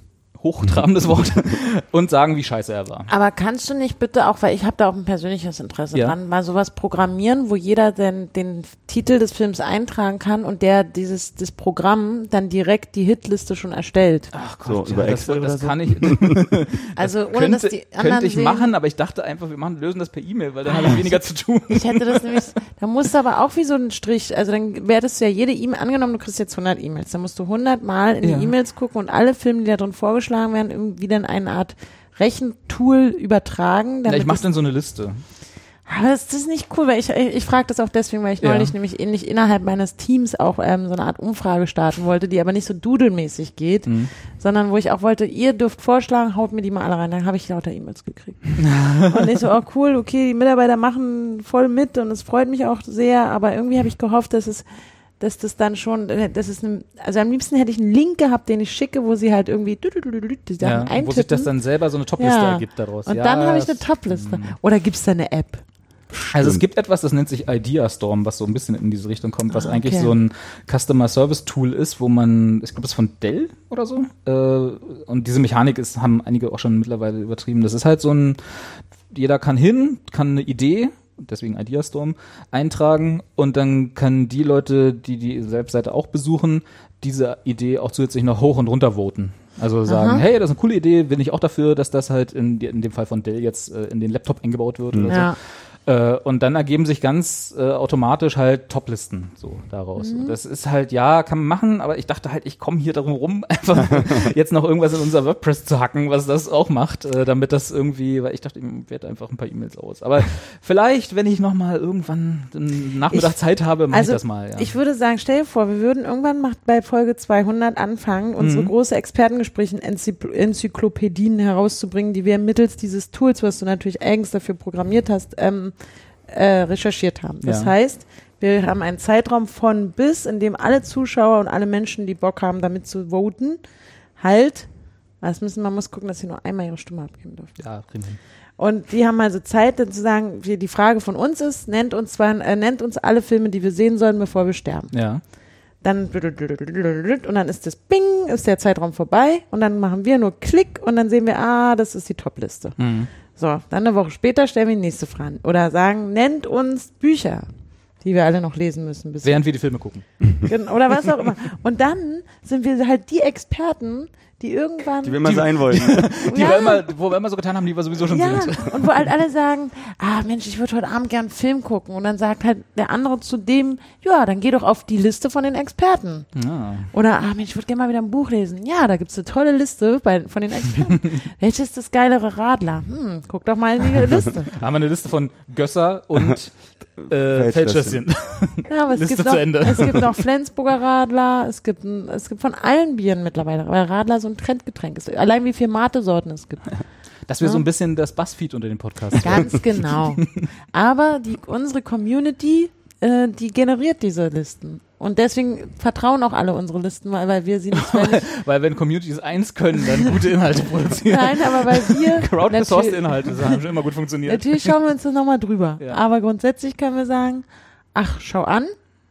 [SPEAKER 2] hochtrabendes Wort, und sagen, wie scheiße er war.
[SPEAKER 4] Aber kannst du nicht bitte auch, weil ich habe da auch ein persönliches Interesse
[SPEAKER 2] ja.
[SPEAKER 4] dran, mal sowas programmieren, wo jeder den, den Titel des Films eintragen kann und der dieses das Programm dann direkt die Hitliste schon erstellt.
[SPEAKER 2] Ach Gott,
[SPEAKER 3] so,
[SPEAKER 2] ja,
[SPEAKER 3] über
[SPEAKER 2] das,
[SPEAKER 3] Excel
[SPEAKER 2] das
[SPEAKER 3] oder so?
[SPEAKER 2] kann ich.
[SPEAKER 4] Also
[SPEAKER 2] das
[SPEAKER 4] ohne
[SPEAKER 2] könnte,
[SPEAKER 4] dass die anderen
[SPEAKER 2] könnte ich
[SPEAKER 4] sehen,
[SPEAKER 2] machen, aber ich dachte einfach, wir machen, lösen das per E-Mail, weil dann habe ich weniger zu tun.
[SPEAKER 4] Ich hätte das nämlich, da musst du aber auch wie so ein Strich, also dann werdest du ja jede E-Mail, angenommen du kriegst jetzt hundert E-Mails, dann musst du hundert Mal in
[SPEAKER 2] ja.
[SPEAKER 4] die E-Mails gucken und alle Filme, die da drin vorgeschlagen werden, irgendwie dann eine Art Rechentool übertragen.
[SPEAKER 2] Ja, ich mache
[SPEAKER 4] das,
[SPEAKER 2] dann so eine Liste.
[SPEAKER 4] aber das ist nicht cool, weil ich, ich, ich frage das auch deswegen, weil ich
[SPEAKER 2] Ja.
[SPEAKER 4] neulich nämlich ähnlich innerhalb meines Teams auch ähm, so eine Art Umfrage starten wollte, die aber nicht so dudelmäßig geht,
[SPEAKER 2] Mhm.
[SPEAKER 4] sondern wo ich auch wollte, ihr dürft vorschlagen, haut mir die mal alle rein. Dann habe ich lauter E-Mails gekriegt. Und ich so, oh cool, okay, die Mitarbeiter machen voll mit und es freut mich auch sehr, aber irgendwie habe ich gehofft, dass es dass das dann schon, das ist eine, also am liebsten hätte ich einen Link gehabt, den ich schicke, wo sie halt irgendwie die Sachen
[SPEAKER 2] Ja,
[SPEAKER 4] eintippen.
[SPEAKER 2] wo sich das dann selber so eine Topliste
[SPEAKER 4] Ja.
[SPEAKER 2] ergibt daraus.
[SPEAKER 4] Und
[SPEAKER 2] ja,
[SPEAKER 4] dann habe ich eine
[SPEAKER 2] das-
[SPEAKER 4] Topliste. Oder gibt es da eine App?
[SPEAKER 2] Also es gibt etwas, das nennt sich Ideastorm, was so ein bisschen in diese Richtung kommt, was
[SPEAKER 4] Ah,
[SPEAKER 2] eigentlich
[SPEAKER 4] okay.
[SPEAKER 2] so ein Customer Service Tool ist, wo man, ich glaube, das ist von Dell oder so, äh, und diese Mechanik ist, haben einige auch schon mittlerweile übertrieben. Das ist halt so ein, jeder kann hin, kann eine Idee, deswegen Ideastorm, eintragen, und dann können die Leute, die die Webseite auch besuchen, diese Idee auch zusätzlich noch hoch und runter voten. Also sagen,
[SPEAKER 4] Aha.
[SPEAKER 2] hey, das ist eine coole Idee, bin ich auch dafür, dass das halt in, die- in dem Fall von Dell jetzt äh, in den Laptop eingebaut wird oder so.
[SPEAKER 4] Ja.
[SPEAKER 2] Äh, und dann ergeben sich ganz äh, automatisch halt Toplisten so daraus.
[SPEAKER 4] Mhm.
[SPEAKER 2] Das ist halt, ja, kann man machen, aber ich dachte halt, ich komme hier darum rum, einfach jetzt noch irgendwas in unser WordPress zu hacken, was das auch macht, äh, damit das irgendwie, weil ich dachte, ich werde einfach ein paar E-Mails aus. Aber vielleicht, wenn ich nochmal irgendwann einen Nachmittag
[SPEAKER 4] Ich-
[SPEAKER 2] Zeit habe, mache
[SPEAKER 4] Also
[SPEAKER 2] ich das mal. Ja.
[SPEAKER 4] ich würde sagen, stell dir vor, wir würden irgendwann mal bei Folge zweihundert anfangen, unsere
[SPEAKER 2] Mhm.
[SPEAKER 4] große Expertengespräche, Enzykl- Enzyklopädien herauszubringen, die wir mittels dieses Tools, was du natürlich eigens dafür programmiert hast, ähm, äh, recherchiert haben. Das
[SPEAKER 2] Ja.
[SPEAKER 4] heißt, wir haben einen Zeitraum von bis, in dem alle Zuschauer und alle Menschen, die Bock haben, damit zu voten, halt, das müssen, man muss gucken, dass sie nur einmal ihre Stimme abgeben dürfen.
[SPEAKER 2] ja, kriegen wir hin.
[SPEAKER 4] Und die haben also Zeit, dann zu sagen, wie die Frage von uns ist, nennt uns zwar, äh, nennt uns alle Filme, die wir sehen sollen, bevor wir sterben.
[SPEAKER 2] Ja.
[SPEAKER 4] Dann und dann ist das Bing, ist der Zeitraum vorbei und dann machen wir nur Klick und dann sehen wir, ah, das ist die Topliste.
[SPEAKER 2] Mhm.
[SPEAKER 4] So, dann eine Woche später stellen wir die nächste Frage. Oder sagen, nennt uns Bücher, die wir alle noch lesen müssen. Bis
[SPEAKER 2] Während wir die Filme gucken.
[SPEAKER 4] oder was auch immer. Und dann sind wir halt die Experten, die irgendwann...
[SPEAKER 3] Die wir immer sein wollen.
[SPEAKER 2] Die
[SPEAKER 4] Ja.
[SPEAKER 2] wir immer, wo wir immer so getan haben, die wir sowieso schon
[SPEAKER 4] Ja,
[SPEAKER 2] sind.
[SPEAKER 4] und wo halt alle sagen, ah Mensch, ich würde heute Abend gern einen Film gucken. Und dann sagt halt der andere zu dem, ja, dann geh doch auf die Liste von den Experten.
[SPEAKER 2] Ja.
[SPEAKER 4] Oder, ah Mensch, ich würde gerne mal wieder ein Buch lesen. Ja, da gibt's eine tolle Liste bei, von den Experten. Welches ist das geilere Radler? Hm, guck doch mal in die Liste.
[SPEAKER 2] Da haben wir eine Liste von Gösser und äh,
[SPEAKER 3] Feldschlösschen.
[SPEAKER 2] Feldschlösschen.
[SPEAKER 4] Ja, aber es
[SPEAKER 2] Liste
[SPEAKER 4] gibt
[SPEAKER 2] zu
[SPEAKER 4] noch,
[SPEAKER 2] Ende.
[SPEAKER 4] es gibt noch Flensburger Radler, es gibt, ein, es gibt von allen Bieren mittlerweile, weil Radler so ein Trendgetränk ist. Allein wie viele Mate-Sorten es gibt.
[SPEAKER 2] Dass wir
[SPEAKER 4] Ja.
[SPEAKER 2] so ein bisschen das Buzzfeed unter den Podcasts
[SPEAKER 4] Ganz genau. Aber die, unsere Community, äh, die generiert diese Listen. Und deswegen vertrauen auch alle unsere Listen, weil, weil wir sie nicht, weil nicht
[SPEAKER 2] Weil wenn Communities eins können, dann gute Inhalte produzieren.
[SPEAKER 4] Nein, aber weil wir
[SPEAKER 2] Crowdsourced
[SPEAKER 4] natür-
[SPEAKER 2] Inhalte, das haben schon immer gut funktioniert.
[SPEAKER 4] natürlich schauen wir uns das nochmal drüber.
[SPEAKER 2] Ja.
[SPEAKER 4] Aber grundsätzlich können wir sagen, ach, schau an,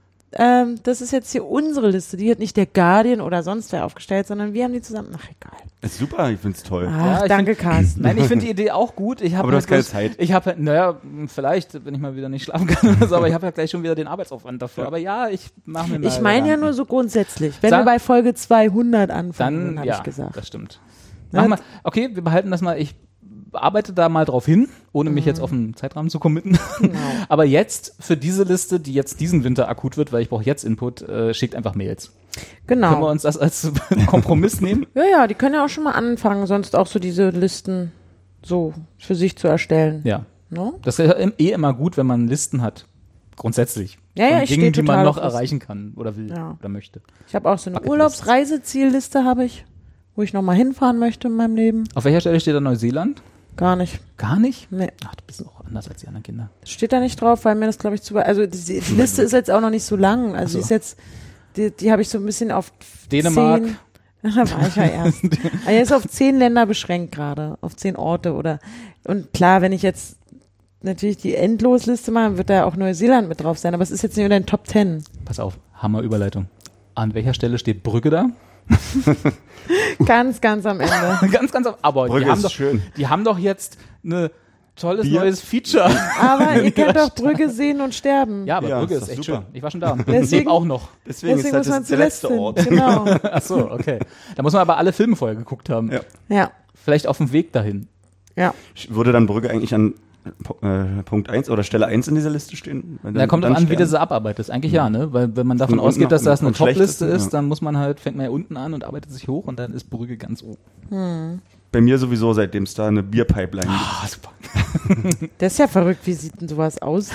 [SPEAKER 4] ähm, das ist jetzt hier unsere Liste. Die hat nicht der Guardian oder sonst wer aufgestellt, sondern wir haben die zusammen. Ach, egal.
[SPEAKER 3] Ist super, ich find's toll.
[SPEAKER 4] Ach,
[SPEAKER 2] ich
[SPEAKER 4] danke,
[SPEAKER 2] find-
[SPEAKER 4] Carsten.
[SPEAKER 2] Nein, ich finde die Idee auch gut. Ich hab
[SPEAKER 3] Aber du
[SPEAKER 2] halt
[SPEAKER 3] hast keine
[SPEAKER 2] bloß-
[SPEAKER 3] Zeit.
[SPEAKER 2] Ich habe, naja, vielleicht, wenn ich mal wieder nicht schlafen kann oder so, aber ich habe ja gleich schon wieder den Arbeitsaufwand dafür. Aber ja, ich mache mir mal
[SPEAKER 4] Ich meine ja
[SPEAKER 2] Gedanken.
[SPEAKER 4] nur so grundsätzlich. Wenn
[SPEAKER 2] Sag-
[SPEAKER 4] wir bei Folge zweihundert anfangen,
[SPEAKER 2] Dann,
[SPEAKER 4] habe
[SPEAKER 2] ja,
[SPEAKER 4] ich gesagt.
[SPEAKER 2] das stimmt.
[SPEAKER 4] Ne?
[SPEAKER 2] Mach mal, okay, wir behalten das mal. Ich arbeite da mal drauf hin, ohne mich jetzt auf einen Zeitrahmen zu committen.
[SPEAKER 4] Genau.
[SPEAKER 2] Aber jetzt für diese Liste, die jetzt diesen Winter akut wird, weil ich brauche jetzt Input, äh, schickt einfach Mails. Können wir
[SPEAKER 4] Genau.
[SPEAKER 2] uns das als Kompromiss nehmen?
[SPEAKER 4] Ja, ja, die können ja auch schon mal anfangen, sonst auch so diese Listen so für sich zu erstellen.
[SPEAKER 2] Ja.
[SPEAKER 4] Ne?
[SPEAKER 2] Das ist ja im- eh immer gut, wenn man Listen hat. Grundsätzlich.
[SPEAKER 4] Ja, ja,
[SPEAKER 2] Von
[SPEAKER 4] ich
[SPEAKER 2] Dingen,
[SPEAKER 4] stehe
[SPEAKER 2] die man
[SPEAKER 4] total
[SPEAKER 2] noch
[SPEAKER 4] auf Listen.
[SPEAKER 2] erreichen kann oder will
[SPEAKER 4] Ja.
[SPEAKER 2] oder möchte.
[SPEAKER 4] Ich habe auch so eine
[SPEAKER 2] Bucketlist.
[SPEAKER 4] Urlaubsreisezielliste, habe ich, wo ich nochmal hinfahren möchte in meinem Leben.
[SPEAKER 2] Auf welcher Stelle steht da Neuseeland?
[SPEAKER 4] Gar nicht.
[SPEAKER 2] Gar nicht?
[SPEAKER 4] Nee.
[SPEAKER 2] Ach, du bist auch anders als die anderen Kinder.
[SPEAKER 4] Das steht da nicht drauf, weil mir das, glaube ich, zu. Also die, die Liste ist jetzt auch noch nicht so lang. Also
[SPEAKER 2] Ach so.
[SPEAKER 4] die ist jetzt, die, die habe ich so ein bisschen auf
[SPEAKER 2] Dänemark.
[SPEAKER 4] Zehn, da war ich ja erst. Aber jetzt auf zehn Länder beschränkt gerade, auf zehn Orte oder. Und klar, wenn ich jetzt natürlich die Endlosliste mache, wird da auch Neuseeland mit drauf sein. Aber es ist jetzt nicht unter den Top Ten.
[SPEAKER 2] Pass auf, Hammer Überleitung. An welcher Stelle steht Brügge da?
[SPEAKER 4] Ganz, ganz am Ende.
[SPEAKER 2] ganz, ganz am Aber
[SPEAKER 3] Brügge
[SPEAKER 2] die haben,
[SPEAKER 3] ist
[SPEAKER 2] doch,
[SPEAKER 3] schön.
[SPEAKER 2] die haben doch jetzt eine tolles
[SPEAKER 3] Bier?
[SPEAKER 2] neues Feature.
[SPEAKER 4] Aber ihr könnt doch Brügge sehen und sterben.
[SPEAKER 2] Ja, aber
[SPEAKER 3] Ja,
[SPEAKER 2] Brügge
[SPEAKER 3] ist
[SPEAKER 2] ist
[SPEAKER 3] doch
[SPEAKER 2] echt
[SPEAKER 3] super.
[SPEAKER 2] schön. Ich war schon da.
[SPEAKER 4] Deswegen-
[SPEAKER 2] Eben auch noch.
[SPEAKER 3] Deswegen,
[SPEAKER 4] Deswegen
[SPEAKER 3] ist
[SPEAKER 4] muss
[SPEAKER 3] das
[SPEAKER 4] man
[SPEAKER 3] der letzte
[SPEAKER 4] zuletzt
[SPEAKER 3] Ort.
[SPEAKER 4] hin. Genau.
[SPEAKER 2] Ach so, okay. Da muss man aber alle Filme vorher geguckt haben.
[SPEAKER 3] Ja.
[SPEAKER 4] Ja,
[SPEAKER 2] Vielleicht auf dem Weg dahin.
[SPEAKER 4] ja.
[SPEAKER 3] Würde dann Brügge eigentlich an äh, Punkt eins oder Stelle eins in dieser Liste stehen? Weil
[SPEAKER 2] Da
[SPEAKER 3] dann-
[SPEAKER 2] kommt
[SPEAKER 3] dann
[SPEAKER 2] drauf an, wie du
[SPEAKER 3] sterben?
[SPEAKER 2] sie abarbeitest. Eigentlich ja, ne? Weil wenn man davon
[SPEAKER 3] Von unten
[SPEAKER 2] ausgeht, dass
[SPEAKER 3] nach-
[SPEAKER 2] das eine
[SPEAKER 3] vom
[SPEAKER 2] Topliste
[SPEAKER 3] Schlechtesten,
[SPEAKER 2] ist,
[SPEAKER 3] ja.
[SPEAKER 2] dann muss man halt, fängt man ja unten an und arbeitet sich hoch und dann ist Brügge ganz oben.
[SPEAKER 3] Bei mir sowieso, seitdem es da eine Bierpipeline gibt.
[SPEAKER 2] Ah, super.
[SPEAKER 4] Das ist ja verrückt. Wie sieht denn sowas aus?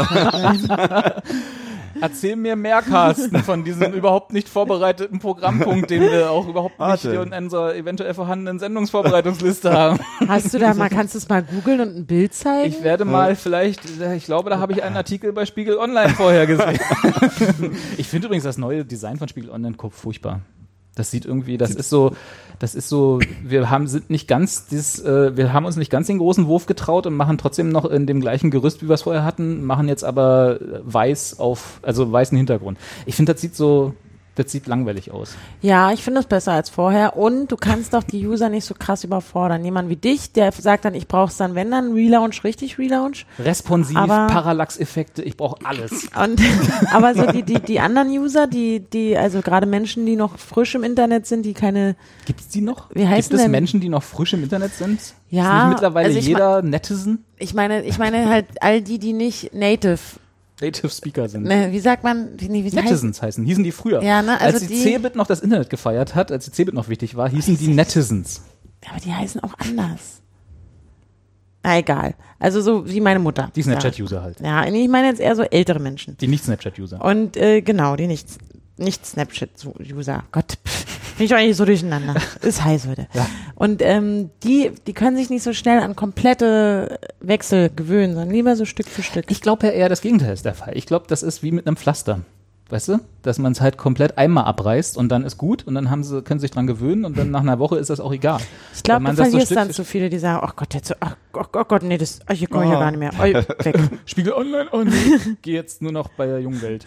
[SPEAKER 2] Erzähl mir mehr, Carsten, von diesem überhaupt nicht vorbereiteten Programmpunkt, den wir auch überhaupt nicht
[SPEAKER 3] Warte.
[SPEAKER 2] in unserer eventuell vorhandenen Sendungsvorbereitungsliste haben.
[SPEAKER 4] Hast du da mal, kannst du es mal googeln und ein Bild zeigen?
[SPEAKER 2] Ich werde mal vielleicht, ich glaube, da habe ich einen Artikel bei Spiegel Online vorher gesehen. Ich finde übrigens das neue Design von Spiegel Online furchtbar. Das sieht irgendwie, das ist so, das ist so, wir haben, sind nicht ganz, dieses, äh, wir haben uns nicht ganz den großen Wurf getraut und machen trotzdem noch in dem gleichen Gerüst, wie wir es vorher hatten, machen jetzt aber weiß auf, also weißen Hintergrund. Ich finde, das sieht so, das sieht langweilig aus.
[SPEAKER 4] Ja, ich finde es besser als vorher. Und du kannst doch die User nicht so krass überfordern. Jemand wie dich, der sagt dann, ich brauche es dann, wenn dann Relaunch, richtig Relaunch.
[SPEAKER 2] Responsiv,
[SPEAKER 4] Aber-
[SPEAKER 2] Parallax-Effekte, ich brauche alles.
[SPEAKER 4] Und aber so die, die, die anderen User, die, die, also gerade Menschen, die noch frisch im Internet sind, die keine,
[SPEAKER 2] Gibt's die noch?
[SPEAKER 4] Wie heißen
[SPEAKER 2] Gibt es
[SPEAKER 4] denn-
[SPEAKER 2] Menschen, die noch frisch im Internet sind?
[SPEAKER 4] Ja,
[SPEAKER 2] Ist nicht mittlerweile
[SPEAKER 4] also ich
[SPEAKER 2] jeder Netizen?
[SPEAKER 4] ich meine, ich meine halt all die, die nicht native,
[SPEAKER 2] Native Speaker sind.
[SPEAKER 4] ne, wie sagt man, wie, wie heißt,
[SPEAKER 2] Netizens heißen, hießen die früher.
[SPEAKER 4] Ja, ne, also
[SPEAKER 2] als die,
[SPEAKER 4] die-
[SPEAKER 2] Cebit noch das Internet gefeiert hat, als die Cebit noch wichtig war, hießen die Netizens.
[SPEAKER 4] aber die heißen auch anders. Na egal. Also so wie meine Mutter.
[SPEAKER 2] Die Snapchat-User halt.
[SPEAKER 4] Ja, ich meine jetzt eher so ältere Menschen.
[SPEAKER 2] Die Nicht-Snapchat-User.
[SPEAKER 4] Und äh, genau, die nicht, nicht Snapchat-User. Gott, pff, bin ich doch eigentlich so durcheinander. Ist heiß heute.
[SPEAKER 2] Ja.
[SPEAKER 4] Und ähm, die, die können sich nicht so schnell an komplette Wechsel gewöhnen, sondern lieber so Stück für Stück.
[SPEAKER 2] Ich glaube ja eher, das Gegenteil ist der Fall. Ich glaube, das ist wie mit einem Pflaster. Weißt du? Dass man es halt komplett einmal abreißt und dann ist gut und dann haben sie, können sie sich dran gewöhnen und dann nach einer Woche ist das auch egal.
[SPEAKER 4] Ich glaube,
[SPEAKER 2] Wenn man
[SPEAKER 4] du
[SPEAKER 2] das so
[SPEAKER 4] verlierst
[SPEAKER 2] Stück
[SPEAKER 4] dann
[SPEAKER 2] für
[SPEAKER 4] zu viele, die sagen, ach Gott, jetzt, so, ach, ach, oh Gott, nee, das, ach, hier komme ich ja
[SPEAKER 3] Ah.
[SPEAKER 4] gar nicht mehr. Oh, weg.
[SPEAKER 2] Spiegel Online, oh nee, geh jetzt nur noch bei der jungen Welt.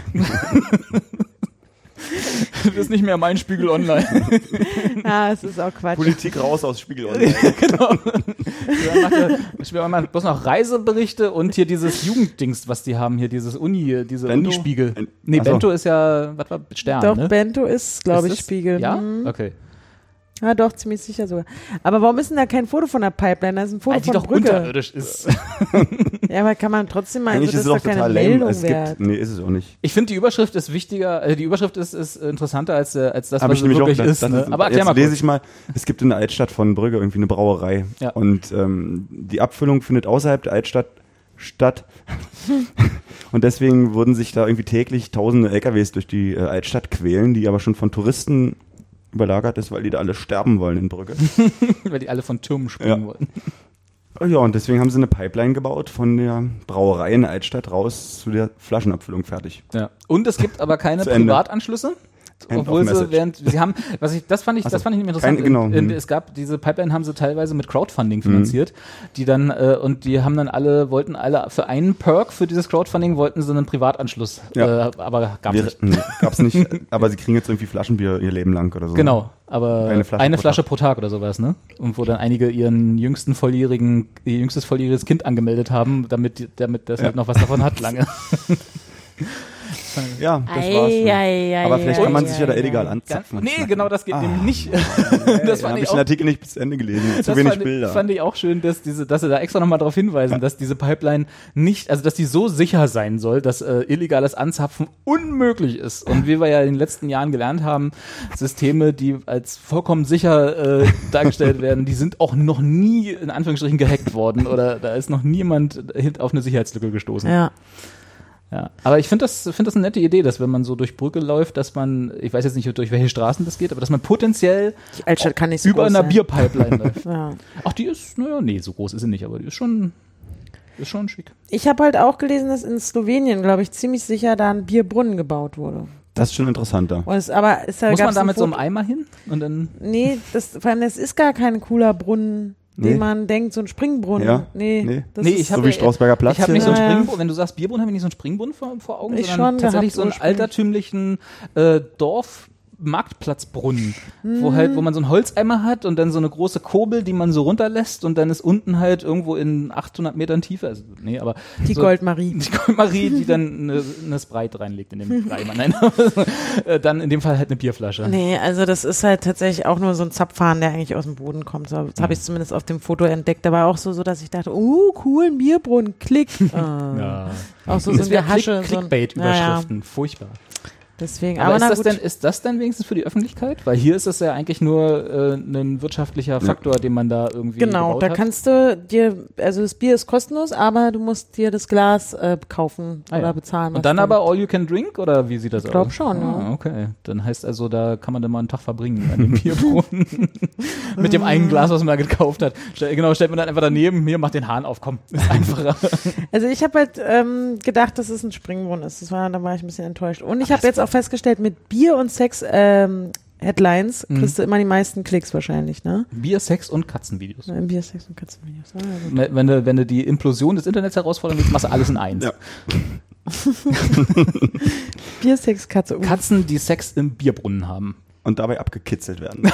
[SPEAKER 2] Das ist nicht mehr mein Spiegel Online.
[SPEAKER 4] Ah, es ist auch Quatsch.
[SPEAKER 3] Politik raus aus Spiegel Online.
[SPEAKER 2] Genau. Dann macht er, ich will mal bloß noch Reiseberichte und hier dieses Jugenddings, was die haben, hier dieses Uni, diese
[SPEAKER 3] Bento?
[SPEAKER 2] Unispiegel.
[SPEAKER 3] Ein-
[SPEAKER 2] Nee,
[SPEAKER 3] Ach so.
[SPEAKER 2] Bento ist ja, was war, Stern,
[SPEAKER 4] Doch,
[SPEAKER 2] ne?
[SPEAKER 4] Bento ist, glaube
[SPEAKER 2] Ist
[SPEAKER 4] ich,
[SPEAKER 2] das-
[SPEAKER 4] Spiegel.
[SPEAKER 2] Ja?
[SPEAKER 4] Hm.
[SPEAKER 2] Okay.
[SPEAKER 4] Ja, doch, ziemlich sicher sogar. Aber warum ist denn da kein Foto von der Pipeline? Da ist ein Foto
[SPEAKER 2] Weil die
[SPEAKER 4] von
[SPEAKER 2] doch
[SPEAKER 4] Brügge.
[SPEAKER 2] unterirdisch ist.
[SPEAKER 4] Ja, aber kann man trotzdem mal,
[SPEAKER 3] Eigentlich
[SPEAKER 4] also
[SPEAKER 3] ist
[SPEAKER 4] das
[SPEAKER 3] es
[SPEAKER 4] ist
[SPEAKER 3] auch
[SPEAKER 4] doch keine
[SPEAKER 3] total lame.
[SPEAKER 4] Meldung
[SPEAKER 3] Es
[SPEAKER 4] wert.
[SPEAKER 3] gibt, nee, ist es auch nicht.
[SPEAKER 2] Ich finde, die Überschrift ist wichtiger, äh, die Überschrift ist, ist interessanter als, äh, als das,
[SPEAKER 3] Aber
[SPEAKER 2] was
[SPEAKER 3] ich
[SPEAKER 2] es
[SPEAKER 3] nämlich auch,
[SPEAKER 2] wirklich
[SPEAKER 3] das,
[SPEAKER 2] ist.
[SPEAKER 3] das
[SPEAKER 2] Ne?
[SPEAKER 3] ist
[SPEAKER 2] Aber erklär
[SPEAKER 3] jetzt
[SPEAKER 2] mal
[SPEAKER 3] lese
[SPEAKER 2] kurz.
[SPEAKER 3] ich mal, es gibt in der Altstadt von Brügge irgendwie eine Brauerei.
[SPEAKER 2] Ja.
[SPEAKER 3] Und ähm, die Abfüllung findet außerhalb der Altstadt statt. Und deswegen würden sich da irgendwie täglich tausende L K Ws durch die äh, Altstadt quälen, die aber schon von Touristen überlagert ist, weil die da alle sterben wollen in Brügge.
[SPEAKER 2] Weil die alle von Türmen springen
[SPEAKER 3] Ja.
[SPEAKER 2] wollten.
[SPEAKER 3] Oh ja, und deswegen haben sie eine Pipeline gebaut von der Brauerei in der Altstadt raus zu der Flaschenabfüllung fertig.
[SPEAKER 2] Ja. Und es gibt aber keine
[SPEAKER 3] Zu Ende.
[SPEAKER 2] Privatanschlüsse.
[SPEAKER 3] End
[SPEAKER 2] Obwohl
[SPEAKER 3] of
[SPEAKER 2] sie
[SPEAKER 3] message.
[SPEAKER 2] während, sie haben, was ich, das fand ich,
[SPEAKER 3] Ach
[SPEAKER 2] das
[SPEAKER 3] so.
[SPEAKER 2] fand ich nämlich interessant.
[SPEAKER 3] Keine- genau,
[SPEAKER 2] In- in-
[SPEAKER 3] hm.
[SPEAKER 2] Es gab, diese Pipeline haben sie teilweise mit Crowdfunding finanziert, die dann, äh, und die haben dann alle, wollten alle für einen Perk für dieses Crowdfunding wollten sie einen Privatanschluss,
[SPEAKER 3] Ja.
[SPEAKER 2] äh, aber gab's
[SPEAKER 3] Wir,
[SPEAKER 2] nicht.
[SPEAKER 3] nee, gab's nicht, aber sie kriegen jetzt irgendwie Flaschenbier ihr Leben lang oder so.
[SPEAKER 2] Genau, aber
[SPEAKER 3] Eine
[SPEAKER 2] eine
[SPEAKER 3] Flasche
[SPEAKER 2] Flasche,
[SPEAKER 3] pro
[SPEAKER 2] pro Tag oder sowas, ne? Und wo dann einige ihren jüngsten volljährigen, ihr jüngstes volljähriges Kind angemeldet haben, damit, die- damit das
[SPEAKER 3] Ja.
[SPEAKER 2] halt noch was davon hat, lange.
[SPEAKER 3] Ja, das
[SPEAKER 4] Ei,
[SPEAKER 3] war's. ne?
[SPEAKER 4] ei, ei,
[SPEAKER 3] Aber vielleicht
[SPEAKER 4] ei,
[SPEAKER 3] kann man
[SPEAKER 4] ei,
[SPEAKER 3] sich ja da
[SPEAKER 4] ei,
[SPEAKER 3] illegal
[SPEAKER 4] ei.
[SPEAKER 3] anzapfen.
[SPEAKER 2] Nee, genau, das geht
[SPEAKER 3] Ah.
[SPEAKER 2] nämlich nicht.
[SPEAKER 3] Das
[SPEAKER 2] Das
[SPEAKER 3] da
[SPEAKER 2] fand
[SPEAKER 3] habe
[SPEAKER 2] ich
[SPEAKER 3] ich
[SPEAKER 2] auch
[SPEAKER 3] den Artikel nicht bis Ende gelesen. Zu
[SPEAKER 2] Das
[SPEAKER 3] wenig
[SPEAKER 2] fand,
[SPEAKER 3] Bilder.
[SPEAKER 2] fand ich auch schön, dass diese, dass sie da extra nochmal darauf hinweisen, dass diese Pipeline nicht, also dass die so sicher sein soll, dass äh, illegales Anzapfen unmöglich ist. Und wie wir ja in den letzten Jahren gelernt haben, Systeme, die als vollkommen sicher äh, dargestellt werden, die sind auch noch nie in Anführungsstrichen gehackt worden oder da ist noch niemand hin- auf eine Sicherheitslücke gestoßen.
[SPEAKER 4] Ja.
[SPEAKER 2] Ja, aber ich finde das, finde das eine nette Idee, dass wenn man so durch Brücke läuft, dass man, ich weiß jetzt nicht, durch welche Straßen das geht, aber dass man potenziell
[SPEAKER 4] Die Altstadt kann nicht so
[SPEAKER 2] über
[SPEAKER 4] groß
[SPEAKER 2] einer
[SPEAKER 4] sein.
[SPEAKER 2] Bierpipeline läuft.
[SPEAKER 4] Ja.
[SPEAKER 2] Ach, die ist, naja, nee, so groß ist sie nicht, aber die ist schon, ist schon schick.
[SPEAKER 4] Ich habe halt auch gelesen, dass in Slowenien, glaube ich, ziemlich sicher da ein Bierbrunnen gebaut wurde.
[SPEAKER 3] Das ist schon interessanter.
[SPEAKER 4] Und es, aber es, da
[SPEAKER 2] Muss man
[SPEAKER 4] gab's
[SPEAKER 2] da
[SPEAKER 4] ein
[SPEAKER 2] mit so einem
[SPEAKER 4] Foto-
[SPEAKER 2] Eimer hin? Und dann,
[SPEAKER 4] Nee, das, vor allem, das ist gar kein cooler Brunnen, den
[SPEAKER 3] Nee.
[SPEAKER 4] man denkt, so ein Springbrunnen.
[SPEAKER 3] Ja?
[SPEAKER 4] Nee,
[SPEAKER 3] Nee.
[SPEAKER 4] das
[SPEAKER 2] nee,
[SPEAKER 4] ist,
[SPEAKER 2] ich habe
[SPEAKER 3] So wie Strausberger Platz.
[SPEAKER 2] Ich habe nicht so einen
[SPEAKER 4] Ja, ja.
[SPEAKER 2] Springbrunnen, wenn du sagst Bierbrunnen, habe ich nicht so einen Springbrunnen vor, vor Augen,
[SPEAKER 4] Ich
[SPEAKER 2] sondern
[SPEAKER 4] schon
[SPEAKER 2] tatsächlich
[SPEAKER 4] gehabt,
[SPEAKER 2] so einen
[SPEAKER 4] ursprünglich.
[SPEAKER 2] altertümlichen äh, Dorf Marktplatzbrunnen, wo halt, wo man so einen Holzeimer hat und dann so eine große Kurbel, die man so runterlässt und dann ist unten halt irgendwo in achthundert Metern Tiefe, also nee, aber
[SPEAKER 4] die
[SPEAKER 2] so,
[SPEAKER 4] Goldmarie.
[SPEAKER 2] Die Goldmarie, die dann eine, eine Sprite reinlegt in den Eimer. Nein, dann in dem Fall halt eine Bierflasche.
[SPEAKER 4] Nee, also das ist halt tatsächlich auch nur so ein Zapfhahn, der eigentlich aus dem Boden kommt. So, das habe ich zumindest auf dem Foto entdeckt. Da war auch so, so, dass ich dachte, oh, cool, ein Bierbrunnen, klick. Äh,
[SPEAKER 2] ja.
[SPEAKER 4] Auch so, so in der Hasche.
[SPEAKER 2] Click, Clickbait-Überschriften, ja, ja. Furchtbar.
[SPEAKER 4] Deswegen,
[SPEAKER 2] aber, aber ist,
[SPEAKER 4] na
[SPEAKER 2] das
[SPEAKER 4] gut.
[SPEAKER 2] denn, ist das denn wenigstens für die Öffentlichkeit? Weil hier ist es ja eigentlich nur äh, ein wirtschaftlicher Faktor, ja. den man da irgendwie
[SPEAKER 4] Genau, da
[SPEAKER 2] hat.
[SPEAKER 4] kannst du dir, also das Bier ist kostenlos, aber du musst dir das Glas äh, kaufen ah, oder ja. bezahlen.
[SPEAKER 2] Und dann aber all you can drink oder wie sieht das
[SPEAKER 4] ich glaub
[SPEAKER 2] aus?
[SPEAKER 4] Ich glaube schon,
[SPEAKER 2] ah,
[SPEAKER 4] ja.
[SPEAKER 2] Okay, dann heißt also, da kann man dann mal einen Tag verbringen an dem Bierbrunnen. Mit dem einen Glas, was man da gekauft hat. Genau, stellt man dann einfach daneben, hier, macht den Hahn auf, komm, ist einfacher.
[SPEAKER 4] Also ich habe halt ähm, gedacht, dass es ein Springbrunnen ist. Das war, da war ich ein bisschen enttäuscht. Und ich habe jetzt auch festgestellt, mit Bier und Sex ähm, Headlines mhm. kriegst du immer die meisten Klicks wahrscheinlich, ne?
[SPEAKER 2] Bier, Sex und Katzenvideos.
[SPEAKER 4] Ja, Bier, Sex und Katzenvideos. Ah,
[SPEAKER 2] wenn, wenn, du, wenn du die Implosion des Internets herausfordern willst, machst du alles in eins. Ja.
[SPEAKER 4] Bier, Sex, Katze. Uh.
[SPEAKER 2] Katzen, die Sex im Bierbrunnen haben.
[SPEAKER 3] Und dabei abgekitzelt werden.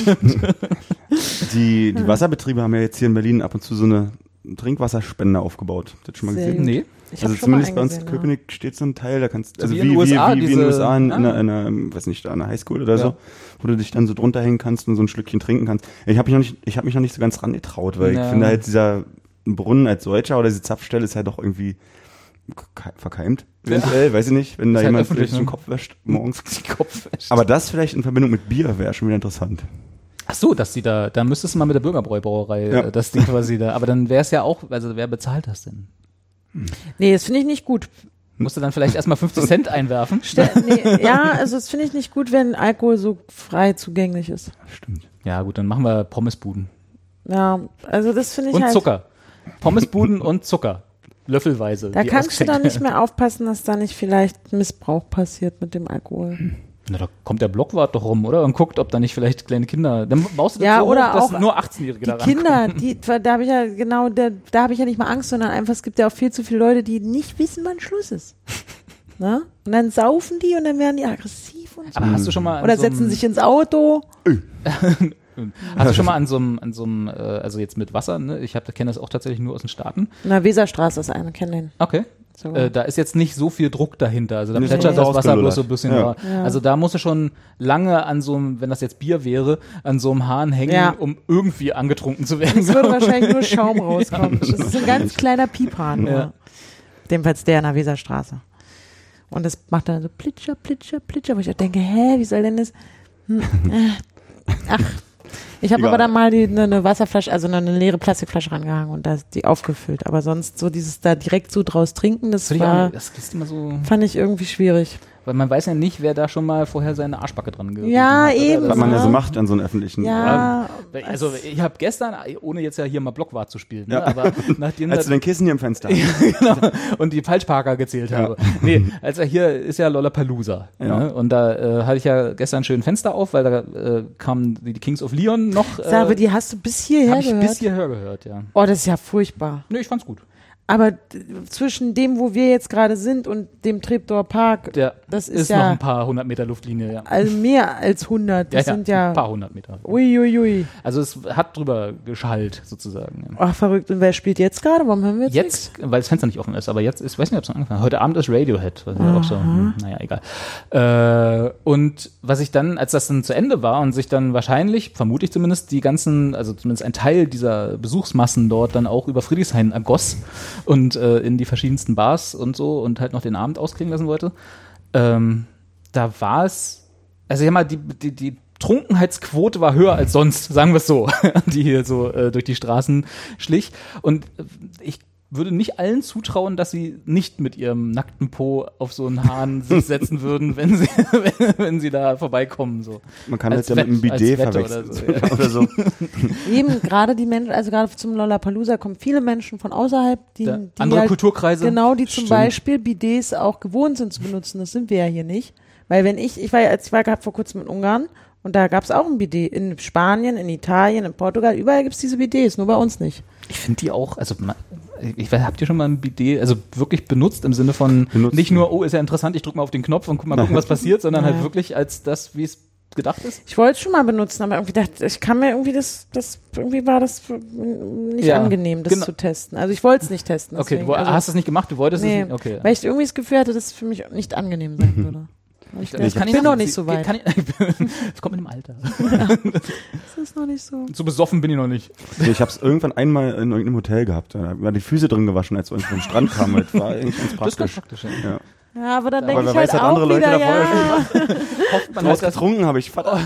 [SPEAKER 3] die, die Wasserbetriebe haben ja jetzt hier in Berlin ab und zu so eine Trinkwasserspende aufgebaut. Hast du das schon mal
[SPEAKER 4] Sehr
[SPEAKER 3] gesehen?
[SPEAKER 4] gut.
[SPEAKER 2] Nee.
[SPEAKER 4] Ich
[SPEAKER 3] also zumindest bei uns in Köpenick ja. steht so ein Teil, da kannst
[SPEAKER 2] so
[SPEAKER 3] also
[SPEAKER 2] wie,
[SPEAKER 3] wie,
[SPEAKER 2] in
[SPEAKER 3] wie,
[SPEAKER 2] USA,
[SPEAKER 3] wie, wie
[SPEAKER 2] diese,
[SPEAKER 3] in den U S A in,
[SPEAKER 2] ah.
[SPEAKER 3] in, einer, in einer, weiß nicht, einer Highschool oder ja. so, wo du dich dann so drunter hängen kannst und so ein Schlückchen trinken kannst. Ich habe mich noch nicht, ich habe mich noch nicht so ganz rangetraut, weil ja. ich finde halt dieser Brunnen als solcher oder diese Zapfstelle ist halt doch irgendwie verkeimt, eventuell, ja. weiß ich nicht, wenn da
[SPEAKER 2] ist
[SPEAKER 3] jemand
[SPEAKER 2] halt
[SPEAKER 3] vielleicht
[SPEAKER 2] ne?
[SPEAKER 3] den Kopf wäscht morgens.
[SPEAKER 2] Die Kopf wäscht.
[SPEAKER 3] Aber das vielleicht in Verbindung mit Bier wäre schon wieder interessant.
[SPEAKER 2] Ach so, dass die da, da müsstest du mal mit der Bürgerbräubrauerei,
[SPEAKER 3] ja.
[SPEAKER 2] das Ding quasi da, aber dann wäre es ja auch, also wer bezahlt das denn?
[SPEAKER 4] Hm. Nee, das finde ich nicht gut.
[SPEAKER 2] Musst du dann vielleicht erstmal fünfzig Cent einwerfen?
[SPEAKER 4] Ste- nee, ja, also das finde ich nicht gut, wenn Alkohol so frei zugänglich ist.
[SPEAKER 3] Stimmt.
[SPEAKER 2] Ja gut, dann machen wir Pommesbuden.
[SPEAKER 4] Ja, also das finde ich
[SPEAKER 2] und
[SPEAKER 4] halt.
[SPEAKER 2] Und Zucker. Pommesbuden und Zucker. Löffelweise.
[SPEAKER 4] Da kannst du dann nicht mehr aufpassen, dass da nicht vielleicht Missbrauch passiert mit dem Alkohol.
[SPEAKER 2] Na, da kommt der Blockwart doch rum, oder? Und guckt, ob da nicht vielleicht kleine Kinder. Dann baust du das
[SPEAKER 4] ja,
[SPEAKER 2] so
[SPEAKER 4] oder
[SPEAKER 2] hoch,
[SPEAKER 4] auch
[SPEAKER 2] dass nur achtzehnjährige da
[SPEAKER 4] die Kinder, die, da habe ich ja genau, da, da habe ich ja nicht mal Angst, sondern einfach, es gibt ja auch viel zu viele Leute, die nicht wissen, wann Schluss ist. Na? Und dann saufen die und dann werden die aggressiv und so.
[SPEAKER 2] Aber hast du schon mal
[SPEAKER 4] oder
[SPEAKER 2] so
[SPEAKER 4] setzen sich ins Auto.
[SPEAKER 2] Hast du schon mal an so einem, an so einem, äh, also jetzt mit Wasser, ne? Ich kenne das auch tatsächlich nur aus den Staaten.
[SPEAKER 4] Na, Weserstraße ist eine, kenne den.
[SPEAKER 2] Okay.
[SPEAKER 4] So.
[SPEAKER 2] Äh, da ist jetzt nicht so viel Druck dahinter. Also da
[SPEAKER 3] nee,
[SPEAKER 2] plätschert das Wasser bloß so ein bisschen.
[SPEAKER 3] Ja.
[SPEAKER 4] Ja.
[SPEAKER 2] Also da musst du schon lange an so einem, wenn das jetzt Bier wäre, an so einem Hahn hängen,
[SPEAKER 4] ja.
[SPEAKER 2] um irgendwie angetrunken zu werden.
[SPEAKER 4] Es würde wahrscheinlich nur Schaum rauskommen. Ja, das ist ein ganz kleiner Piephahn.
[SPEAKER 2] Ja.
[SPEAKER 4] Jedenfalls der an der Weserstraße. Und das macht dann so plitscher, plitscher, plitscher. Wo ich auch denke, hä, wie soll denn das? Hm, äh, ach. Ich habe aber dann mal die, eine, eine Wasserflasche, also eine, eine leere Plastikflasche rangehangen und da ist die aufgefüllt. Aber sonst so dieses da direkt so draus trinken, das,
[SPEAKER 2] das
[SPEAKER 4] war,
[SPEAKER 2] auch, das ist immer so,
[SPEAKER 4] fand ich irgendwie schwierig.
[SPEAKER 2] Weil man weiß ja nicht, wer da schon mal vorher seine Arschbacke dran gerieben
[SPEAKER 4] ja,
[SPEAKER 2] hat.
[SPEAKER 4] eben.
[SPEAKER 3] Was man ja so macht an so einem öffentlichen.
[SPEAKER 4] Ja.
[SPEAKER 2] Ja. Also ich habe gestern, ohne jetzt ja hier mal Blockwart zu spielen, ne,
[SPEAKER 3] ja.
[SPEAKER 2] aber nachdem
[SPEAKER 3] als du dein Kissen hier im Fenster
[SPEAKER 2] ja, genau, und die Falschparker gezählt ja. habe. Nee, also hier ist ja Lollapalooza. Ja. Ne, und da äh, hatte ich ja gestern schön Fenster auf, weil da äh, kamen die Kings of Leon noch. Äh,
[SPEAKER 4] Sag, aber die hast du bis hierher
[SPEAKER 2] hab ich
[SPEAKER 4] gehört?
[SPEAKER 2] bis hierher gehört, ja.
[SPEAKER 4] Oh, das ist ja furchtbar.
[SPEAKER 2] Nee, ich fand's gut.
[SPEAKER 4] Aber zwischen dem, wo wir jetzt gerade sind und dem Treptower Park,
[SPEAKER 2] Der
[SPEAKER 4] das ist,
[SPEAKER 2] ist
[SPEAKER 4] ja
[SPEAKER 2] noch ein paar hundert Meter Luftlinie, ja.
[SPEAKER 4] Also mehr als hundert. Das
[SPEAKER 2] ja, ja,
[SPEAKER 4] sind ja
[SPEAKER 2] ein paar hundert Meter.
[SPEAKER 4] Uiuiui. Ui, ui.
[SPEAKER 2] Also es hat drüber geschallt, sozusagen. Ja.
[SPEAKER 4] Ach, verrückt. Und wer spielt jetzt gerade? Warum hören wir jetzt
[SPEAKER 2] Jetzt, nichts? Weil das Fenster nicht offen ist, aber jetzt ist, ich weiß nicht, ob es noch angefangen hat. Heute Abend ist Radiohead, was ja auch so, hm, naja, egal. Äh, und was ich dann, als das dann zu Ende war und sich dann wahrscheinlich, vermute ich zumindest, die ganzen, also zumindest ein Teil dieser Besuchsmassen dort dann auch über Friedrichshain ergoss und äh, in die verschiedensten Bars und so und halt noch den Abend ausklingen lassen wollte, ähm, da war es, also ja mal, die, die, die Trunkenheitsquote war höher als sonst, sagen wir es so, die hier so äh, durch die Straßen schlich. Und äh, ich würde nicht allen zutrauen, dass sie nicht mit ihrem nackten Po auf so einen Hahn sich setzen würden, wenn sie, wenn, wenn sie da vorbeikommen. So.
[SPEAKER 3] Man kann
[SPEAKER 2] als
[SPEAKER 3] das ja
[SPEAKER 2] Wett,
[SPEAKER 3] mit einem Bidet
[SPEAKER 2] verwechseln.
[SPEAKER 3] Oder so.
[SPEAKER 2] Ja.
[SPEAKER 3] oder so.
[SPEAKER 4] Eben gerade die Menschen, also gerade zum Lollapalooza kommen viele Menschen von außerhalb, die,
[SPEAKER 2] Da,
[SPEAKER 4] die
[SPEAKER 2] andere
[SPEAKER 4] halt,
[SPEAKER 2] Kulturkreise.
[SPEAKER 4] genau, die zum
[SPEAKER 3] Stimmt.
[SPEAKER 4] Beispiel Bidets auch gewohnt sind zu benutzen. Das sind wir ja hier nicht. Weil wenn ich, ich war ja, ich war gerade vor kurzem in Ungarn und da gab es auch ein Bidet. In Spanien, in Italien, in Portugal, überall gibt es diese Bidets, nur bei uns nicht.
[SPEAKER 2] Ich finde die auch, also ich weiß, habt ihr schon mal ein Bidet, also wirklich benutzt im Sinne von
[SPEAKER 3] Benutzt.
[SPEAKER 2] nicht nur, oh, ist ja interessant, ich drücke mal auf den Knopf und guck mal gucken, was passiert, sondern
[SPEAKER 4] Ja.
[SPEAKER 2] halt wirklich als das, wie es gedacht ist?
[SPEAKER 4] Ich wollte es schon mal benutzen, aber irgendwie dachte ich, kann mir irgendwie das, das irgendwie war das nicht
[SPEAKER 2] Ja,
[SPEAKER 4] angenehm, das
[SPEAKER 2] genau.
[SPEAKER 4] zu testen. Also ich wollte es nicht testen.
[SPEAKER 2] Okay,
[SPEAKER 4] Deswegen.
[SPEAKER 2] du
[SPEAKER 4] also,
[SPEAKER 2] hast es nicht gemacht, du wolltest
[SPEAKER 4] nee,
[SPEAKER 2] es nicht? Okay.
[SPEAKER 4] weil ich irgendwie das Gefühl hatte, dass es für mich nicht angenehm sein würde. Ich,
[SPEAKER 2] Ich
[SPEAKER 4] ich,
[SPEAKER 2] kann
[SPEAKER 4] ich bin
[SPEAKER 2] nicht-
[SPEAKER 4] noch nicht so weit.
[SPEAKER 2] Kann ich, das kommt mit dem Alter.
[SPEAKER 4] Das ist noch nicht so.
[SPEAKER 2] So besoffen bin ich noch nicht.
[SPEAKER 3] Nee, ich habe es irgendwann einmal in irgendeinem Hotel gehabt. Da war die Füße drin gewaschen, als wir vom Strand kamen. Das war eigentlich ganz
[SPEAKER 2] Das ist ganz
[SPEAKER 3] praktisch.
[SPEAKER 2] praktisch. Ja.
[SPEAKER 3] Ja.
[SPEAKER 4] Ja, aber dann
[SPEAKER 2] Aber
[SPEAKER 4] denke
[SPEAKER 3] wer
[SPEAKER 4] ich halt
[SPEAKER 3] weiß, hat
[SPEAKER 4] auch
[SPEAKER 3] andere Leute
[SPEAKER 4] wieder,
[SPEAKER 3] da vorher
[SPEAKER 4] ja.
[SPEAKER 2] Hofft man
[SPEAKER 3] Du
[SPEAKER 2] halt,
[SPEAKER 3] hast
[SPEAKER 2] dass,
[SPEAKER 3] getrunken, habe ich verdammt.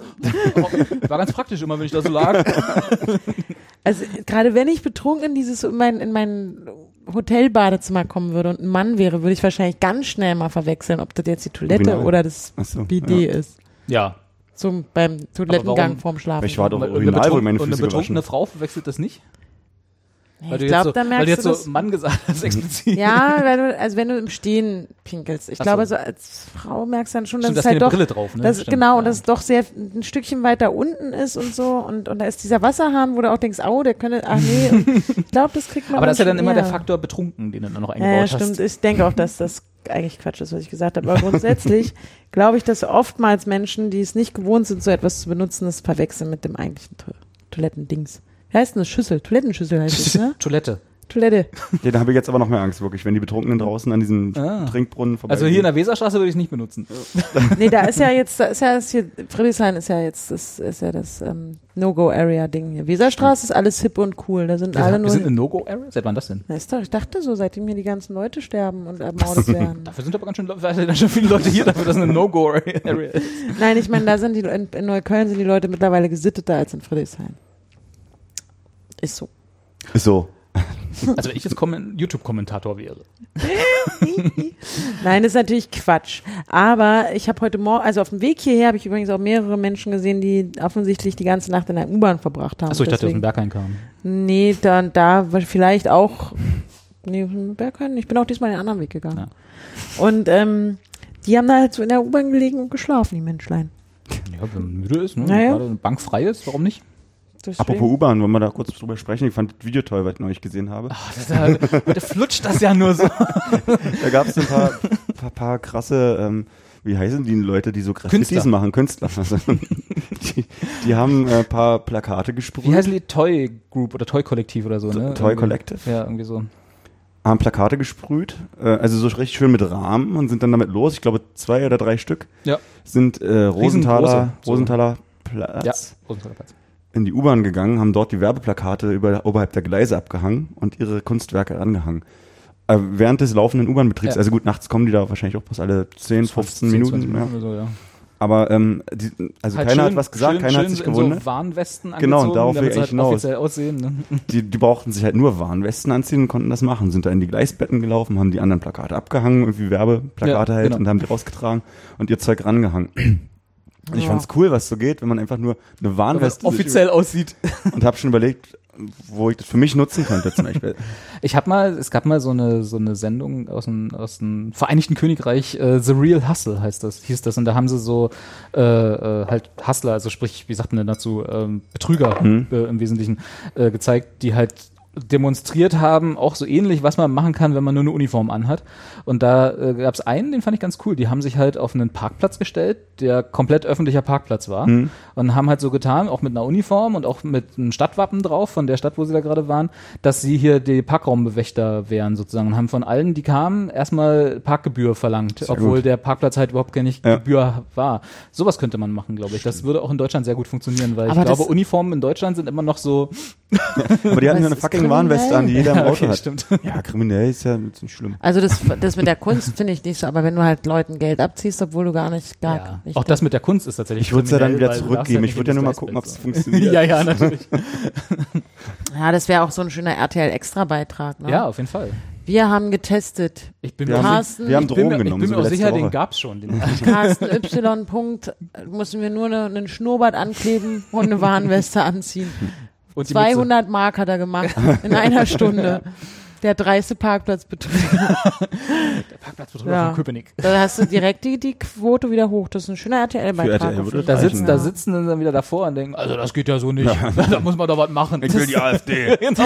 [SPEAKER 2] war ganz praktisch immer, wenn ich da so lag.
[SPEAKER 4] Also gerade wenn ich betrunken in dieses in mein, in mein Hotelbadezimmer kommen würde und ein Mann wäre, würde ich wahrscheinlich ganz schnell mal verwechseln, ob das jetzt die Toilette
[SPEAKER 3] Original.
[SPEAKER 4] oder das
[SPEAKER 3] Ach so,
[SPEAKER 4] Bidet
[SPEAKER 3] ja.
[SPEAKER 4] ist.
[SPEAKER 2] Ja.
[SPEAKER 4] Zum, beim Toilettengang
[SPEAKER 2] warum?
[SPEAKER 4] vorm Schlafen.
[SPEAKER 3] Ich war doch
[SPEAKER 2] Und eine,
[SPEAKER 3] original, wo ich meine
[SPEAKER 2] betrunken- und eine
[SPEAKER 3] Füße
[SPEAKER 2] betrunkene
[SPEAKER 3] gewaschen.
[SPEAKER 2] Frau verwechselt das nicht? Weil
[SPEAKER 4] ich
[SPEAKER 2] du
[SPEAKER 4] glaube,
[SPEAKER 2] jetzt so,
[SPEAKER 4] da
[SPEAKER 2] weil du
[SPEAKER 4] merkst
[SPEAKER 2] jetzt
[SPEAKER 4] du
[SPEAKER 2] so
[SPEAKER 4] das.
[SPEAKER 2] Mann gesagt hast, explizit.
[SPEAKER 4] Ja, weil du, also wenn du im Stehen pinkelst. Ich
[SPEAKER 2] Ach
[SPEAKER 4] glaube,
[SPEAKER 2] so.
[SPEAKER 4] so als Frau merkst du dann schon, dass
[SPEAKER 2] Stimmt,
[SPEAKER 4] es
[SPEAKER 2] da ist
[SPEAKER 4] halt
[SPEAKER 2] keine
[SPEAKER 4] doch,
[SPEAKER 2] Brille drauf, ne?
[SPEAKER 4] das,
[SPEAKER 2] Stimmt,
[SPEAKER 4] genau, und
[SPEAKER 2] ja.
[SPEAKER 4] dass es doch sehr ein Stückchen weiter unten ist und so und, und da ist dieser Wasserhahn, wo du auch denkst, au, der könnte, ach nee, und ich glaube, das kriegt man
[SPEAKER 2] Aber das ist ja dann
[SPEAKER 4] schon
[SPEAKER 2] immer der
[SPEAKER 4] eher.
[SPEAKER 2] Faktor betrunken, den du dann noch
[SPEAKER 4] Ja,
[SPEAKER 2] eingebaut
[SPEAKER 4] ja,
[SPEAKER 2] hast.
[SPEAKER 4] stimmt. Ich denke auch, dass das eigentlich Quatsch ist, was ich gesagt habe. Aber grundsätzlich glaube ich, dass oftmals Menschen, die es nicht gewohnt sind, so etwas zu benutzen, das verwechseln mit dem eigentlichen To- Toilettendings. Wie heißt denn das? Schüssel? Toilettenschüssel heißt es, ne?
[SPEAKER 2] Toilette.
[SPEAKER 4] Toilette.
[SPEAKER 3] Ja, da habe ich jetzt aber noch mehr Angst, wirklich, wenn die Betrunkenen draußen an diesem
[SPEAKER 2] Ah.
[SPEAKER 3] Trinkbrunnen vorbei
[SPEAKER 2] Also hier in der Weserstraße würde ich es nicht benutzen.
[SPEAKER 4] Nee, da ist ja jetzt, da ist ja das hier, Friedrichshain ist ja jetzt, das ist ja das ähm, No-Go-Area-Ding hier. Weserstraße ist alles hip und cool. Da sind alle
[SPEAKER 2] Wir
[SPEAKER 4] nur.
[SPEAKER 2] sind eine No-Go-Area? Seit wann das denn?
[SPEAKER 4] Na, ist doch, ich dachte so, seitdem hier die ganzen Leute sterben und ermordet werden.
[SPEAKER 2] Dafür sind aber ganz schön, Le- ganz schön viele Leute hier, dafür, dass es eine No-Go-Area ist.
[SPEAKER 4] Nein, ich meine, da sind die in, in Neukölln sind die Leute mittlerweile gesitteter als in Friedrichshain. Ist so.
[SPEAKER 3] Ist so.
[SPEAKER 2] Also wenn ich jetzt Kommen- YouTube-Kommentator wäre.
[SPEAKER 4] Nein, das ist natürlich Quatsch. Aber ich habe heute Morgen, also auf dem Weg hierher habe ich übrigens auch mehrere Menschen gesehen, die offensichtlich die ganze Nacht in der U-Bahn verbracht haben.
[SPEAKER 2] Achso, ich dachte, aus dem
[SPEAKER 4] Deswegen-
[SPEAKER 2] Berghain kam.
[SPEAKER 4] Nee, da, da war vielleicht auch, nee, Berghain, ich bin auch diesmal den anderen Weg gegangen.
[SPEAKER 2] Ja.
[SPEAKER 4] Und ähm, die haben da halt so in der U-Bahn gelegen und geschlafen, die Menschlein.
[SPEAKER 2] Ja, wenn man müde ist, ne?
[SPEAKER 4] Naja.
[SPEAKER 2] Gerade eine Bank frei ist, warum nicht?
[SPEAKER 4] Deswegen-
[SPEAKER 3] Apropos U-Bahn, wollen wir da kurz drüber sprechen? Ich fand das Video toll, was ich neulich gesehen habe.
[SPEAKER 2] Ach, das ist ja, heute flutscht das ja nur so.
[SPEAKER 3] Da gab es ein paar, paar, paar krasse, ähm, wie heißen die Leute, die so Graffitis
[SPEAKER 2] Künstler.
[SPEAKER 3] machen? Künstler. Also, die, die haben ein äh, paar Plakate gesprüht.
[SPEAKER 2] Wie heißen die? Toy Group oder Toy Kollektiv oder so, ne?
[SPEAKER 3] Toy
[SPEAKER 2] Irgendwie.
[SPEAKER 3] Collective?
[SPEAKER 2] Ja, irgendwie so.
[SPEAKER 3] Haben Plakate gesprüht, äh, also so richtig schön mit Rahmen und sind dann damit los. Ich glaube, zwei oder drei Stück
[SPEAKER 2] Ja.
[SPEAKER 3] sind äh, Rosenthaler,
[SPEAKER 2] Riesengroße, so.
[SPEAKER 3] Rosenthaler Platz
[SPEAKER 2] Ja, Rosenthaler Platz.
[SPEAKER 3] in die U-Bahn gegangen, haben dort die Werbeplakate über, oberhalb der Gleise abgehangen und ihre Kunstwerke angehangen. Äh, während des laufenden U-Bahn-Betriebs,
[SPEAKER 2] Ja.
[SPEAKER 3] also gut, nachts kommen die da wahrscheinlich auch bloß alle zehn, fünfzehn
[SPEAKER 2] zehn,
[SPEAKER 3] Minuten.
[SPEAKER 2] zwanzig
[SPEAKER 3] Ja.
[SPEAKER 2] oder so, ja.
[SPEAKER 3] Aber ähm, die, also
[SPEAKER 2] Halt
[SPEAKER 3] keiner
[SPEAKER 2] schön,
[SPEAKER 3] hat was gesagt,
[SPEAKER 2] schön,
[SPEAKER 3] keiner
[SPEAKER 2] schön
[SPEAKER 3] hat sich
[SPEAKER 2] in
[SPEAKER 3] gewundert.
[SPEAKER 2] so Warnwesten
[SPEAKER 3] Genau,
[SPEAKER 2] angezogen,
[SPEAKER 3] und darauf will
[SPEAKER 2] damit
[SPEAKER 3] ich
[SPEAKER 2] sie halt
[SPEAKER 3] eigentlich hinaus.
[SPEAKER 2] offiziell aussehen. Ne?
[SPEAKER 3] Die, die brauchten sich halt nur Warnwesten anziehen und konnten das machen. Sind da in die Gleisbetten gelaufen, haben die anderen Plakate abgehangen, irgendwie Werbeplakate
[SPEAKER 2] Ja,
[SPEAKER 3] halt
[SPEAKER 2] genau.
[SPEAKER 3] und haben die rausgetragen und ihr Zeug rangehangen. Und ich
[SPEAKER 4] Ja.
[SPEAKER 3] fand's cool, was so geht, wenn man einfach nur eine
[SPEAKER 2] Wenn
[SPEAKER 3] Warnweste
[SPEAKER 2] das offiziell aussieht.
[SPEAKER 3] und habe schon überlegt, wo ich das für mich nutzen könnte zum Beispiel.
[SPEAKER 2] Ich habe mal, es gab mal so eine so eine Sendung aus dem aus dem Vereinigten Königreich, äh, The Real Hustle heißt das, hieß das, und da haben sie so äh, äh, halt Hustler, also sprich, wie sagt man denn dazu, ähm, Betrüger
[SPEAKER 3] Mhm.
[SPEAKER 2] äh, im Wesentlichen äh, gezeigt, die halt demonstriert haben, auch so ähnlich, was man machen kann, wenn man nur eine Uniform anhat. Und da äh, gab es einen, den fand ich ganz cool. Die haben sich halt auf einen Parkplatz gestellt, der komplett öffentlicher Parkplatz war,
[SPEAKER 3] Mhm.
[SPEAKER 2] und haben halt so getan, auch mit einer Uniform und auch mit einem Stadtwappen drauf von der Stadt, wo sie da gerade waren, dass sie hier die Parkraumbewächter wären sozusagen, und haben von allen, die kamen, erstmal Parkgebühr verlangt,
[SPEAKER 3] Sehr
[SPEAKER 2] obwohl
[SPEAKER 3] gut.
[SPEAKER 2] der Parkplatz halt überhaupt keine
[SPEAKER 3] Ja.
[SPEAKER 2] Gebühr war. Sowas könnte man machen, glaube ich. Das würde auch in Deutschland sehr gut funktionieren, weil
[SPEAKER 4] Aber
[SPEAKER 2] ich glaube,
[SPEAKER 4] das-
[SPEAKER 2] Uniformen in Deutschland sind immer noch so.
[SPEAKER 3] Aber die hatten ja
[SPEAKER 4] Was
[SPEAKER 3] eine
[SPEAKER 4] ist
[SPEAKER 3] fucking Warnweste an, die jeder im
[SPEAKER 2] Ja,
[SPEAKER 3] Auto
[SPEAKER 2] okay,
[SPEAKER 3] hat.
[SPEAKER 2] stimmt.
[SPEAKER 3] Ja, kriminell ist ja jetzt nicht schlimm.
[SPEAKER 4] Also das, das mit der Kunst finde ich nicht so, aber wenn du halt Leuten Geld abziehst, obwohl du gar nicht, gar
[SPEAKER 2] Ja.
[SPEAKER 4] nicht
[SPEAKER 2] Auch das mit der Kunst ist tatsächlich.
[SPEAKER 3] Ich würde es ja dann
[SPEAKER 2] kriminell,
[SPEAKER 3] wieder
[SPEAKER 2] weil du darfst
[SPEAKER 3] zurückgeben.
[SPEAKER 2] nicht
[SPEAKER 3] Ich würde ja
[SPEAKER 2] in
[SPEAKER 3] nur mal
[SPEAKER 2] das
[SPEAKER 3] gucken, ob es
[SPEAKER 2] Gleisbett
[SPEAKER 3] funktioniert.
[SPEAKER 2] ja, ja, natürlich.
[SPEAKER 4] Ja, das wäre auch so ein schöner R T L-Extra-Beitrag. Ne?
[SPEAKER 2] Ja, auf jeden Fall.
[SPEAKER 4] Wir haben getestet.
[SPEAKER 2] Ich bin
[SPEAKER 3] Wir
[SPEAKER 2] mir
[SPEAKER 3] haben,
[SPEAKER 4] Carsten,
[SPEAKER 3] wir haben
[SPEAKER 2] ich bin
[SPEAKER 3] Drogen
[SPEAKER 2] mir, ich
[SPEAKER 3] genommen.
[SPEAKER 2] bin
[SPEAKER 3] so
[SPEAKER 2] mir auch
[SPEAKER 3] wie letzte
[SPEAKER 2] sicher,
[SPEAKER 3] Woche.
[SPEAKER 2] den gab's schon. Den
[SPEAKER 4] Carsten Y. Punkt, mussten wir nur eine, einen Schnurrbart ankleben und eine Warnweste anziehen.
[SPEAKER 2] und die
[SPEAKER 4] zweihundert Mark hat er gemacht in einer Stunde. Der dreiste Parkplatzbetrüger.
[SPEAKER 2] Mütze. Der Parkplatzbetrüger
[SPEAKER 4] Ja.
[SPEAKER 2] von Köpenick.
[SPEAKER 4] Da hast du direkt die, die Quote wieder hoch. Das ist ein schöner R T L-Beitrag.
[SPEAKER 3] Für R T L
[SPEAKER 4] auf
[SPEAKER 3] würde
[SPEAKER 4] jeden
[SPEAKER 2] Da,
[SPEAKER 3] das
[SPEAKER 4] Fall.
[SPEAKER 2] sitzt,
[SPEAKER 3] reichen,
[SPEAKER 2] da
[SPEAKER 4] Ja.
[SPEAKER 2] sitzen dann wieder davor und denken, also das geht ja so nicht. Da muss man doch was machen.
[SPEAKER 3] Ich will die AfD.
[SPEAKER 2] Genau.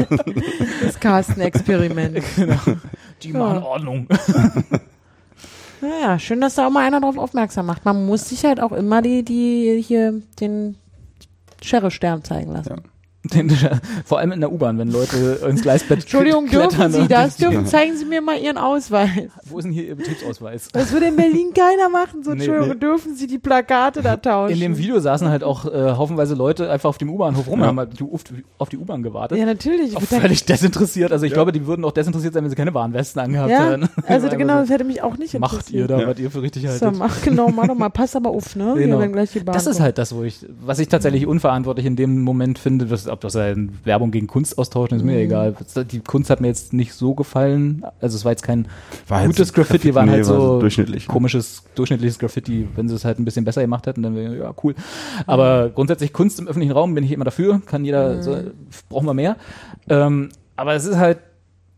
[SPEAKER 4] Das Carsten-Experiment.
[SPEAKER 2] Die machen Ordnung.
[SPEAKER 4] Naja, schön, dass da auch mal einer drauf aufmerksam macht. Man muss sich halt auch immer die, die hier den Sherry-Stern zeigen lassen.
[SPEAKER 2] Ja. Den, vor allem in der U-Bahn, wenn Leute ins Gleisbett
[SPEAKER 4] Entschuldigung, dürfen Sie das? Dürfen, zeigen Sie mir mal Ihren Ausweis.
[SPEAKER 2] Wo ist denn hier Ihr Betriebsausweis?
[SPEAKER 4] Das würde in Berlin keiner machen. So, Entschuldigung, nee, nee. Dürfen Sie die Plakate da tauschen?
[SPEAKER 2] In dem Video saßen halt auch äh, haufenweise Leute einfach auf dem U-Bahnhof rum, ja. haben halt auf, auf die U-Bahn gewartet.
[SPEAKER 4] Ja, natürlich.
[SPEAKER 2] Auch völlig desinteressiert. Also ich ja. glaube, die würden auch desinteressiert sein, wenn sie keine Warnwesten angehabt
[SPEAKER 4] ja,
[SPEAKER 2] hätten.
[SPEAKER 4] Also genau, das hätte mich auch nicht interessiert.
[SPEAKER 2] Macht ihr da, ja. was ihr für richtig haltet.
[SPEAKER 4] So, mach, genau, mach doch mal, pass aber auf, ne?
[SPEAKER 2] Genau.
[SPEAKER 4] Hier, gleich die Bahn
[SPEAKER 2] das ist
[SPEAKER 4] kommt.
[SPEAKER 2] halt das, wo ich, was ich tatsächlich unverantwortlich in dem Moment finde, dass, ob das ein Werbung gegen Kunst austauschen, ist mir mhm. egal. Die Kunst hat mir jetzt nicht so gefallen. Also es war jetzt kein war gutes Graffiti, Graffiti, waren halt so, so durchschnittlich, komisches, durchschnittliches Graffiti. Wenn sie es halt ein bisschen besser gemacht hätten, dann wäre ja cool. Aber mhm. grundsätzlich Kunst im öffentlichen Raum bin ich immer dafür. Kann jeder, mhm. so, brauchen wir mehr. Ähm, aber es ist halt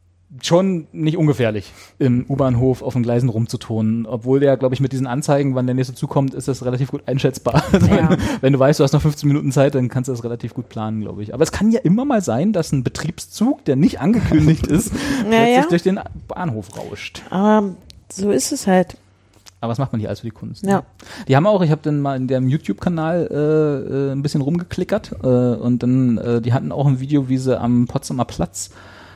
[SPEAKER 2] schon nicht ungefährlich, im U-Bahnhof auf den Gleisen rumzuturnen. Obwohl der, glaube ich, mit diesen Anzeigen, wann der nächste zukommt, ist das relativ gut einschätzbar. Also ja. wenn, wenn du weißt, du hast noch fünfzehn Minuten Zeit, dann kannst du das relativ gut planen, glaube ich. Aber es kann ja immer mal sein, dass ein Betriebszug, der nicht angekündigt ist,
[SPEAKER 4] ja,
[SPEAKER 2] plötzlich
[SPEAKER 4] ja.
[SPEAKER 2] durch den Bahnhof rauscht.
[SPEAKER 4] Aber so ist es halt.
[SPEAKER 2] Aber was macht man hier alles für die Kunst?
[SPEAKER 4] Ja.
[SPEAKER 2] Ne? Die haben auch, ich habe dann mal in dem YouTube-Kanal äh, äh, ein bisschen rumgeklickert äh, und dann, äh, die hatten auch ein Video, wie sie am Potsdamer Platz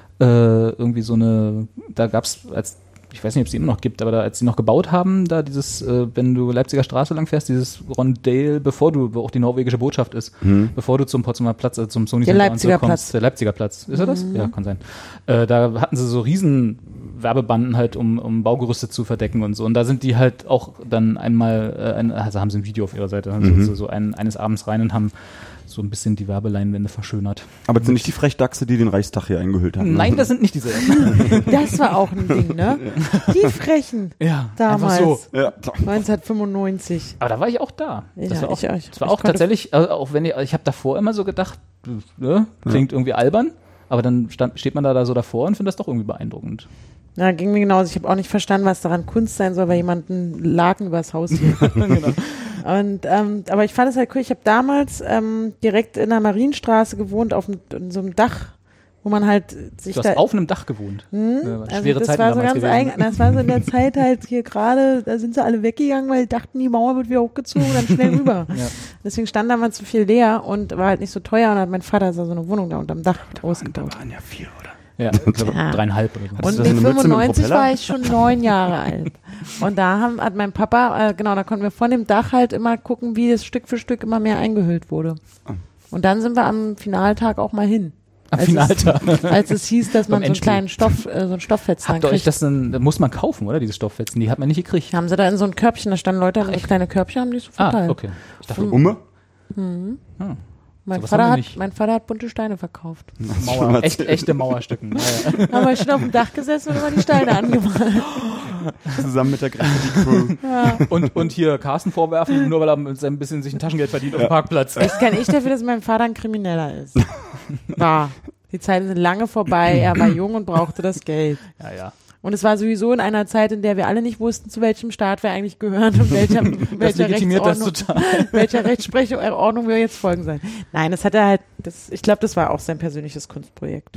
[SPEAKER 2] Äh, irgendwie so eine, da gab's als, ich weiß nicht, ob es die immer noch gibt, aber da, als sie noch gebaut haben, da dieses, äh, wenn du Leipziger Straße lang fährst, dieses Rondell, bevor du, wo auch die norwegische Botschaft ist, mhm. bevor du zum Potsdamer Platz, äh, zum Sony
[SPEAKER 4] Center und so kommst,
[SPEAKER 2] Platz. Der Leipziger Platz. Ist er das? Mhm. Ja, kann sein. Äh, da hatten sie so riesen Werbebanden halt, um, um Baugerüste zu verdecken und so. Und da sind die halt auch dann einmal, äh, ein, also haben sie ein Video auf ihrer Seite, mhm. also so ein, eines Abends rein und haben so ein bisschen die Werbeleinwände verschönert.
[SPEAKER 3] Aber das sind nicht die Frechdachse, die den Reichstag hier eingehüllt haben.
[SPEAKER 2] Nein, das sind nicht diese.
[SPEAKER 4] Das war auch ein Ding, ne? Die Frechen.
[SPEAKER 2] Ja,
[SPEAKER 4] damals.
[SPEAKER 2] Einfach so.
[SPEAKER 3] Ja.
[SPEAKER 4] neunzehnhundertfünfundneunzig.
[SPEAKER 2] Aber da war ich auch da.
[SPEAKER 4] Ja,
[SPEAKER 2] das war auch,
[SPEAKER 4] ich auch.
[SPEAKER 2] das war auch tatsächlich, also auch wenn ich, ich habe davor immer so gedacht, ne, klingt ja. irgendwie albern, aber dann stand, steht man da, da so davor und findet das doch irgendwie beeindruckend.
[SPEAKER 4] Ja, ging mir genauso. Ich habe auch nicht verstanden, was daran Kunst sein soll, weil jemand einen Laken übers Haus hielt. Genau. Und, ähm, aber ich fand es halt cool. Ich habe damals ähm, direkt in der Marienstraße gewohnt, auf in so einem Dach, wo man halt sich
[SPEAKER 2] du hast
[SPEAKER 4] da
[SPEAKER 2] auf einem Dach gewohnt.
[SPEAKER 4] Hm?
[SPEAKER 2] Ja,
[SPEAKER 4] also
[SPEAKER 2] schwere
[SPEAKER 4] das
[SPEAKER 2] Zeiten
[SPEAKER 4] war so
[SPEAKER 2] damals
[SPEAKER 4] ganz
[SPEAKER 2] gewesen.
[SPEAKER 4] eigen, das war so in der Zeit halt hier gerade, da sind sie alle weggegangen, weil die dachten, die Mauer wird wieder hochgezogen und dann schnell rüber. Ja. Deswegen stand damals so viel leer und war halt nicht so teuer und hat mein Vater so eine Wohnung da unterm Dach ausgebaut.
[SPEAKER 3] Da waren ja vier, oder?
[SPEAKER 2] Ja, ich glaube
[SPEAKER 4] ja.
[SPEAKER 2] dreieinhalb oder so.
[SPEAKER 4] Und mit fünfundneunzig war ich schon neun Jahre alt. Und da haben, hat mein Papa, äh, genau, da konnten wir von dem Dach halt immer gucken, wie es Stück für Stück immer mehr eingehüllt wurde. Und dann sind wir am Finaltag auch mal hin.
[SPEAKER 2] Am
[SPEAKER 4] als
[SPEAKER 2] Finaltag?
[SPEAKER 4] Es, als es hieß, dass man so einen kleinen Stoff, äh, so ein Stofffetzen
[SPEAKER 2] Habt ihr euch das dann, das muss man kaufen, oder? Diese Stofffetzen, die hat man nicht gekriegt.
[SPEAKER 4] Haben sie da in so ein Körbchen, da standen Leute, in so kleine Körbchen, haben die so verteilt.
[SPEAKER 2] Ah, okay. Ich dachte,
[SPEAKER 3] Umme?
[SPEAKER 4] Mhm.
[SPEAKER 2] Hm.
[SPEAKER 4] Mein,
[SPEAKER 2] so
[SPEAKER 4] Vater hat, mein Vater hat bunte Steine verkauft.
[SPEAKER 2] Mauer, echt, echte Mauerstücken.
[SPEAKER 4] Ja. Haben wir schon auf dem Dach gesessen und immer die Steine angemalt.
[SPEAKER 3] Zusammen mit der Graffiti-Crew.
[SPEAKER 4] Ja.
[SPEAKER 2] Und, und hier Carsten vorwerfen, nur weil er mit seinem bisschen sich ein Taschengeld verdient ja. auf dem Parkplatz.
[SPEAKER 4] Ich kann ich dafür, dass mein Vater ein Krimineller ist. War. Die Zeiten sind lange vorbei. Er war jung und brauchte das Geld.
[SPEAKER 2] Ja, ja.
[SPEAKER 4] Und es war sowieso in einer Zeit, in der wir alle nicht wussten, zu welchem Staat wir eigentlich gehören und welcher, welcher, Rechtsordnung, welcher Rechtsprechungsordnung wir jetzt folgen sollen. Nein, das hat er halt, das, ich glaube, das war auch sein persönliches Kunstprojekt.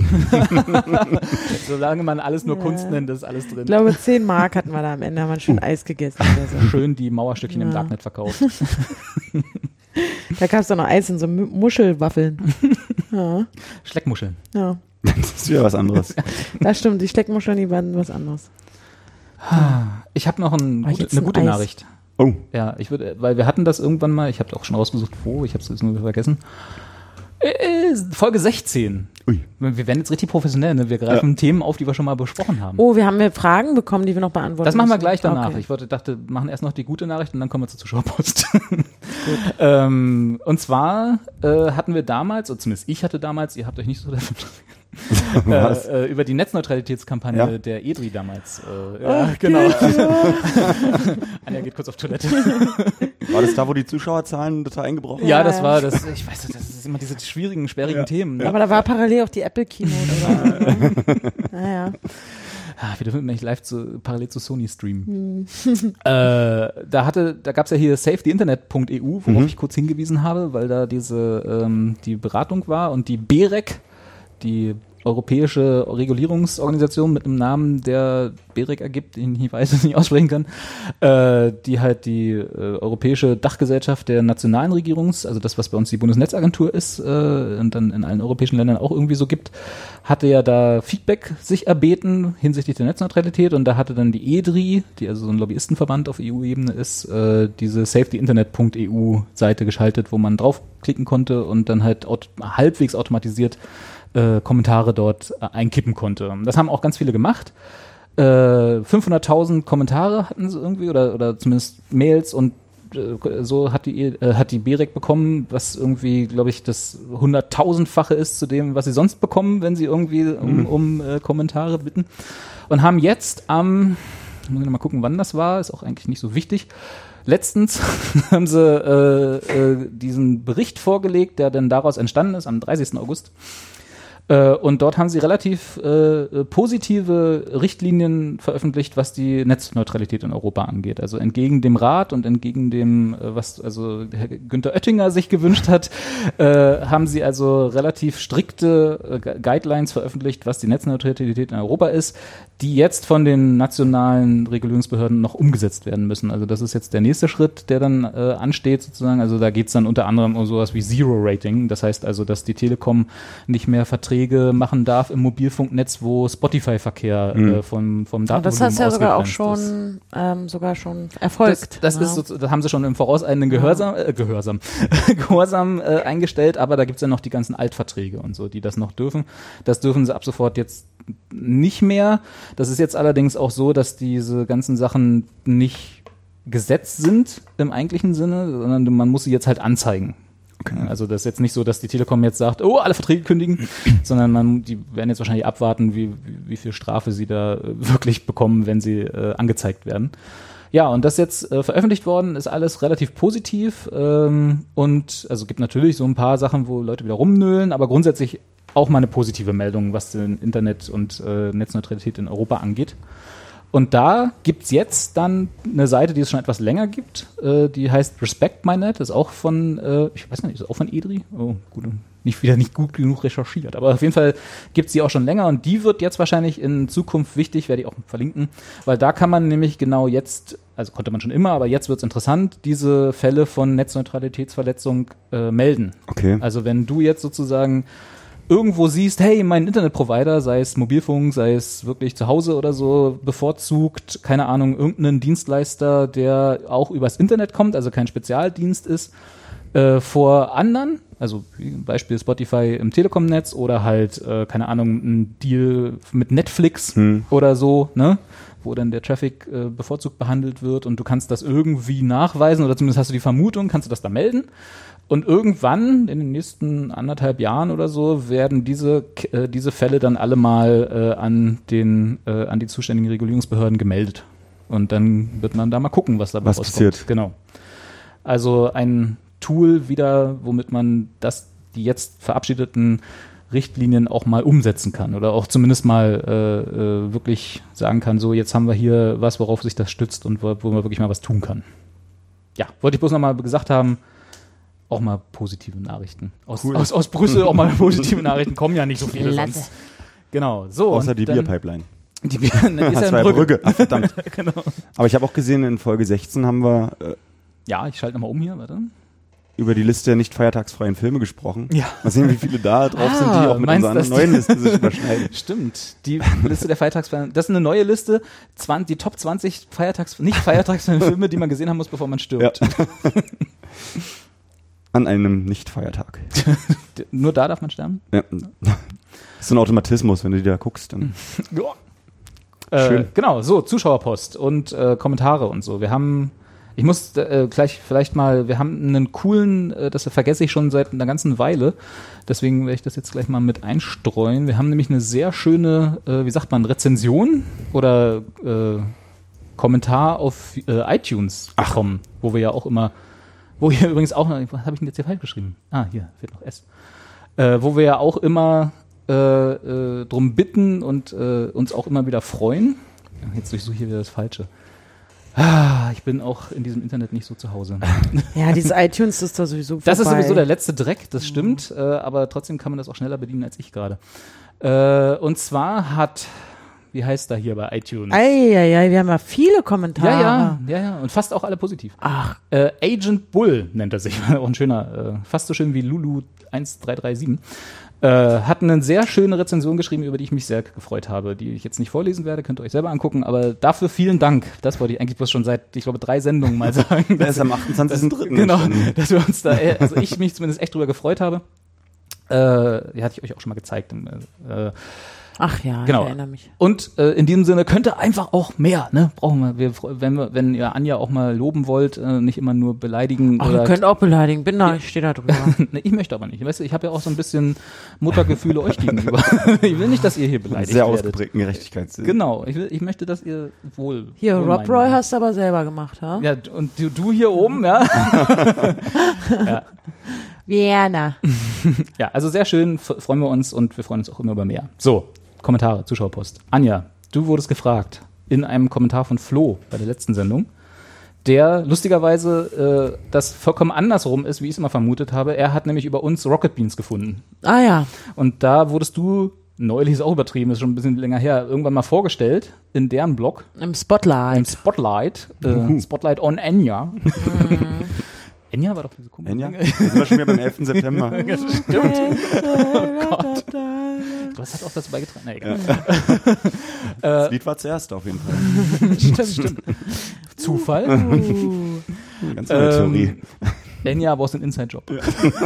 [SPEAKER 2] Solange man alles nur ja. Kunst nennt, ist alles drin.
[SPEAKER 4] Ich glaube, zehn Mark hatten wir da am Ende, haben wir schon Eis gegessen. Oder so.
[SPEAKER 2] Schön die Mauerstückchen ja. im Darknet verkauft.
[SPEAKER 4] Da gab es doch noch Eis in so Muschelwaffeln. Ja.
[SPEAKER 2] Schleckmuscheln.
[SPEAKER 4] Ja.
[SPEAKER 3] Das ist wieder was anderes.
[SPEAKER 4] Das stimmt, die Steckmuscheln, die waren was anderes.
[SPEAKER 2] Ich habe noch ein
[SPEAKER 4] oh,
[SPEAKER 2] gute, eine gute
[SPEAKER 4] ein
[SPEAKER 2] Nachricht.
[SPEAKER 3] Oh.
[SPEAKER 2] Ja, ich würde, weil wir hatten das irgendwann mal, ich habe auch schon rausgesucht, wo, ich habe es jetzt nur vergessen. Äh, Folge sechzehn.
[SPEAKER 3] Ui.
[SPEAKER 2] Wir werden jetzt richtig professionell, ne? Wir greifen
[SPEAKER 3] ja.
[SPEAKER 2] Themen auf, die wir schon mal besprochen haben.
[SPEAKER 4] Oh, wir haben ja Fragen bekommen, die wir noch beantworten
[SPEAKER 2] Das machen wir
[SPEAKER 4] müssen.
[SPEAKER 2] gleich danach.
[SPEAKER 4] Okay.
[SPEAKER 2] Ich wollte, dachte, machen erst noch die gute Nachricht und dann kommen wir zur Zuschauerpost. ähm, und zwar äh, hatten wir damals, oder zumindest ich hatte damals, ihr habt euch nicht so dafür äh, äh, über die Netzneutralitätskampagne ja. der E D R I damals. Äh, ja,
[SPEAKER 4] Ach,
[SPEAKER 2] genau.
[SPEAKER 4] Ja.
[SPEAKER 2] Anja geht kurz auf Toilette.
[SPEAKER 3] War das da, wo die Zuschauerzahlen total eingebrochen waren?
[SPEAKER 2] Ja, das war das. Ich weiß, das ist immer diese schwierigen, sperrigen
[SPEAKER 3] ja.
[SPEAKER 2] Themen. Ne?
[SPEAKER 4] Aber da war parallel auch die Apple-Keynote. Naja.
[SPEAKER 2] Ah, wir dürfen nicht live zu, parallel zu Sony streamen. Hm. äh, da hatte, da gab's ja hier save the internet punkt e u, worauf mhm. ich kurz hingewiesen habe, weil da diese ähm, die Beratung war und die B R E C, die europäische Regulierungsorganisation mit einem Namen, der BEREC ergibt, den ich weiß, nicht aussprechen kann, äh, die halt die äh, europäische Dachgesellschaft der nationalen Regierungs, also das, was bei uns die Bundesnetzagentur ist äh, und dann in allen europäischen Ländern auch irgendwie so gibt, hatte ja da Feedback sich erbeten hinsichtlich der Netzneutralität und da hatte dann die E D R I, die also so ein Lobbyistenverband auf E U-Ebene ist, äh, diese safetyinternet punkt e u Seite geschaltet, wo man draufklicken konnte und dann halt aut- halbwegs automatisiert Äh, Kommentare dort äh, einkippen konnte. Das haben auch ganz viele gemacht. Äh, fünfhunderttausend Kommentare hatten sie irgendwie oder oder zumindest Mails und äh, so hat die äh, hat die BEREC bekommen, was irgendwie, glaube ich, das hunderttausendfache ist zu dem, was sie sonst bekommen, wenn sie irgendwie um, mhm. um äh, Kommentare bitten. Und haben jetzt am, ähm, muss ich noch mal gucken, wann das war, ist auch eigentlich nicht so wichtig. Letztens haben sie äh, äh, diesen Bericht vorgelegt, der dann daraus entstanden ist, am dreißigsten August. Und dort haben sie relativ äh, positive Richtlinien veröffentlicht, was die Netzneutralität in Europa angeht. Also entgegen dem Rat und entgegen dem, äh, was also Herr Günther Oettinger sich gewünscht hat, äh, haben sie also relativ strikte äh, Guidelines veröffentlicht, was die Netzneutralität in Europa ist, die jetzt von den nationalen Regulierungsbehörden noch umgesetzt werden müssen. Also das ist jetzt der nächste Schritt, der dann äh, ansteht sozusagen. Also da geht es dann unter anderem um sowas wie Zero-Rating. Das heißt also, dass die Telekom nicht mehr Verträge machen darf im Mobilfunknetz, wo Spotify-Verkehr mhm. äh, vom, vom Datenvolumen
[SPEAKER 4] Das hast ja sogar auch schon, ähm, sogar schon erfolgt.
[SPEAKER 2] Das, das, ja. ist so, das haben sie schon im vorauseilenden Gehorsam, äh, Gehorsam, Gehorsam äh, eingestellt, aber da gibt es ja noch die ganzen Altverträge und so, die das noch dürfen. Das dürfen sie ab sofort jetzt nicht mehr. Das ist jetzt allerdings auch so, dass diese ganzen Sachen nicht gesetzt sind im eigentlichen Sinne, sondern man muss sie jetzt halt anzeigen. Okay. Also das ist jetzt nicht so, dass die Telekom jetzt sagt, oh, alle Verträge kündigen, sondern man, die werden jetzt wahrscheinlich abwarten, wie, wie, wie viel Strafe sie da wirklich bekommen, wenn sie äh, angezeigt werden. Ja, und das ist jetzt äh, veröffentlicht worden, ist alles relativ positiv ähm, und also gibt natürlich so ein paar Sachen, wo Leute wieder rumnölen, aber grundsätzlich auch mal eine positive Meldung, was den Internet und äh, Netzneutralität in Europa angeht. Und da gibt's jetzt dann eine Seite, die es schon etwas länger gibt, äh, die heißt Respect My Net, ist auch von, äh, ich weiß nicht, ist auch von E D R I? Oh, gut, nicht wieder nicht gut genug recherchiert, aber auf jeden Fall gibt's die auch schon länger und die wird jetzt wahrscheinlich in Zukunft wichtig, werde ich auch verlinken, weil da kann man nämlich genau jetzt, also konnte man schon immer, aber jetzt wird's interessant, diese Fälle von Netzneutralitätsverletzung äh, melden.
[SPEAKER 3] Okay.
[SPEAKER 2] Also wenn du jetzt sozusagen irgendwo siehst, hey, mein Internetprovider, sei es Mobilfunk, sei es wirklich zu Hause oder so, bevorzugt, keine Ahnung, irgendeinen Dienstleister, der auch übers Internet kommt, also kein Spezialdienst ist, äh, vor anderen, also wie Beispiel Spotify im Telekom-Netz oder halt, äh, keine Ahnung, ein Deal mit Netflix hm. oder so, ne, wo dann der Traffic äh, bevorzugt behandelt wird und du kannst das irgendwie nachweisen oder zumindest hast du die Vermutung, kannst du das da melden. Und irgendwann, in den nächsten anderthalb Jahren oder so, werden diese äh, diese Fälle dann alle mal äh, an den äh, an die zuständigen Regulierungsbehörden gemeldet. Und dann wird man da mal gucken, was dabei
[SPEAKER 3] was
[SPEAKER 2] rauskommt.
[SPEAKER 3] Passiert.
[SPEAKER 2] Genau. Also ein Tool wieder, womit man das die jetzt verabschiedeten Richtlinien auch mal umsetzen kann oder auch zumindest mal äh, äh, wirklich sagen kann, so jetzt haben wir hier was, worauf sich das stützt und wo, wo man wirklich mal was tun kann. Ja, wollte ich bloß nochmal gesagt haben, auch mal positive Nachrichten. Aus, cool. aus, aus Brüssel auch mal positive Nachrichten, kommen ja nicht so viele
[SPEAKER 4] Latte.
[SPEAKER 2] sonst. Genau, so.
[SPEAKER 3] Außer die dann, Bierpipeline.
[SPEAKER 2] Die Bier, ne, ist
[SPEAKER 3] das
[SPEAKER 2] ja
[SPEAKER 3] war
[SPEAKER 2] Brügge.
[SPEAKER 3] Brügge. Ach, verdammt.
[SPEAKER 2] Genau.
[SPEAKER 3] Aber ich habe auch gesehen, in Folge sechzehn haben wir äh,
[SPEAKER 2] ja, ich schalte nochmal um hier, warte.
[SPEAKER 3] über die Liste der nicht feiertagsfreien Filme gesprochen.
[SPEAKER 2] Ja.
[SPEAKER 3] Mal sehen, wie viele da drauf
[SPEAKER 2] ah,
[SPEAKER 3] sind, die auch mit unserer neuen Liste sich überschneiden.
[SPEAKER 2] Stimmt. Die Liste der feiertagsfreien, das ist eine neue Liste, zwanzig, die Top zwanzig Feiertags, nicht feiertagsfreien Filme, die man gesehen haben muss, bevor man stirbt.
[SPEAKER 3] Ja. An einem Nicht-Feiertag.
[SPEAKER 2] Nur da darf man sterben?
[SPEAKER 3] Ja. Das ist so ein Automatismus, wenn du die da guckst. Dann.
[SPEAKER 2] Ja. Schön. Äh, genau, so, Zuschauerpost und äh, Kommentare und so. Wir haben, ich muss äh, gleich vielleicht mal, wir haben einen coolen, äh, das vergesse ich schon seit einer ganzen Weile, deswegen werde ich das jetzt gleich mal mit einstreuen. Wir haben nämlich eine sehr schöne, äh, wie sagt man, Rezension oder äh, Kommentar auf äh, iTunes bekommen, Ach. wo wir ja auch immer Wo hier übrigens auch, was habe ich denn jetzt hier falsch geschrieben? Ah, hier, fehlt noch S. Äh, wo wir ja auch immer äh, äh, drum bitten und äh, uns auch immer wieder freuen. Jetzt durchsuche ich hier wieder das Falsche. Ah, ich bin auch in diesem Internet nicht so zu Hause.
[SPEAKER 4] Ja, dieses iTunes ist doch sowieso vorbei.
[SPEAKER 2] Das ist sowieso der letzte Dreck, das stimmt, äh, aber trotzdem kann man das auch schneller bedienen als ich gerade. Äh, und zwar hat, wie heißt da hier bei iTunes?
[SPEAKER 4] Eieiei, wir haben ja viele Kommentare.
[SPEAKER 2] Ja, ja, ja, ja, und fast auch alle positiv.
[SPEAKER 4] Ach.
[SPEAKER 2] Äh, Agent Bull nennt er sich, auch ein schöner, äh, fast so schön wie Lulu eins drei drei sieben. Äh, hat eine sehr schöne Rezension geschrieben, über die ich mich sehr gefreut habe, die ich jetzt nicht vorlesen werde, könnt ihr euch selber angucken, aber dafür vielen Dank. Das wollte ich eigentlich bloß schon seit, ich glaube, drei Sendungen mal sagen.
[SPEAKER 3] Das ist am achtundzwanzigsten dritten
[SPEAKER 2] Genau, dass wir uns da, also ich mich zumindest echt drüber gefreut habe. Äh, die hatte ich euch auch schon mal gezeigt. Äh,
[SPEAKER 4] Ach ja,
[SPEAKER 2] genau.
[SPEAKER 4] ich erinnere mich.
[SPEAKER 2] Und äh, in diesem Sinne könnte einfach auch mehr, ne? Brauchen wir, wir wenn wir, wenn ihr Anja auch mal loben wollt, äh, nicht immer nur beleidigen.
[SPEAKER 4] Ach,
[SPEAKER 2] oder
[SPEAKER 4] ihr könnt auch beleidigen, bin da, ich stehe da drüber.
[SPEAKER 2] Nee, ich möchte aber nicht. Weißt du, ich habe ja auch so ein bisschen Muttergefühle euch gegenüber. Ich will nicht, dass ihr hier beleidigt
[SPEAKER 3] Sehr
[SPEAKER 2] werdet.
[SPEAKER 3] ausgeprägten Gerechtigkeitssinn.
[SPEAKER 2] Genau, ich, will, ich möchte, dass ihr wohl.
[SPEAKER 4] Hier,
[SPEAKER 2] wohl
[SPEAKER 4] Rob
[SPEAKER 2] meinen.
[SPEAKER 4] Roy hast du aber selber gemacht, ha?
[SPEAKER 2] Ja, und du, du hier oben, ja. Ja.
[SPEAKER 4] Vienna.
[SPEAKER 2] Ja, also sehr schön, f- freuen wir uns und wir freuen uns auch immer über mehr. So, Kommentare, Zuschauerpost. Anja, du wurdest gefragt in einem Kommentar von Flo bei der letzten Sendung, der lustigerweise äh, das vollkommen andersrum ist, wie ich es immer vermutet habe. Er hat nämlich über uns Rocket Beans gefunden.
[SPEAKER 4] Ah ja.
[SPEAKER 2] Und da wurdest du, neulich ist auch übertrieben, ist schon ein bisschen länger her, irgendwann mal vorgestellt in deren Blog,
[SPEAKER 4] Im Spotlight.
[SPEAKER 2] im Spotlight, äh, Spotlight on Enya. Enya war doch diese komische
[SPEAKER 3] Enya?
[SPEAKER 2] Dinge.
[SPEAKER 3] Da sind wir schon wieder beim elften September.
[SPEAKER 2] Stimmt. Oh Gott. Was hat auch dazu beigetragen? Na, egal.
[SPEAKER 3] Das Lied war zuerst auf jeden Fall.
[SPEAKER 2] Stimmt, stimmt. Zufall?
[SPEAKER 4] Uh.
[SPEAKER 3] Ganz neue Theorie.
[SPEAKER 2] Enya brauchst einen Inside-Job. Ja.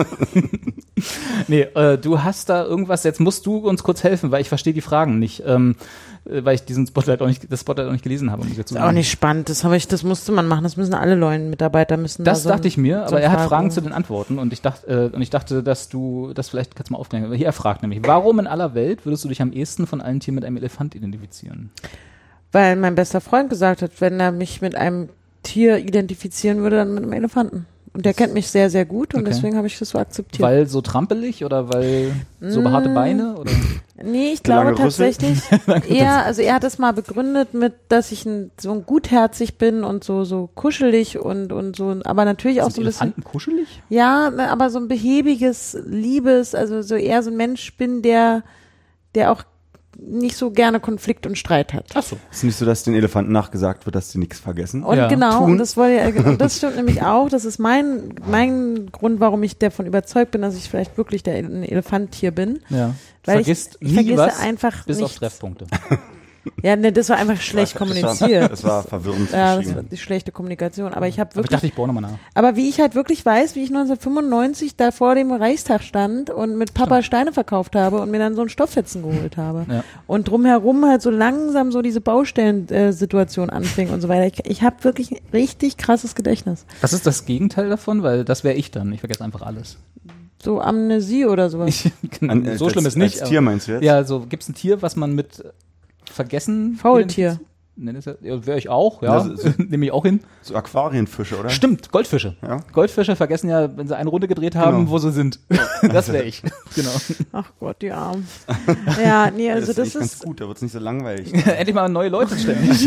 [SPEAKER 2] Nee, äh, du hast da irgendwas, jetzt musst du uns kurz helfen, weil ich verstehe die Fragen nicht, ähm, äh, weil ich diesen Spotlight auch nicht, das Spotlight auch nicht gelesen habe. Muss ich jetzt
[SPEAKER 4] Ist auch nicht spannend, das habe ich, das musste man machen, das müssen alle neuen Mitarbeiter müssen.
[SPEAKER 2] Das
[SPEAKER 4] da so
[SPEAKER 2] dachte ich mir,
[SPEAKER 4] so
[SPEAKER 2] aber er hat
[SPEAKER 4] Fragen-
[SPEAKER 2] Fragen zu den Antworten und ich dachte, äh, und ich dachte, dass du das vielleicht kannst du mal aufklären. Hier er fragt nämlich, warum in aller Welt würdest du dich am ehesten von allen Tieren mit einem Elefant identifizieren?
[SPEAKER 4] Weil mein bester Freund gesagt hat, wenn er mich mit einem Tier identifizieren würde, dann mit einem Elefanten. Und der kennt mich sehr, sehr gut und
[SPEAKER 2] Okay.
[SPEAKER 4] deswegen habe ich das so akzeptiert.
[SPEAKER 2] Weil so trampelig oder weil so behaarte Beine? Oder?
[SPEAKER 4] Nee, ich
[SPEAKER 3] Der lange
[SPEAKER 4] glaube
[SPEAKER 3] Rüssel?
[SPEAKER 4] tatsächlich eher, also er hat es mal begründet mit, dass ich ein, so ein gutherzig bin und so so kuschelig und und so, aber natürlich auch
[SPEAKER 2] Sind
[SPEAKER 4] so ein bisschen,
[SPEAKER 2] Elefanten kuschelig?
[SPEAKER 4] ja, ne, aber so ein behäbiges, liebes, also so eher so ein Mensch bin, der der auch nicht so gerne Konflikt und Streit hat.
[SPEAKER 2] Ach so.
[SPEAKER 3] Ist nicht so, dass den Elefanten nachgesagt wird, dass sie nichts vergessen?
[SPEAKER 4] Und
[SPEAKER 2] Ja.
[SPEAKER 4] genau,
[SPEAKER 3] Tun.
[SPEAKER 4] und das wollte ja, und das stimmt nämlich auch, das ist mein mein Grund, warum ich davon überzeugt bin, dass ich vielleicht wirklich der ein Elefanttier bin.
[SPEAKER 2] Ja.
[SPEAKER 4] Weil
[SPEAKER 2] Vergisst
[SPEAKER 4] ich, ich
[SPEAKER 2] nie
[SPEAKER 4] vergesse
[SPEAKER 2] was,
[SPEAKER 4] einfach
[SPEAKER 2] bis auf
[SPEAKER 4] nichts.
[SPEAKER 2] Treffpunkte.
[SPEAKER 4] Ja, ne, das war einfach schlecht
[SPEAKER 3] Das war,
[SPEAKER 4] kommuniziert.
[SPEAKER 3] das war verwirrend
[SPEAKER 4] Ja, das war
[SPEAKER 3] geschrieben.
[SPEAKER 4] die schlechte Kommunikation. Aber ich habe
[SPEAKER 2] Aber ich
[SPEAKER 4] wirklich,
[SPEAKER 2] dachte, ich bohre nochmal nach.
[SPEAKER 4] aber wie ich halt wirklich weiß, wie ich neunzehnhundertfünfundneunzig da vor dem Reichstag stand und mit Papa Steine verkauft habe und mir dann so ein Stofffetzen geholt habe.
[SPEAKER 2] Ja.
[SPEAKER 4] Und drumherum halt so langsam so diese Baustellen-Situation anfing und so weiter. Ich, ich habe wirklich ein richtig krasses Gedächtnis.
[SPEAKER 2] Was ist das Gegenteil davon? Weil das wäre ich dann. Ich vergesse einfach alles.
[SPEAKER 4] So Amnesie oder sowas.
[SPEAKER 2] Ich,
[SPEAKER 3] An, äh,
[SPEAKER 2] so
[SPEAKER 3] als,
[SPEAKER 2] schlimm ist nicht.
[SPEAKER 3] Als Tier meinst du jetzt?
[SPEAKER 2] Ja, so gibt's ein Tier, was man mit Vergessen.
[SPEAKER 4] Faultier.
[SPEAKER 2] Nee, das ja, wäre ich auch, ja.
[SPEAKER 3] Ja, so-
[SPEAKER 2] Nehme ich auch hin.
[SPEAKER 3] So Aquarienfische, oder?
[SPEAKER 2] Stimmt, Goldfische.
[SPEAKER 3] Ja.
[SPEAKER 2] Goldfische vergessen ja, wenn sie eine Runde gedreht haben,
[SPEAKER 3] Genau.
[SPEAKER 2] wo sie sind. Das wäre ich. Genau.
[SPEAKER 4] Ach Gott, die Armen. Ja, nee, also
[SPEAKER 3] das ist
[SPEAKER 4] das
[SPEAKER 3] echt ganz
[SPEAKER 4] ist,
[SPEAKER 3] gut, da wird's nicht so langweilig.
[SPEAKER 2] Endlich mal neue Leute ständig.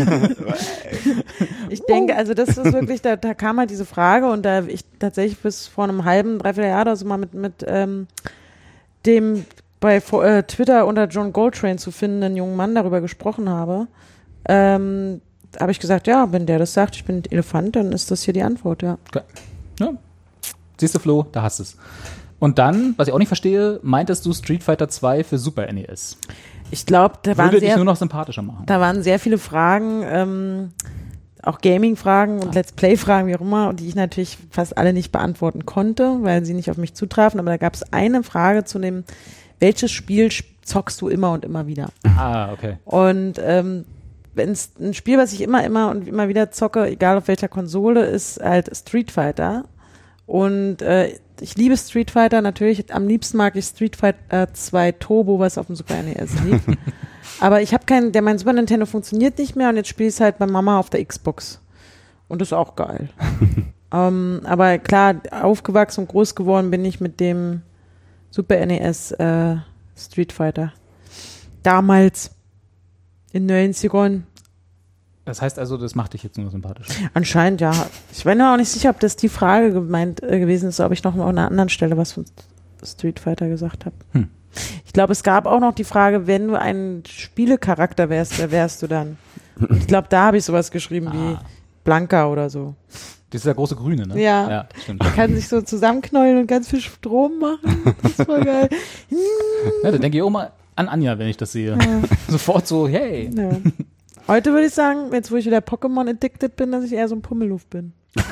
[SPEAKER 4] ich denke, also das ist wirklich, da, da kam halt diese Frage und da ich tatsächlich bis vor einem halben, dreiviertel Jahr oder so mal mit, mit ähm, dem bei äh, Twitter unter John Goldtrain zu findenden jungen Mann darüber gesprochen habe, ähm, habe ich gesagt, ja, wenn der das sagt, ich bin ein Elefant, dann ist das hier die Antwort, ja.
[SPEAKER 2] Okay. Ja. Siehst du, Flo, da hast du es. Und dann, was ich auch nicht verstehe, meintest du Street Fighter zwei für Super N E S?
[SPEAKER 4] Ich glaube, da waren
[SPEAKER 2] Würde dich
[SPEAKER 4] sehr,
[SPEAKER 2] nur noch sympathischer machen.
[SPEAKER 4] da waren sehr viele Fragen, ähm, auch Gaming-Fragen und Let's Play-Fragen, wie auch immer, und die ich natürlich fast alle nicht beantworten konnte, weil sie nicht auf mich zutrafen. Aber da gab es eine Frage zu dem, welches Spiel zockst du immer und immer wieder?
[SPEAKER 2] Ah, okay.
[SPEAKER 4] Und ähm, wenn es ein Spiel, was ich immer, immer und immer wieder zocke, egal auf welcher Konsole, ist halt Street Fighter. Und äh, ich liebe Street Fighter, natürlich, am liebsten mag ich Street Fighter zwei Turbo, was auf dem Super N E S lief. Aber ich habe keinen, der mein Super Nintendo funktioniert nicht mehr und jetzt spiele ich es halt bei Mama auf der Xbox. Und das ist auch geil. ähm, aber klar, aufgewachsen und groß geworden bin ich mit dem Super N E S äh, Street Fighter. Damals in neunzigern.
[SPEAKER 2] Das heißt also, das macht dich jetzt nur sympathisch.
[SPEAKER 4] Anscheinend, ja. Ich bin mir auch nicht sicher, ob das die Frage gemeint äh, gewesen ist, ob ich noch mal an einer anderen Stelle was von Street Fighter gesagt habe. Hm. Ich glaube, es gab auch noch die Frage, wenn du ein Spielecharakter wärst, wer wärst du dann? Und ich glaube, da habe ich sowas geschrieben ah. wie Blanka oder so.
[SPEAKER 2] Das ist der große Grüne, ne?
[SPEAKER 4] Ja.
[SPEAKER 2] ja stimmt.
[SPEAKER 4] Man kann sich so zusammenknäulen und ganz viel Strom machen. Das ist voll geil.
[SPEAKER 2] Ja, da denke ich auch mal an Anja, wenn ich das sehe. Ja. Sofort so, hey.
[SPEAKER 4] Ja. Heute würde ich sagen, jetzt wo ich wieder Pokémon-addicted bin, dass ich eher so ein Pummelluft bin.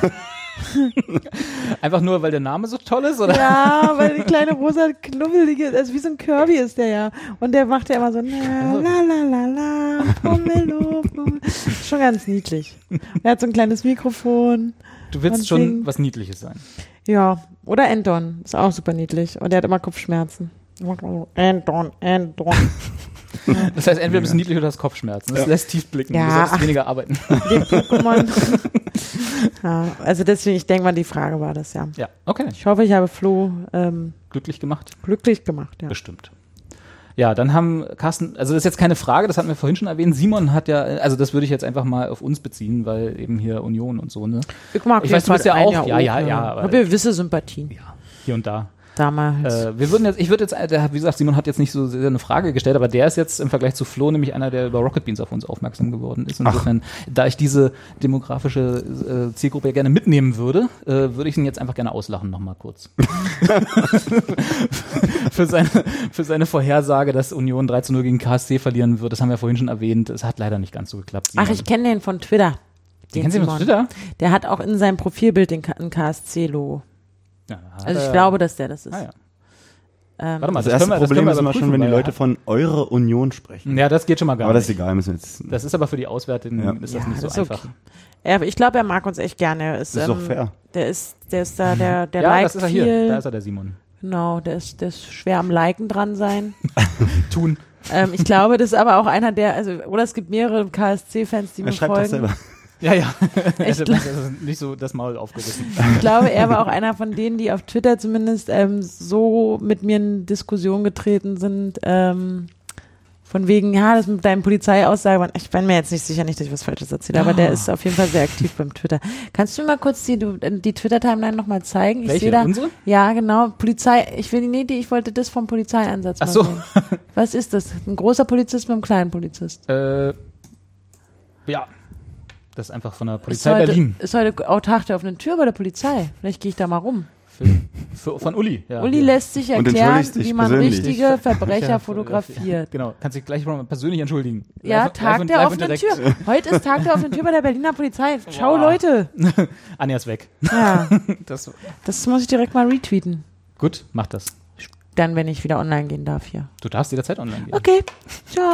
[SPEAKER 2] Einfach nur, weil der Name so toll ist, oder?
[SPEAKER 4] Ja, weil die kleine rosa knubbelige, also wie so ein Kirby ist der ja. Und der macht ja immer so, la la la la la, Pummelluft, Pummelluft. Schon ganz niedlich. Er hat so ein kleines Mikrofon.
[SPEAKER 2] Du willst schon singt. Was Niedliches sein.
[SPEAKER 4] Ja, oder Anton, ist auch super niedlich. Und der hat immer Kopfschmerzen. Anton, Anton.
[SPEAKER 2] Das heißt, entweder bist du niedlich oder hast Kopfschmerzen. Das ja. lässt tief blicken.
[SPEAKER 4] Ja,
[SPEAKER 2] du solltest
[SPEAKER 4] ach,
[SPEAKER 2] weniger arbeiten.
[SPEAKER 4] Den Pokémon. Ja, also deswegen, ich denke mal, die Frage war das, ja.
[SPEAKER 2] Ja, okay.
[SPEAKER 4] Ich hoffe, ich habe Flo ähm,
[SPEAKER 2] glücklich gemacht.
[SPEAKER 4] Glücklich gemacht, ja.
[SPEAKER 2] Bestimmt. Ja, dann haben Carsten, also das ist jetzt keine Frage, das hatten wir vorhin schon erwähnt. Simon hat ja, also das würde ich jetzt einfach mal auf uns beziehen, weil eben hier Union und so, ne?
[SPEAKER 4] Ich mag
[SPEAKER 2] ich weiß, du bist ja auch,
[SPEAKER 4] ja,
[SPEAKER 2] ja, ja, ja.
[SPEAKER 4] Aber ich habe gewisse Sympathien.
[SPEAKER 2] Ja, hier und da.
[SPEAKER 4] Damals.
[SPEAKER 2] Äh, wir würden jetzt, ich würde jetzt, der, wie gesagt, Simon hat jetzt nicht so sehr eine Frage gestellt, aber der ist jetzt im Vergleich zu Flo nämlich einer, der über Rocket Beans auf uns aufmerksam geworden ist. Insofern, Ach. da ich diese demografische äh, Zielgruppe ja gerne mitnehmen würde, äh, würde ich ihn jetzt einfach gerne auslachen nochmal kurz. für, seine, für seine Vorhersage, dass Union drei zu null gegen K S C verlieren wird, das haben wir vorhin schon erwähnt, es hat leider nicht ganz so geklappt. Simon.
[SPEAKER 4] Ach, ich kenne den von Twitter.
[SPEAKER 2] Den kennst du von Twitter?
[SPEAKER 4] Der hat auch in seinem Profilbild den K- ein K S C-Logo. Ja, also ich glaube, dass der das ist.
[SPEAKER 2] Ah, ja.
[SPEAKER 4] ähm,
[SPEAKER 3] Warte mal, das, das erste Problem ist immer schon, wenn die Leute von eure Union sprechen.
[SPEAKER 2] Ja, das geht schon mal gar
[SPEAKER 3] aber
[SPEAKER 2] nicht.
[SPEAKER 3] Aber das ist egal. Müssen wir jetzt
[SPEAKER 2] das ist aber für die Auswärtigen ja. ist das ja, nicht so das einfach. Okay.
[SPEAKER 4] Er, ich glaube, er mag uns echt gerne. Ist,
[SPEAKER 3] das ist
[SPEAKER 4] ähm,
[SPEAKER 3] doch fair.
[SPEAKER 4] Der ist, der ist da, der, der
[SPEAKER 2] ja,
[SPEAKER 4] liked
[SPEAKER 2] das ist er
[SPEAKER 4] viel.
[SPEAKER 2] Hier. Da ist er, der Simon.
[SPEAKER 4] Genau, der ist, der ist schwer am Liken dran sein.
[SPEAKER 2] Tun.
[SPEAKER 4] Ähm, ich glaube, das ist aber auch einer der, also, oder es gibt mehrere K S C-Fans, die mir folgen.
[SPEAKER 3] Das selber.
[SPEAKER 2] Ja, ja. Ich glaub, nicht so das Maul aufgerissen.
[SPEAKER 4] Ich glaube, er war auch einer von denen, die auf Twitter zumindest ähm, so mit mir in Diskussion getreten sind, ähm, von wegen, ja, das mit deinem Polizeiaussage, ich bin mir jetzt nicht sicher, nicht, dass ich was Falsches erzähle, aber oh. der ist auf jeden Fall sehr aktiv beim Twitter. Kannst du mir mal kurz die, die Twitter-Timeline nochmal zeigen? Ich
[SPEAKER 2] Welche?
[SPEAKER 4] Sehe da,
[SPEAKER 2] unsere?
[SPEAKER 4] Ja, genau. Polizei, ich will nee, die, ich wollte das vom Polizeieinsatz
[SPEAKER 2] Ach
[SPEAKER 4] mal
[SPEAKER 2] so.
[SPEAKER 4] sehen. Was ist das? Ein großer Polizist mit einem kleinen Polizist?
[SPEAKER 2] Äh, ja. Das ist einfach von der Polizei
[SPEAKER 4] ist heute,
[SPEAKER 2] Berlin.
[SPEAKER 4] Ist heute auch Tag der offenen Tür bei der Polizei. Vielleicht gehe ich da mal rum.
[SPEAKER 2] Für, für, von Uli. Ja,
[SPEAKER 4] Uli
[SPEAKER 2] ja.
[SPEAKER 4] lässt sich erklären, wie man
[SPEAKER 3] persönlich.
[SPEAKER 4] richtige Verbrecher fotografiert.
[SPEAKER 2] Genau, kannst dich gleich mal persönlich entschuldigen.
[SPEAKER 4] Ja,
[SPEAKER 2] live,
[SPEAKER 4] Tag
[SPEAKER 2] live
[SPEAKER 4] der
[SPEAKER 2] live
[SPEAKER 4] offenen Tür. Heute ist Tag der offenen Tür bei der Berliner Polizei. Ciao, wow. Leute.
[SPEAKER 2] Anja ist weg.
[SPEAKER 4] Ja, das, das muss ich direkt mal retweeten.
[SPEAKER 2] Gut, mach das.
[SPEAKER 4] Dann, wenn ich wieder online gehen darf hier.
[SPEAKER 2] Du darfst jederzeit online gehen.
[SPEAKER 4] Okay, ciao.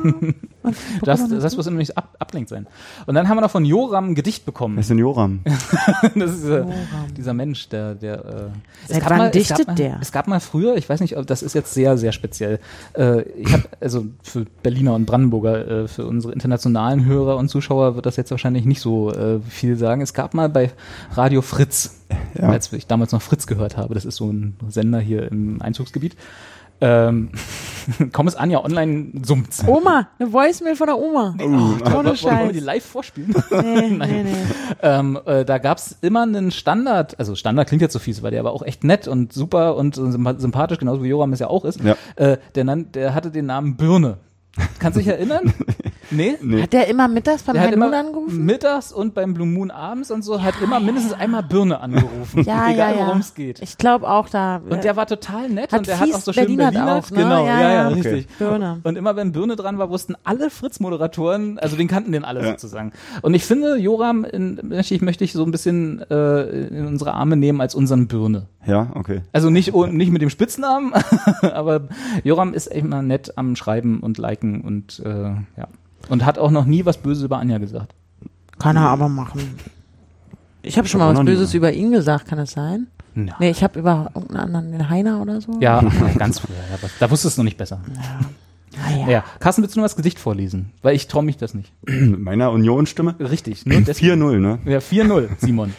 [SPEAKER 2] Das, das muss immer nicht ab, ablenkt sein. Und dann haben wir noch von Joram ein Gedicht bekommen.
[SPEAKER 3] Was ist denn Joram?
[SPEAKER 2] Das ist äh, dieser Mensch, der, der äh,
[SPEAKER 4] Seit wann
[SPEAKER 2] mal,
[SPEAKER 4] dichtet
[SPEAKER 2] es mal,
[SPEAKER 4] der?
[SPEAKER 2] Es gab mal früher, ich weiß nicht, ob das ist jetzt sehr, sehr speziell. Äh, ich habe also für Berliner und Brandenburger, äh, für unsere internationalen Hörer und Zuschauer wird das jetzt wahrscheinlich nicht so äh, viel sagen. Es gab mal bei Radio Fritz, ja. als ich damals noch Fritz gehört habe, das ist so ein Sender hier im Einzugsgebiet. Ähm, komm es an, ja, online summt's.
[SPEAKER 4] Oma, eine Voicemail von der Oma.
[SPEAKER 2] Nee, oh, ohne Scheiß. Wollen wir die live vorspielen?
[SPEAKER 4] Nee, Nein. nee, nee.
[SPEAKER 2] Ähm, äh, da gab's immer einen Standard, also Standard klingt jetzt so fies, weil der aber auch echt nett und super und sympathisch, genauso wie Joram es ja auch ist.
[SPEAKER 3] Ja.
[SPEAKER 2] Äh, der, nan- der hatte den Namen Birne. Kannst du dich erinnern? Nee?
[SPEAKER 3] nee?
[SPEAKER 4] Hat der immer mittags beim Blue Moon angerufen?
[SPEAKER 2] Mittags und beim Blue Moon abends und so, ja, hat immer mindestens einmal Birne angerufen.
[SPEAKER 4] Ja,
[SPEAKER 2] egal
[SPEAKER 4] ja, ja.
[SPEAKER 2] worum es geht.
[SPEAKER 4] Ich glaube auch da.
[SPEAKER 2] Und der war total nett
[SPEAKER 4] hat
[SPEAKER 2] und der hat auch so schön
[SPEAKER 4] Berliner
[SPEAKER 2] Berliner.
[SPEAKER 4] Auch, ne?
[SPEAKER 2] Genau, ja, ja, ja
[SPEAKER 3] okay.
[SPEAKER 2] richtig.
[SPEAKER 4] Birne.
[SPEAKER 2] Und immer wenn Birne dran war, wussten alle Fritz-Moderatoren, also den kannten den alle
[SPEAKER 3] ja.
[SPEAKER 2] sozusagen. Und ich finde, Joram, in, ich möchte ich so ein bisschen äh, in unsere Arme nehmen als unseren Birne.
[SPEAKER 3] Ja, okay.
[SPEAKER 2] Also nicht, nicht mit dem Spitznamen, aber Joram ist echt mal nett am Schreiben und Liken und äh, ja. Und hat auch noch nie was Böses über Anja gesagt.
[SPEAKER 4] Kann er aber machen. Ich habe schon mal was Böses über ihn gesagt, kann das sein?
[SPEAKER 2] Ja.
[SPEAKER 4] Nee, ich habe über irgendeinen anderen, den Heiner oder so.
[SPEAKER 2] Ja, ganz früher. Ja, da wusstest du noch nicht besser.
[SPEAKER 4] Ja. Ja, ja.
[SPEAKER 2] Ja. Carsten, willst du noch das Gedicht vorlesen? Weil ich traue mich das nicht.
[SPEAKER 3] Mit meiner Union-Stimme?
[SPEAKER 2] Richtig.
[SPEAKER 3] vier null, ne?
[SPEAKER 2] Ja, vier null, Simon.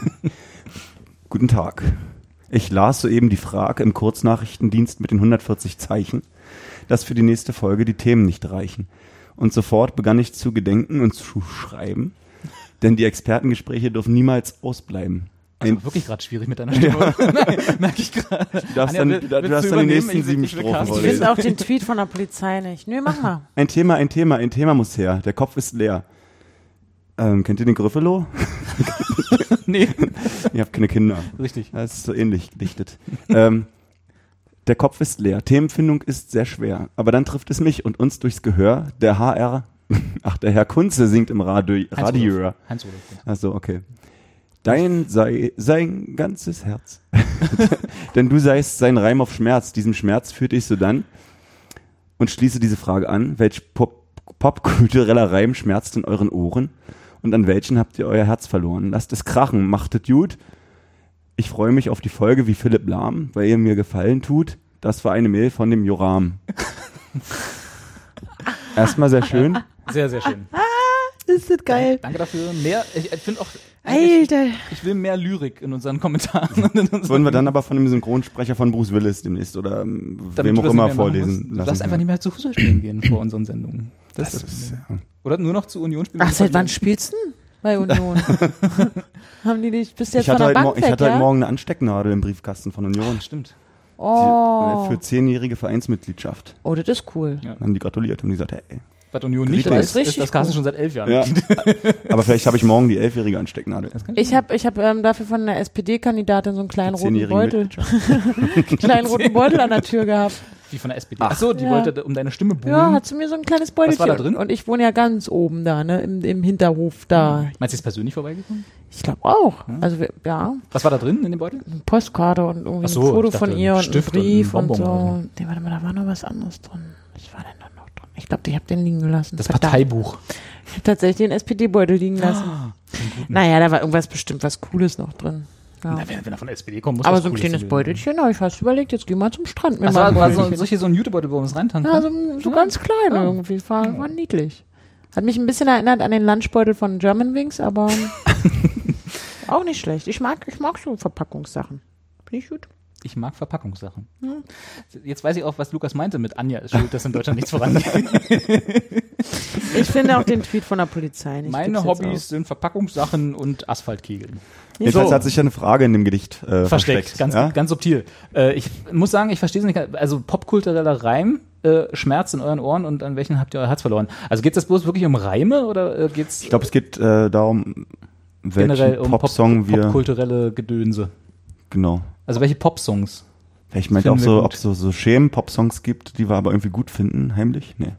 [SPEAKER 3] Guten Tag. Ich las soeben die Frage im Kurznachrichtendienst mit den hundertvierzig Zeichen, dass für die nächste Folge die Themen nicht reichen. Und sofort begann ich zu gedenken und zu schreiben, denn die Expertengespräche dürfen niemals ausbleiben.
[SPEAKER 2] Also wirklich gerade schwierig mit deiner Stimme. Ja. Nein, merke ich gerade.
[SPEAKER 3] Du darfst dann, du, du hast dann die nächsten ich, sieben Strophen
[SPEAKER 4] vorlesen. Ich will auch den Tweet von der Polizei nicht. Nö, mach mal.
[SPEAKER 3] Ein Thema, ein Thema, ein Thema muss her. Der Kopf ist leer. Ähm, kennt ihr den Griffelo?
[SPEAKER 2] Nee.
[SPEAKER 3] Ihr habt keine Kinder.
[SPEAKER 2] Richtig.
[SPEAKER 3] Das ist so ähnlich gedichtet. ähm, der Kopf ist leer. Themenfindung ist sehr schwer. Aber dann trifft es mich und uns durchs Gehör. Der H R, ach, der Herr Kunze singt im Radio. Radio.
[SPEAKER 2] Heinz Rudolf.
[SPEAKER 3] Achso, okay. Dein sei sein ganzes Herz. Denn du seist sein Reim auf Schmerz. Diesem Schmerz führte ich so dann und schließe diese Frage an. Welch Pop- popkultureller Reim schmerzt in euren Ohren? Und an welchen habt ihr euer Herz verloren? Lasst es krachen, macht es gut. Ich freue mich auf die Folge wie Philipp Lahm, weil ihr mir Gefallen tut. Das war eine Mail von dem Joram. Erstmal sehr schön.
[SPEAKER 2] Sehr, sehr schön.
[SPEAKER 4] Ist das geil.
[SPEAKER 2] Danke dafür. Mehr, ich, ich finde auch,
[SPEAKER 4] Alter.
[SPEAKER 2] Ich, ich will mehr Lyrik in unseren Kommentaren. In unseren
[SPEAKER 3] Wollen wir dann aber von dem Synchronsprecher von Bruce Willis demnächst oder ähm, wem auch immer vorlesen lassen?
[SPEAKER 2] Du darfst einfach nicht mehr zu Fußball spielen gehen vor unseren Sendungen. Das, das ist, ja. Oder nur noch zu Union spielen.
[SPEAKER 4] Ach, seit wann spielst du bei Union? Haben die dich bis jetzt
[SPEAKER 3] ich
[SPEAKER 4] von der
[SPEAKER 3] hatte
[SPEAKER 4] Bank
[SPEAKER 3] heute,
[SPEAKER 4] weg,
[SPEAKER 3] Ich hatte
[SPEAKER 4] ja?
[SPEAKER 3] heute Morgen eine Anstecknadel im Briefkasten von Union.
[SPEAKER 2] Ach, stimmt.
[SPEAKER 4] Oh.
[SPEAKER 3] Die, für zehnjährige Vereinsmitgliedschaft.
[SPEAKER 4] Oh, das ist cool.
[SPEAKER 3] Ja. Haben die gratuliert, haben die gesagt, hey.
[SPEAKER 2] Bei Union nicht,
[SPEAKER 3] das
[SPEAKER 2] ist, ist das Carsten schon seit elf Jahren.
[SPEAKER 3] Ja. Aber vielleicht habe ich morgen die elfjährige Anstecknadel.
[SPEAKER 4] Ich habe ich hab, ähm, dafür von einer S P D-Kandidatin so einen kleinen roten Beutel. einen kleinen roten Beutel an der Tür gehabt.
[SPEAKER 2] Die von der S P D? Ach, Ach so, die ja. wollte um deine Stimme buhlen.
[SPEAKER 4] Ja, hat sie mir so ein kleines Beutelchen.
[SPEAKER 2] Was war da drin?
[SPEAKER 4] Und ich wohne ja ganz oben da, ne, im, im Hinterhof da.
[SPEAKER 2] Meinst du, sie ist persönlich vorbeigekommen?
[SPEAKER 4] Ich glaube auch. Hm. Also, ja.
[SPEAKER 2] Was war da drin in dem Beutel?
[SPEAKER 4] Eine Postkarte und irgendwie
[SPEAKER 2] so,
[SPEAKER 4] ein Foto
[SPEAKER 2] dachte,
[SPEAKER 4] von ihr und ein Brief und, und so. Nee, warte mal, da war noch was anderes drin. Was war denn da noch drin? Ich glaube, ich habe den liegen gelassen.
[SPEAKER 2] Das Verdammt. Parteibuch.
[SPEAKER 4] Ich habe tatsächlich den S P D-Beutel liegen lassen. Oh, naja, da war irgendwas bestimmt was Cooles noch drin. Ja.
[SPEAKER 2] Na, wenn, wenn er von der S P D kommt, muss
[SPEAKER 4] Aber
[SPEAKER 2] das
[SPEAKER 4] so ein
[SPEAKER 2] Cooles
[SPEAKER 4] kleines Beutelchen, habe ich fast überlegt, jetzt gehen wir zum Strand.
[SPEAKER 2] Ach, war, war so, solche so ein Jutebeutel, wo man es reintanken
[SPEAKER 4] kann?
[SPEAKER 2] Ja,
[SPEAKER 4] so, so ja. ganz klein ja. irgendwie. War, war niedlich. Hat mich ein bisschen erinnert an den Lunchbeutel von Germanwings, aber auch nicht schlecht. Ich mag, ich mag so Verpackungssachen. Finde ich gut.
[SPEAKER 2] Ich mag Verpackungssachen. Hm. Jetzt weiß ich auch, was Lukas meinte mit Anja ist schuld, dass in Deutschland nichts vorangeht.
[SPEAKER 4] Ich finde auch den Tweet von der Polizei nicht.
[SPEAKER 2] Meine Hobbys sind Verpackungssachen und Asphaltkegeln.
[SPEAKER 3] Jedenfalls so. Hat sich ja eine Frage in dem Gedicht äh, versteckt.
[SPEAKER 2] versteckt. Ganz, ja? ganz subtil. Äh, ich muss sagen, ich verstehe es nicht. Also popkultureller Reim, äh, Schmerz in euren Ohren und an welchen habt ihr euer Herz verloren? Also geht es bloß wirklich um Reime oder äh, geht's?
[SPEAKER 3] Ich glaube, es geht äh, darum, welchen
[SPEAKER 2] generell um
[SPEAKER 3] Popsong
[SPEAKER 2] Pop,
[SPEAKER 3] wir
[SPEAKER 2] popkulturelle Gedönse.
[SPEAKER 3] Genau.
[SPEAKER 2] Also welche Popsongs?
[SPEAKER 3] Ich meinte auch so, ob es so, so Schemen-Pop-Songs gibt, die wir aber irgendwie gut finden, heimlich? Nee.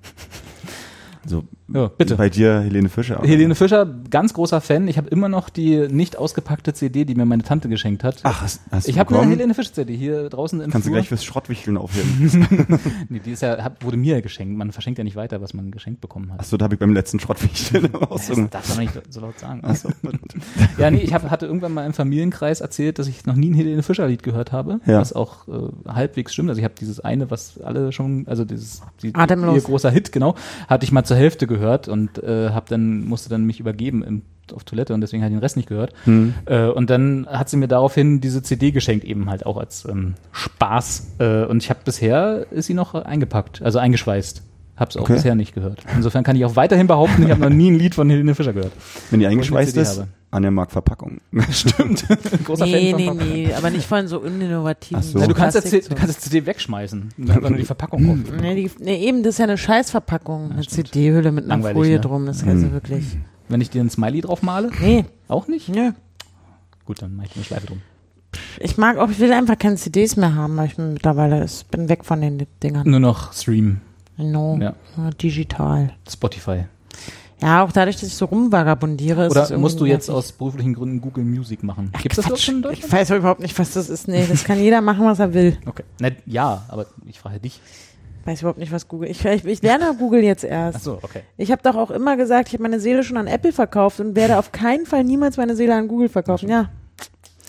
[SPEAKER 3] So,
[SPEAKER 2] ja, bitte.
[SPEAKER 3] Bei dir Helene Fischer. Oder?
[SPEAKER 2] Helene Fischer, ganz großer Fan. Ich habe immer noch die nicht ausgepackte C D, die mir meine Tante geschenkt hat.
[SPEAKER 3] Ach, hast, hast
[SPEAKER 2] ich
[SPEAKER 3] du
[SPEAKER 2] habe eine Helene Fischer C D hier draußen im
[SPEAKER 3] Kannst
[SPEAKER 2] Flur.
[SPEAKER 3] du gleich fürs Schrottwichteln aufheben.
[SPEAKER 2] Nee, die ist ja, hat, wurde mir geschenkt. Man verschenkt ja nicht weiter, was man geschenkt bekommen hat.
[SPEAKER 3] Achso, da habe ich beim letzten Schrottwichteln
[SPEAKER 2] das darf man nicht so laut sagen.
[SPEAKER 3] Ach so.
[SPEAKER 2] Ja, nee, ich hab, hatte irgendwann mal im Familienkreis erzählt, dass ich noch nie ein Helene Fischer Lied gehört habe,
[SPEAKER 3] ja.
[SPEAKER 2] was auch äh, halbwegs stimmt. Also ich habe dieses eine, was alle schon, also dieses die,
[SPEAKER 4] Atemlos.
[SPEAKER 2] Ihr großer Hit, genau, hatte ich mal zur Hälfte gehört und äh, hab dann musste dann mich übergeben im, auf Toilette und deswegen habe ich den Rest nicht gehört.
[SPEAKER 3] Hm.
[SPEAKER 2] Äh, und dann hat sie mir daraufhin diese C D geschenkt, eben halt auch als ähm, Spaß. Äh, und ich habe bisher ist sie noch eingepackt, also eingeschweißt. Hab's auch
[SPEAKER 3] okay.
[SPEAKER 2] bisher nicht gehört. Insofern kann ich auch weiterhin behaupten, ich habe noch nie ein Lied von Helene Fischer gehört.
[SPEAKER 3] Wenn die eingeschweißt ist, Anja mag Verpackung.
[SPEAKER 2] Stimmt. Großer
[SPEAKER 4] nee,
[SPEAKER 2] Fan
[SPEAKER 4] nee,
[SPEAKER 2] von
[SPEAKER 4] nee, aber nicht von so uninnovativen.
[SPEAKER 3] So.
[SPEAKER 2] Na, du kannst das, du kannst das C D wegschmeißen, wenn nur die Verpackung kommt.
[SPEAKER 4] Nee, die, nee, eben, das ist ja eine Scheißverpackung. Eine C D-Hülle mit einer
[SPEAKER 2] Langweilig,
[SPEAKER 4] Folie
[SPEAKER 2] ne?
[SPEAKER 4] drum, das ist also wirklich.
[SPEAKER 2] Wenn ich dir ein Smiley drauf male?
[SPEAKER 4] Nee.
[SPEAKER 2] Auch nicht?
[SPEAKER 4] Nö.
[SPEAKER 2] Gut, dann mache ich eine Schleife drum.
[SPEAKER 4] Ich mag auch, ich will einfach keine C Ds mehr haben, weil ich mittlerweile ist, bin weg von den Dingern.
[SPEAKER 2] Nur noch Stream.
[SPEAKER 4] No,
[SPEAKER 2] ja.
[SPEAKER 4] Digital.
[SPEAKER 2] Spotify.
[SPEAKER 4] Ja, auch dadurch, dass ich so rumvagabundiere.
[SPEAKER 2] Oder musst du jetzt aus beruflichen Gründen Google Music machen?
[SPEAKER 4] Ach,
[SPEAKER 2] Gibt's das doch schon in Deutschland?
[SPEAKER 4] Ich weiß überhaupt nicht, was das ist. Nee, das kann jeder machen, was er will.
[SPEAKER 2] Okay. Na, ja, aber ich frage dich.
[SPEAKER 4] Ich weiß überhaupt nicht, was Google. Ich, ich, ich lerne Google jetzt erst.
[SPEAKER 2] Ach so, okay.
[SPEAKER 4] Ich habe doch auch immer gesagt, ich habe meine Seele schon an Apple verkauft und werde auf keinen Fall niemals meine Seele an Google verkaufen. Ja.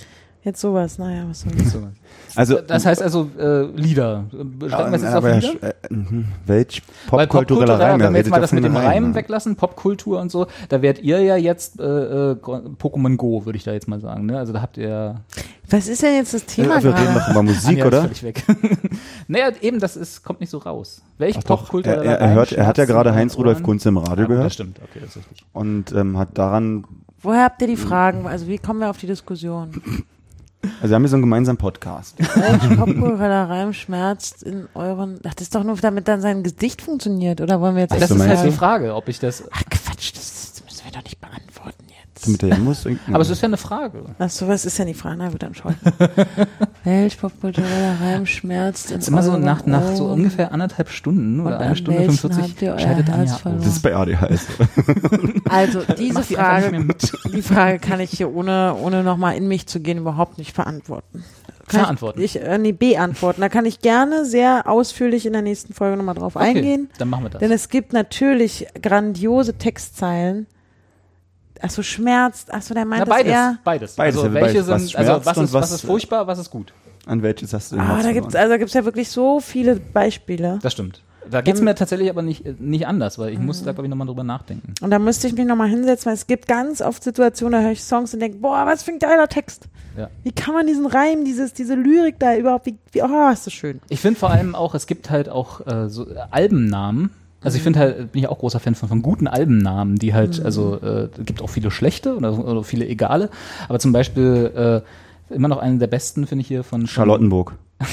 [SPEAKER 4] Jetzt sowas, naja, was soll das?
[SPEAKER 2] Also, das heißt also äh, Lieder.
[SPEAKER 3] Ja, wir jetzt auf Lieder? Äh, welch popkultureller
[SPEAKER 2] Popkultur,
[SPEAKER 3] Reim?
[SPEAKER 2] wenn wir jetzt mal das mit dem
[SPEAKER 3] Reim,
[SPEAKER 2] Reim weglassen, Popkultur und so, da werdet ihr ja jetzt äh, äh, Pokémon Go, würde ich da jetzt mal sagen. Ne? Also da habt ihr...
[SPEAKER 4] Was ist denn jetzt das Thema
[SPEAKER 3] äh, wir
[SPEAKER 4] gerade?
[SPEAKER 3] reden doch über Musik,
[SPEAKER 2] Anja
[SPEAKER 3] oder?
[SPEAKER 2] Ist völlig weg. Naja, eben, das ist, kommt nicht so raus. Welch
[SPEAKER 3] Ach doch,
[SPEAKER 2] Popkultureller
[SPEAKER 3] er, er, er,
[SPEAKER 2] Reim,
[SPEAKER 3] hört, er hat ja
[SPEAKER 2] Schmerzen
[SPEAKER 3] gerade
[SPEAKER 2] und
[SPEAKER 3] Heinz-Rudolf
[SPEAKER 2] Ohren?
[SPEAKER 3] Kunze im Radio
[SPEAKER 2] Ja, gut,
[SPEAKER 3] gehört.
[SPEAKER 2] das stimmt, okay, das ist richtig.
[SPEAKER 3] Und ähm, hat daran...
[SPEAKER 4] Woher habt ihr die Fragen? Also wie kommen wir auf die Diskussion?
[SPEAKER 3] Also wir haben hier so einen gemeinsamen Podcast.
[SPEAKER 4] Welch popkultureller Reim schmerzt in euren... Ach, das ist doch nur, damit dann sein Gedicht funktioniert, oder wollen wir jetzt...
[SPEAKER 2] Das
[SPEAKER 4] echt
[SPEAKER 2] ist halt
[SPEAKER 4] sagen?
[SPEAKER 2] die Frage, ob ich das...
[SPEAKER 4] Ach Quatsch, das, das müssen wir doch nicht beantworten jetzt.
[SPEAKER 3] Damit er ja muss.
[SPEAKER 2] Aber es ist ja eine Frage.
[SPEAKER 4] Ach so, was ist denn die Frage? Na gut, dann schon. Welch popkultureller Reim schmerzt in
[SPEAKER 2] Das ist immer so
[SPEAKER 4] euren
[SPEAKER 2] nach, nach so
[SPEAKER 4] Ohren?
[SPEAKER 2] ungefähr anderthalb Stunden oder
[SPEAKER 4] Und
[SPEAKER 2] eine
[SPEAKER 4] an
[SPEAKER 2] Stunde
[SPEAKER 4] welchen
[SPEAKER 2] fünfundvierzig
[SPEAKER 4] habt ihr euer
[SPEAKER 2] scheidet
[SPEAKER 4] Herz
[SPEAKER 2] Anja aus.
[SPEAKER 4] verloren?
[SPEAKER 3] Das ist bei A D H S.
[SPEAKER 4] Also diese
[SPEAKER 2] Mach die einfach nicht mehr
[SPEAKER 4] Frage,
[SPEAKER 2] mit.
[SPEAKER 4] die Frage kann ich hier ohne, ohne nochmal in mich zu gehen überhaupt nicht verantworten. Kann
[SPEAKER 2] Verantworten?
[SPEAKER 4] Ich, ich, äh, nee, beantworten. Da kann ich gerne sehr ausführlich in der nächsten Folge nochmal drauf
[SPEAKER 2] Okay,
[SPEAKER 4] eingehen.
[SPEAKER 2] dann machen wir das.
[SPEAKER 4] Denn es gibt natürlich grandiose Textzeilen. Achso, schmerzt. Achso, der meint
[SPEAKER 2] Na,
[SPEAKER 4] das
[SPEAKER 2] beides,
[SPEAKER 4] eher.
[SPEAKER 2] beides.
[SPEAKER 3] Beides,
[SPEAKER 2] Also
[SPEAKER 3] ja,
[SPEAKER 2] welche
[SPEAKER 3] beides. Was
[SPEAKER 2] sind, also
[SPEAKER 3] schmerzt
[SPEAKER 2] was
[SPEAKER 3] und
[SPEAKER 2] ist, was
[SPEAKER 3] was,
[SPEAKER 2] ist furchtbar, was ist gut?
[SPEAKER 3] An welches hast du den
[SPEAKER 4] Ah,
[SPEAKER 3] Herz
[SPEAKER 4] da gibt's,
[SPEAKER 3] verloren?
[SPEAKER 4] also da gibt's ja wirklich so viele Beispiele.
[SPEAKER 2] Das stimmt. Da geht's
[SPEAKER 4] Ähm,
[SPEAKER 2] mir tatsächlich aber nicht, nicht anders, weil ich muss da, glaube ich, nochmal drüber nachdenken.
[SPEAKER 4] Und da müsste ich mich nochmal hinsetzen, weil es gibt ganz oft Situationen, da höre ich Songs und denke, boah, was für ein geiler Text.
[SPEAKER 2] Ja.
[SPEAKER 4] Wie kann man diesen Reim, dieses, diese Lyrik da überhaupt, wie, wie oh, ist das schön.
[SPEAKER 2] Ich finde vor allem auch, es gibt halt auch äh, so Albennamen. Also ich finde halt, bin ich auch großer Fan von, von guten Albennamen, die halt,
[SPEAKER 4] Mhm.
[SPEAKER 2] also äh, gibt auch viele schlechte oder, oder viele egale, aber zum Beispiel äh, immer noch einen der besten, finde ich hier von
[SPEAKER 3] Charlottenburg.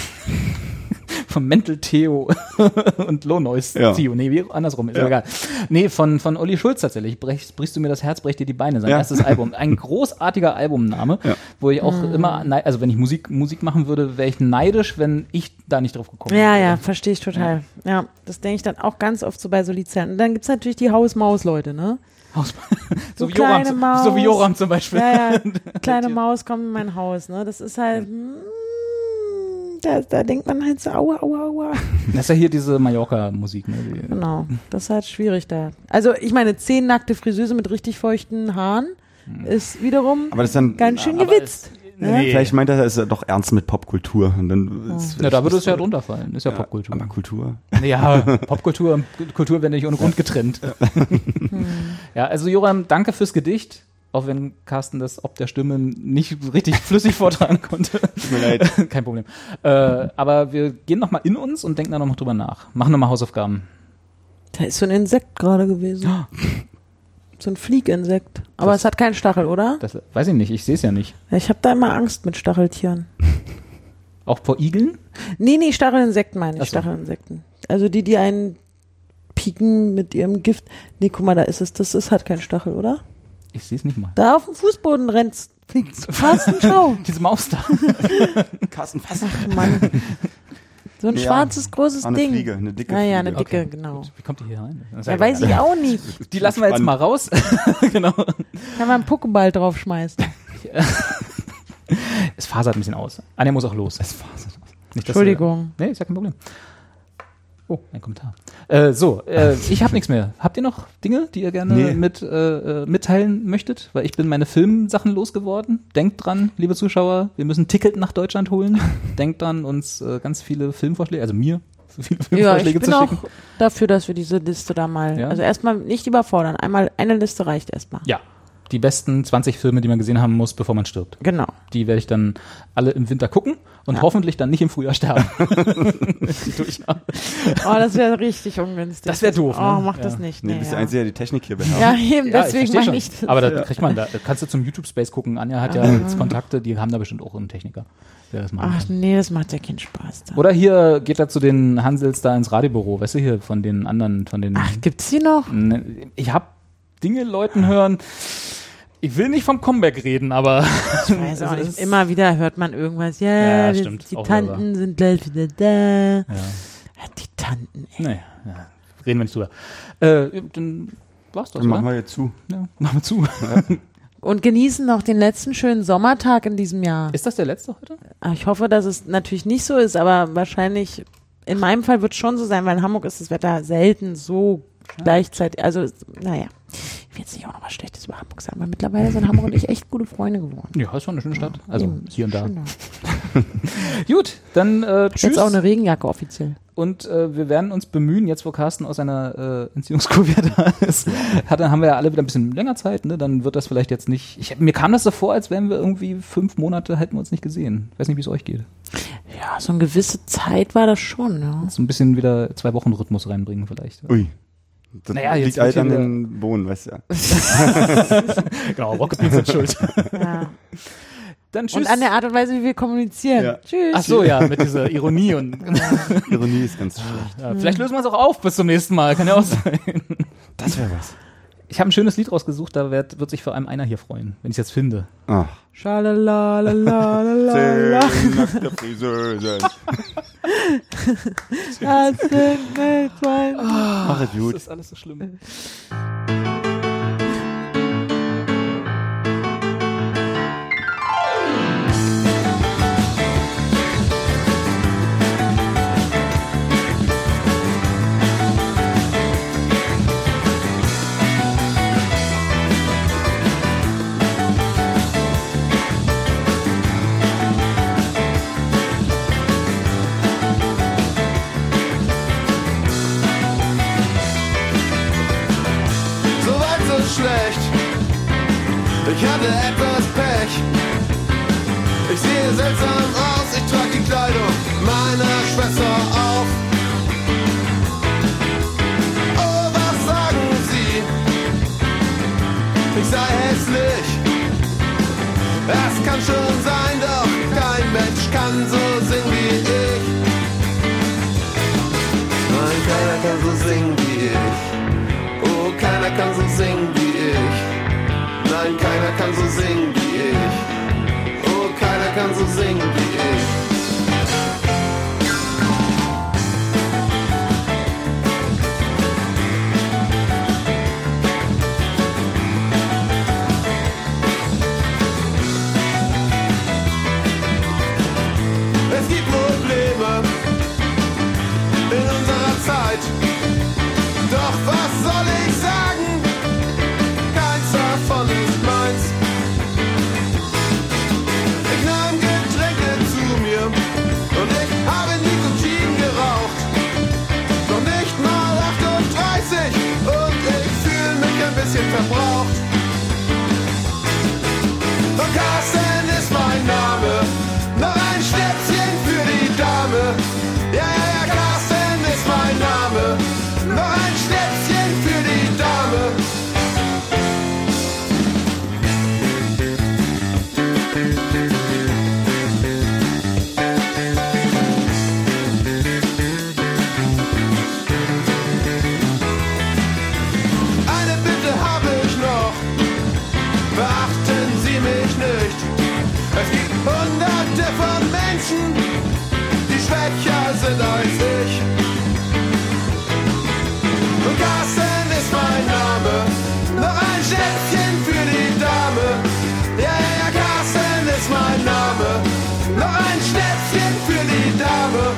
[SPEAKER 2] von Mental Theo und Lohnois
[SPEAKER 3] Ja.
[SPEAKER 2] Theo. Nee, wie andersrum, ist ja
[SPEAKER 3] Ja.
[SPEAKER 2] egal. Nee, von, von Olli Schulz tatsächlich. Brech, brichst du mir das Herz, brech dir die Beine. Sein
[SPEAKER 3] Ja.
[SPEAKER 2] erstes Album. Ein großartiger Albumname,
[SPEAKER 3] Ja.
[SPEAKER 2] wo ich auch immer, nei- also wenn ich Musik, Musik machen würde, wäre ich neidisch, wenn ich da nicht drauf gekommen
[SPEAKER 4] Ja,
[SPEAKER 2] wäre.
[SPEAKER 4] ja, verstehe ich total. Ja, das denke ich dann auch ganz oft so bei so Liedern. Und dann gibt's natürlich die Haus-Maus-Leute, ne?
[SPEAKER 2] Haus-
[SPEAKER 4] So
[SPEAKER 2] so, wie Joram,
[SPEAKER 4] kleine
[SPEAKER 2] zum-
[SPEAKER 4] Maus.
[SPEAKER 2] so wie Joram zum Beispiel.
[SPEAKER 4] Ja, ja, kleine Maus kommt in mein Haus, ne? Das ist halt, mm, da, da denkt man halt so, aua, aua, aua.
[SPEAKER 2] Das ist ja hier diese Mallorca-Musik. Ne? Die,
[SPEAKER 4] Genau, das ist halt schwierig da. Also ich meine, zehn nackte Friseuse mit richtig feuchten Haaren ist wiederum
[SPEAKER 3] Aber das ist dann...
[SPEAKER 4] ganz schön
[SPEAKER 2] aber
[SPEAKER 4] gewitzt.
[SPEAKER 2] es-
[SPEAKER 4] Ja?
[SPEAKER 2] nee.
[SPEAKER 3] Vielleicht meint er, es ist doch ernst mit Popkultur. Und dann ist
[SPEAKER 2] Na, da würde es ja
[SPEAKER 3] das-
[SPEAKER 2] drunter fallen. Ist ja, Popkultur.
[SPEAKER 3] Aber Kultur.
[SPEAKER 2] Ja, Popkultur und Kultur werden nicht ohne Grund getrennt. Ja, also Joram, danke fürs Gedicht. Auch wenn Carsten das ob der Stimme nicht richtig flüssig vortragen konnte.
[SPEAKER 3] Tut mir leid.
[SPEAKER 2] Kein Problem. Äh, aber wir gehen nochmal in uns und denken da nochmal drüber nach. Machen nochmal Hausaufgaben.
[SPEAKER 4] Da ist so ein Insekt gerade gewesen. So ein Flieginsekt. Aber
[SPEAKER 2] Das-
[SPEAKER 4] es hat keinen Stachel, oder?
[SPEAKER 2] Das weiß ich nicht, ich sehe es ja nicht.
[SPEAKER 4] Ja, ich habe da immer Angst mit Stacheltieren.
[SPEAKER 2] Auch vor Igeln?
[SPEAKER 4] Nee, nee, Stachelinsekten meine ich,
[SPEAKER 2] Ach so.
[SPEAKER 4] Stachelinsekten. Also die, die einen pieken mit ihrem Gift. Nee, guck mal, da ist es, das ist halt kein Stachel, oder?
[SPEAKER 2] Ich sehe es nicht mal.
[SPEAKER 4] Da auf dem Fußboden rennt, fliegt fast ein Schau.
[SPEAKER 2] Diese Maus da.
[SPEAKER 3] Carsten, fast.
[SPEAKER 4] Ach Mann. So ein
[SPEAKER 3] Ja,
[SPEAKER 4] schwarzes, großes
[SPEAKER 3] eine
[SPEAKER 4] Ding.
[SPEAKER 3] Fliege, eine dicke
[SPEAKER 4] Ah ja, eine
[SPEAKER 3] Fliege.
[SPEAKER 4] dicke,
[SPEAKER 2] Okay.
[SPEAKER 4] genau.
[SPEAKER 2] Gut. Wie kommt die hier rein? Das ist
[SPEAKER 4] Ja,
[SPEAKER 2] ja
[SPEAKER 4] weiß
[SPEAKER 2] egal.
[SPEAKER 4] ich auch nicht.
[SPEAKER 2] Die lassen wir jetzt mal raus. Genau.
[SPEAKER 4] Kann man einen Pokéball draufschmeißen.
[SPEAKER 2] Es fasert ein bisschen aus. Anja muss auch los.
[SPEAKER 3] Es fasert.
[SPEAKER 2] Nicht, dass
[SPEAKER 4] Entschuldigung.
[SPEAKER 2] Wir, nee, ist ja kein Problem. Oh, ein Kommentar. Äh, so, äh, ich habe nichts mehr. Habt ihr noch Dinge, die ihr gerne
[SPEAKER 3] Nee.
[SPEAKER 2] mit äh, äh, mitteilen möchtet? Weil ich bin meine Filmsachen losgeworden. Denkt dran, liebe Zuschauer, wir müssen ein Ticket nach Deutschland holen. Denkt dran, uns äh, ganz viele Filmvorschläge, also mir, viele
[SPEAKER 4] Ja,
[SPEAKER 2] Filmvorschläge
[SPEAKER 4] ich bin
[SPEAKER 2] zu
[SPEAKER 4] auch
[SPEAKER 2] schicken.
[SPEAKER 4] dafür, dass wir diese Liste da mal,
[SPEAKER 2] Ja?
[SPEAKER 4] also erstmal nicht überfordern. Einmal eine Liste reicht erstmal.
[SPEAKER 2] Ja, die besten zwanzig Filme, die man gesehen haben muss, bevor man stirbt.
[SPEAKER 4] Genau.
[SPEAKER 2] Die werde ich dann alle im Winter gucken und
[SPEAKER 4] Ja.
[SPEAKER 2] hoffentlich dann nicht im Frühjahr sterben. Die durch-
[SPEAKER 4] Oh, das wäre richtig ungünstig.
[SPEAKER 2] Das wär doof,
[SPEAKER 4] Oh,
[SPEAKER 2] ne?
[SPEAKER 4] mach
[SPEAKER 2] Ja.
[SPEAKER 4] das nicht.
[SPEAKER 3] Nee,
[SPEAKER 4] Nee,
[SPEAKER 3] du bist
[SPEAKER 4] ja.
[SPEAKER 3] der Einzige, der die Technik hier beherrscht.
[SPEAKER 4] Ja, eben,
[SPEAKER 2] Ja,
[SPEAKER 4] deswegen
[SPEAKER 2] versteh
[SPEAKER 4] meine
[SPEAKER 2] schon.
[SPEAKER 4] ich das.
[SPEAKER 2] Aber da kriegt man, da kannst du zum YouTube-Space gucken. Anja hat ja jetzt Kontakte, die haben da bestimmt auch einen Techniker, der das machen
[SPEAKER 4] Ach
[SPEAKER 2] kann.
[SPEAKER 4] nee, das macht ja keinen Spaß. Da.
[SPEAKER 2] Oder hier geht er zu den Hansels da ins Radiobüro, weißt du, hier von den anderen, von den.
[SPEAKER 4] Ach, gibt's die noch?
[SPEAKER 2] Ne, ich habe Dinge Leuten hören. Ich will nicht vom Comeback reden, aber
[SPEAKER 4] Ich weiß auch
[SPEAKER 2] Also
[SPEAKER 4] nicht.
[SPEAKER 2] es-
[SPEAKER 4] Immer wieder hört man irgendwas. Ja,
[SPEAKER 2] Ja,
[SPEAKER 4] die,
[SPEAKER 2] stimmt.
[SPEAKER 4] die
[SPEAKER 2] Auch
[SPEAKER 4] Tanten sind gleich wieder da.
[SPEAKER 2] ja,
[SPEAKER 4] Ja, die Tanten, ey.
[SPEAKER 2] nee, ja, reden wir nicht drüber. Äh, dann war's das,
[SPEAKER 3] Dann machen
[SPEAKER 2] oder?
[SPEAKER 3] wir jetzt zu.
[SPEAKER 2] Ja, machen wir zu.
[SPEAKER 4] Und genießen noch den letzten schönen Sommertag in diesem Jahr.
[SPEAKER 2] Ist das der letzte heute?
[SPEAKER 4] Ah, Ich hoffe, dass es natürlich nicht so ist, aber wahrscheinlich, in meinem Fall wird es schon so sein, weil in Hamburg ist das Wetter selten so gleichzeitig. Also, naja. Ich will jetzt nicht auch noch was Schlechtes über Hamburg sagen, weil mittlerweile sind Hamburg und ich echt gute Freunde geworden.
[SPEAKER 2] Ja, ist schon eine schöne Stadt. Also
[SPEAKER 4] Eben,
[SPEAKER 2] hier und da.
[SPEAKER 4] schön
[SPEAKER 2] Gut, dann äh, tschüss.
[SPEAKER 4] Jetzt auch eine Regenjacke offiziell.
[SPEAKER 2] Und äh, wir werden uns bemühen, jetzt wo Carsten aus seiner äh, Entziehungskur wieder da ist, hat, dann haben wir ja alle wieder ein bisschen länger Zeit, ne? Dann wird das vielleicht jetzt nicht. Ich, mir kam das so vor, als wären wir irgendwie fünf Monate, hätten wir uns nicht gesehen. Ich weiß nicht, wie es euch geht.
[SPEAKER 4] Ja, so eine gewisse Zeit war das schon, ja.
[SPEAKER 2] So ein bisschen wieder zwei Wochen Rhythmus reinbringen vielleicht.
[SPEAKER 3] Ui. Das
[SPEAKER 2] naja,
[SPEAKER 3] liegt halt an den Bohnen, weißt du ja.
[SPEAKER 2] Genau, Rocket Beans sind schuld.
[SPEAKER 4] Ja.
[SPEAKER 2] Dann tschüss.
[SPEAKER 4] Und an der Art und Weise, wie wir kommunizieren.
[SPEAKER 3] Ja.
[SPEAKER 4] Tschüss.
[SPEAKER 2] Ach so, ja, mit dieser Ironie und
[SPEAKER 3] Ironie ist ganz schlecht.
[SPEAKER 2] ja, vielleicht lösen wir es auch auf bis zum nächsten Mal, kann ja auch sein.
[SPEAKER 3] Das wäre was.
[SPEAKER 2] Ich habe ein schönes Lied rausgesucht, da wird, wird sich vor allem einer hier freuen, wenn ich es jetzt finde.
[SPEAKER 3] Ach.
[SPEAKER 4] Schalalalala.
[SPEAKER 3] nackte Friseusen.
[SPEAKER 4] Das sind mit mein
[SPEAKER 3] Mach es gut.
[SPEAKER 2] Das ist alles so schlimm.
[SPEAKER 5] Ich hatte etwas Pech. Ich sehe seltsam aus, ich trage die Kleidung meiner Schwester auf. Oh, was sagen Sie? Ich sei hässlich. Es kann schon sein, doch kein Mensch kann so singen wie ich. Nein, keiner kann so singen wie ich. Oh, keiner kann so singen wie ich. Nein, keiner kann so singen wie ich. Oh, keiner kann so singen wie ich. Es gibt Probleme in unserer Zeit. Doch was soll ich sagen? Keins davon ist meins. Ich nahm Getränke zu mir und ich habe Nikotin geraucht. Noch nicht mal achtunddreißig und ich fühle mich ein bisschen verbraucht. Und Carsten ist mein Name, noch ein Schnäpschen für die Dame. Ja, ja, ja, Carsten ist mein Name, noch ein Schnäpschen für die Dame. Eine Bitte habe ich noch, beachten Sie mich nicht. Es gibt hunderte von Menschen, die schwächer sind als ich. Und Carsten ist mein Name, noch ein Schätzchen für die Dame. Ja, ja, ja, Carsten ist mein Name, noch ein Schnäpschen für die Dame.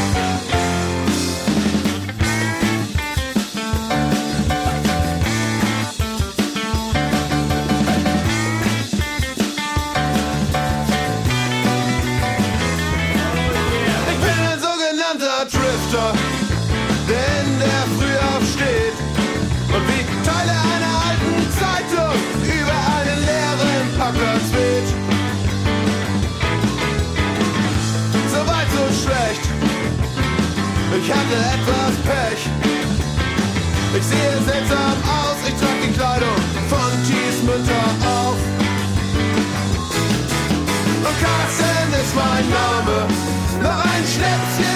[SPEAKER 5] Ich bin ein sogenannter Drifter, der in der Früh aufsteht und wie Teile einer alten Zeitung über einen leeren Parkplatz weht. So weit, so schlecht. Ich hatte etwas Pech. Ich sehe seltsam aus, ich trage die Kleidung von Thies Mütter auf. Und Carsten ist mein Name, noch ein Schnäpschen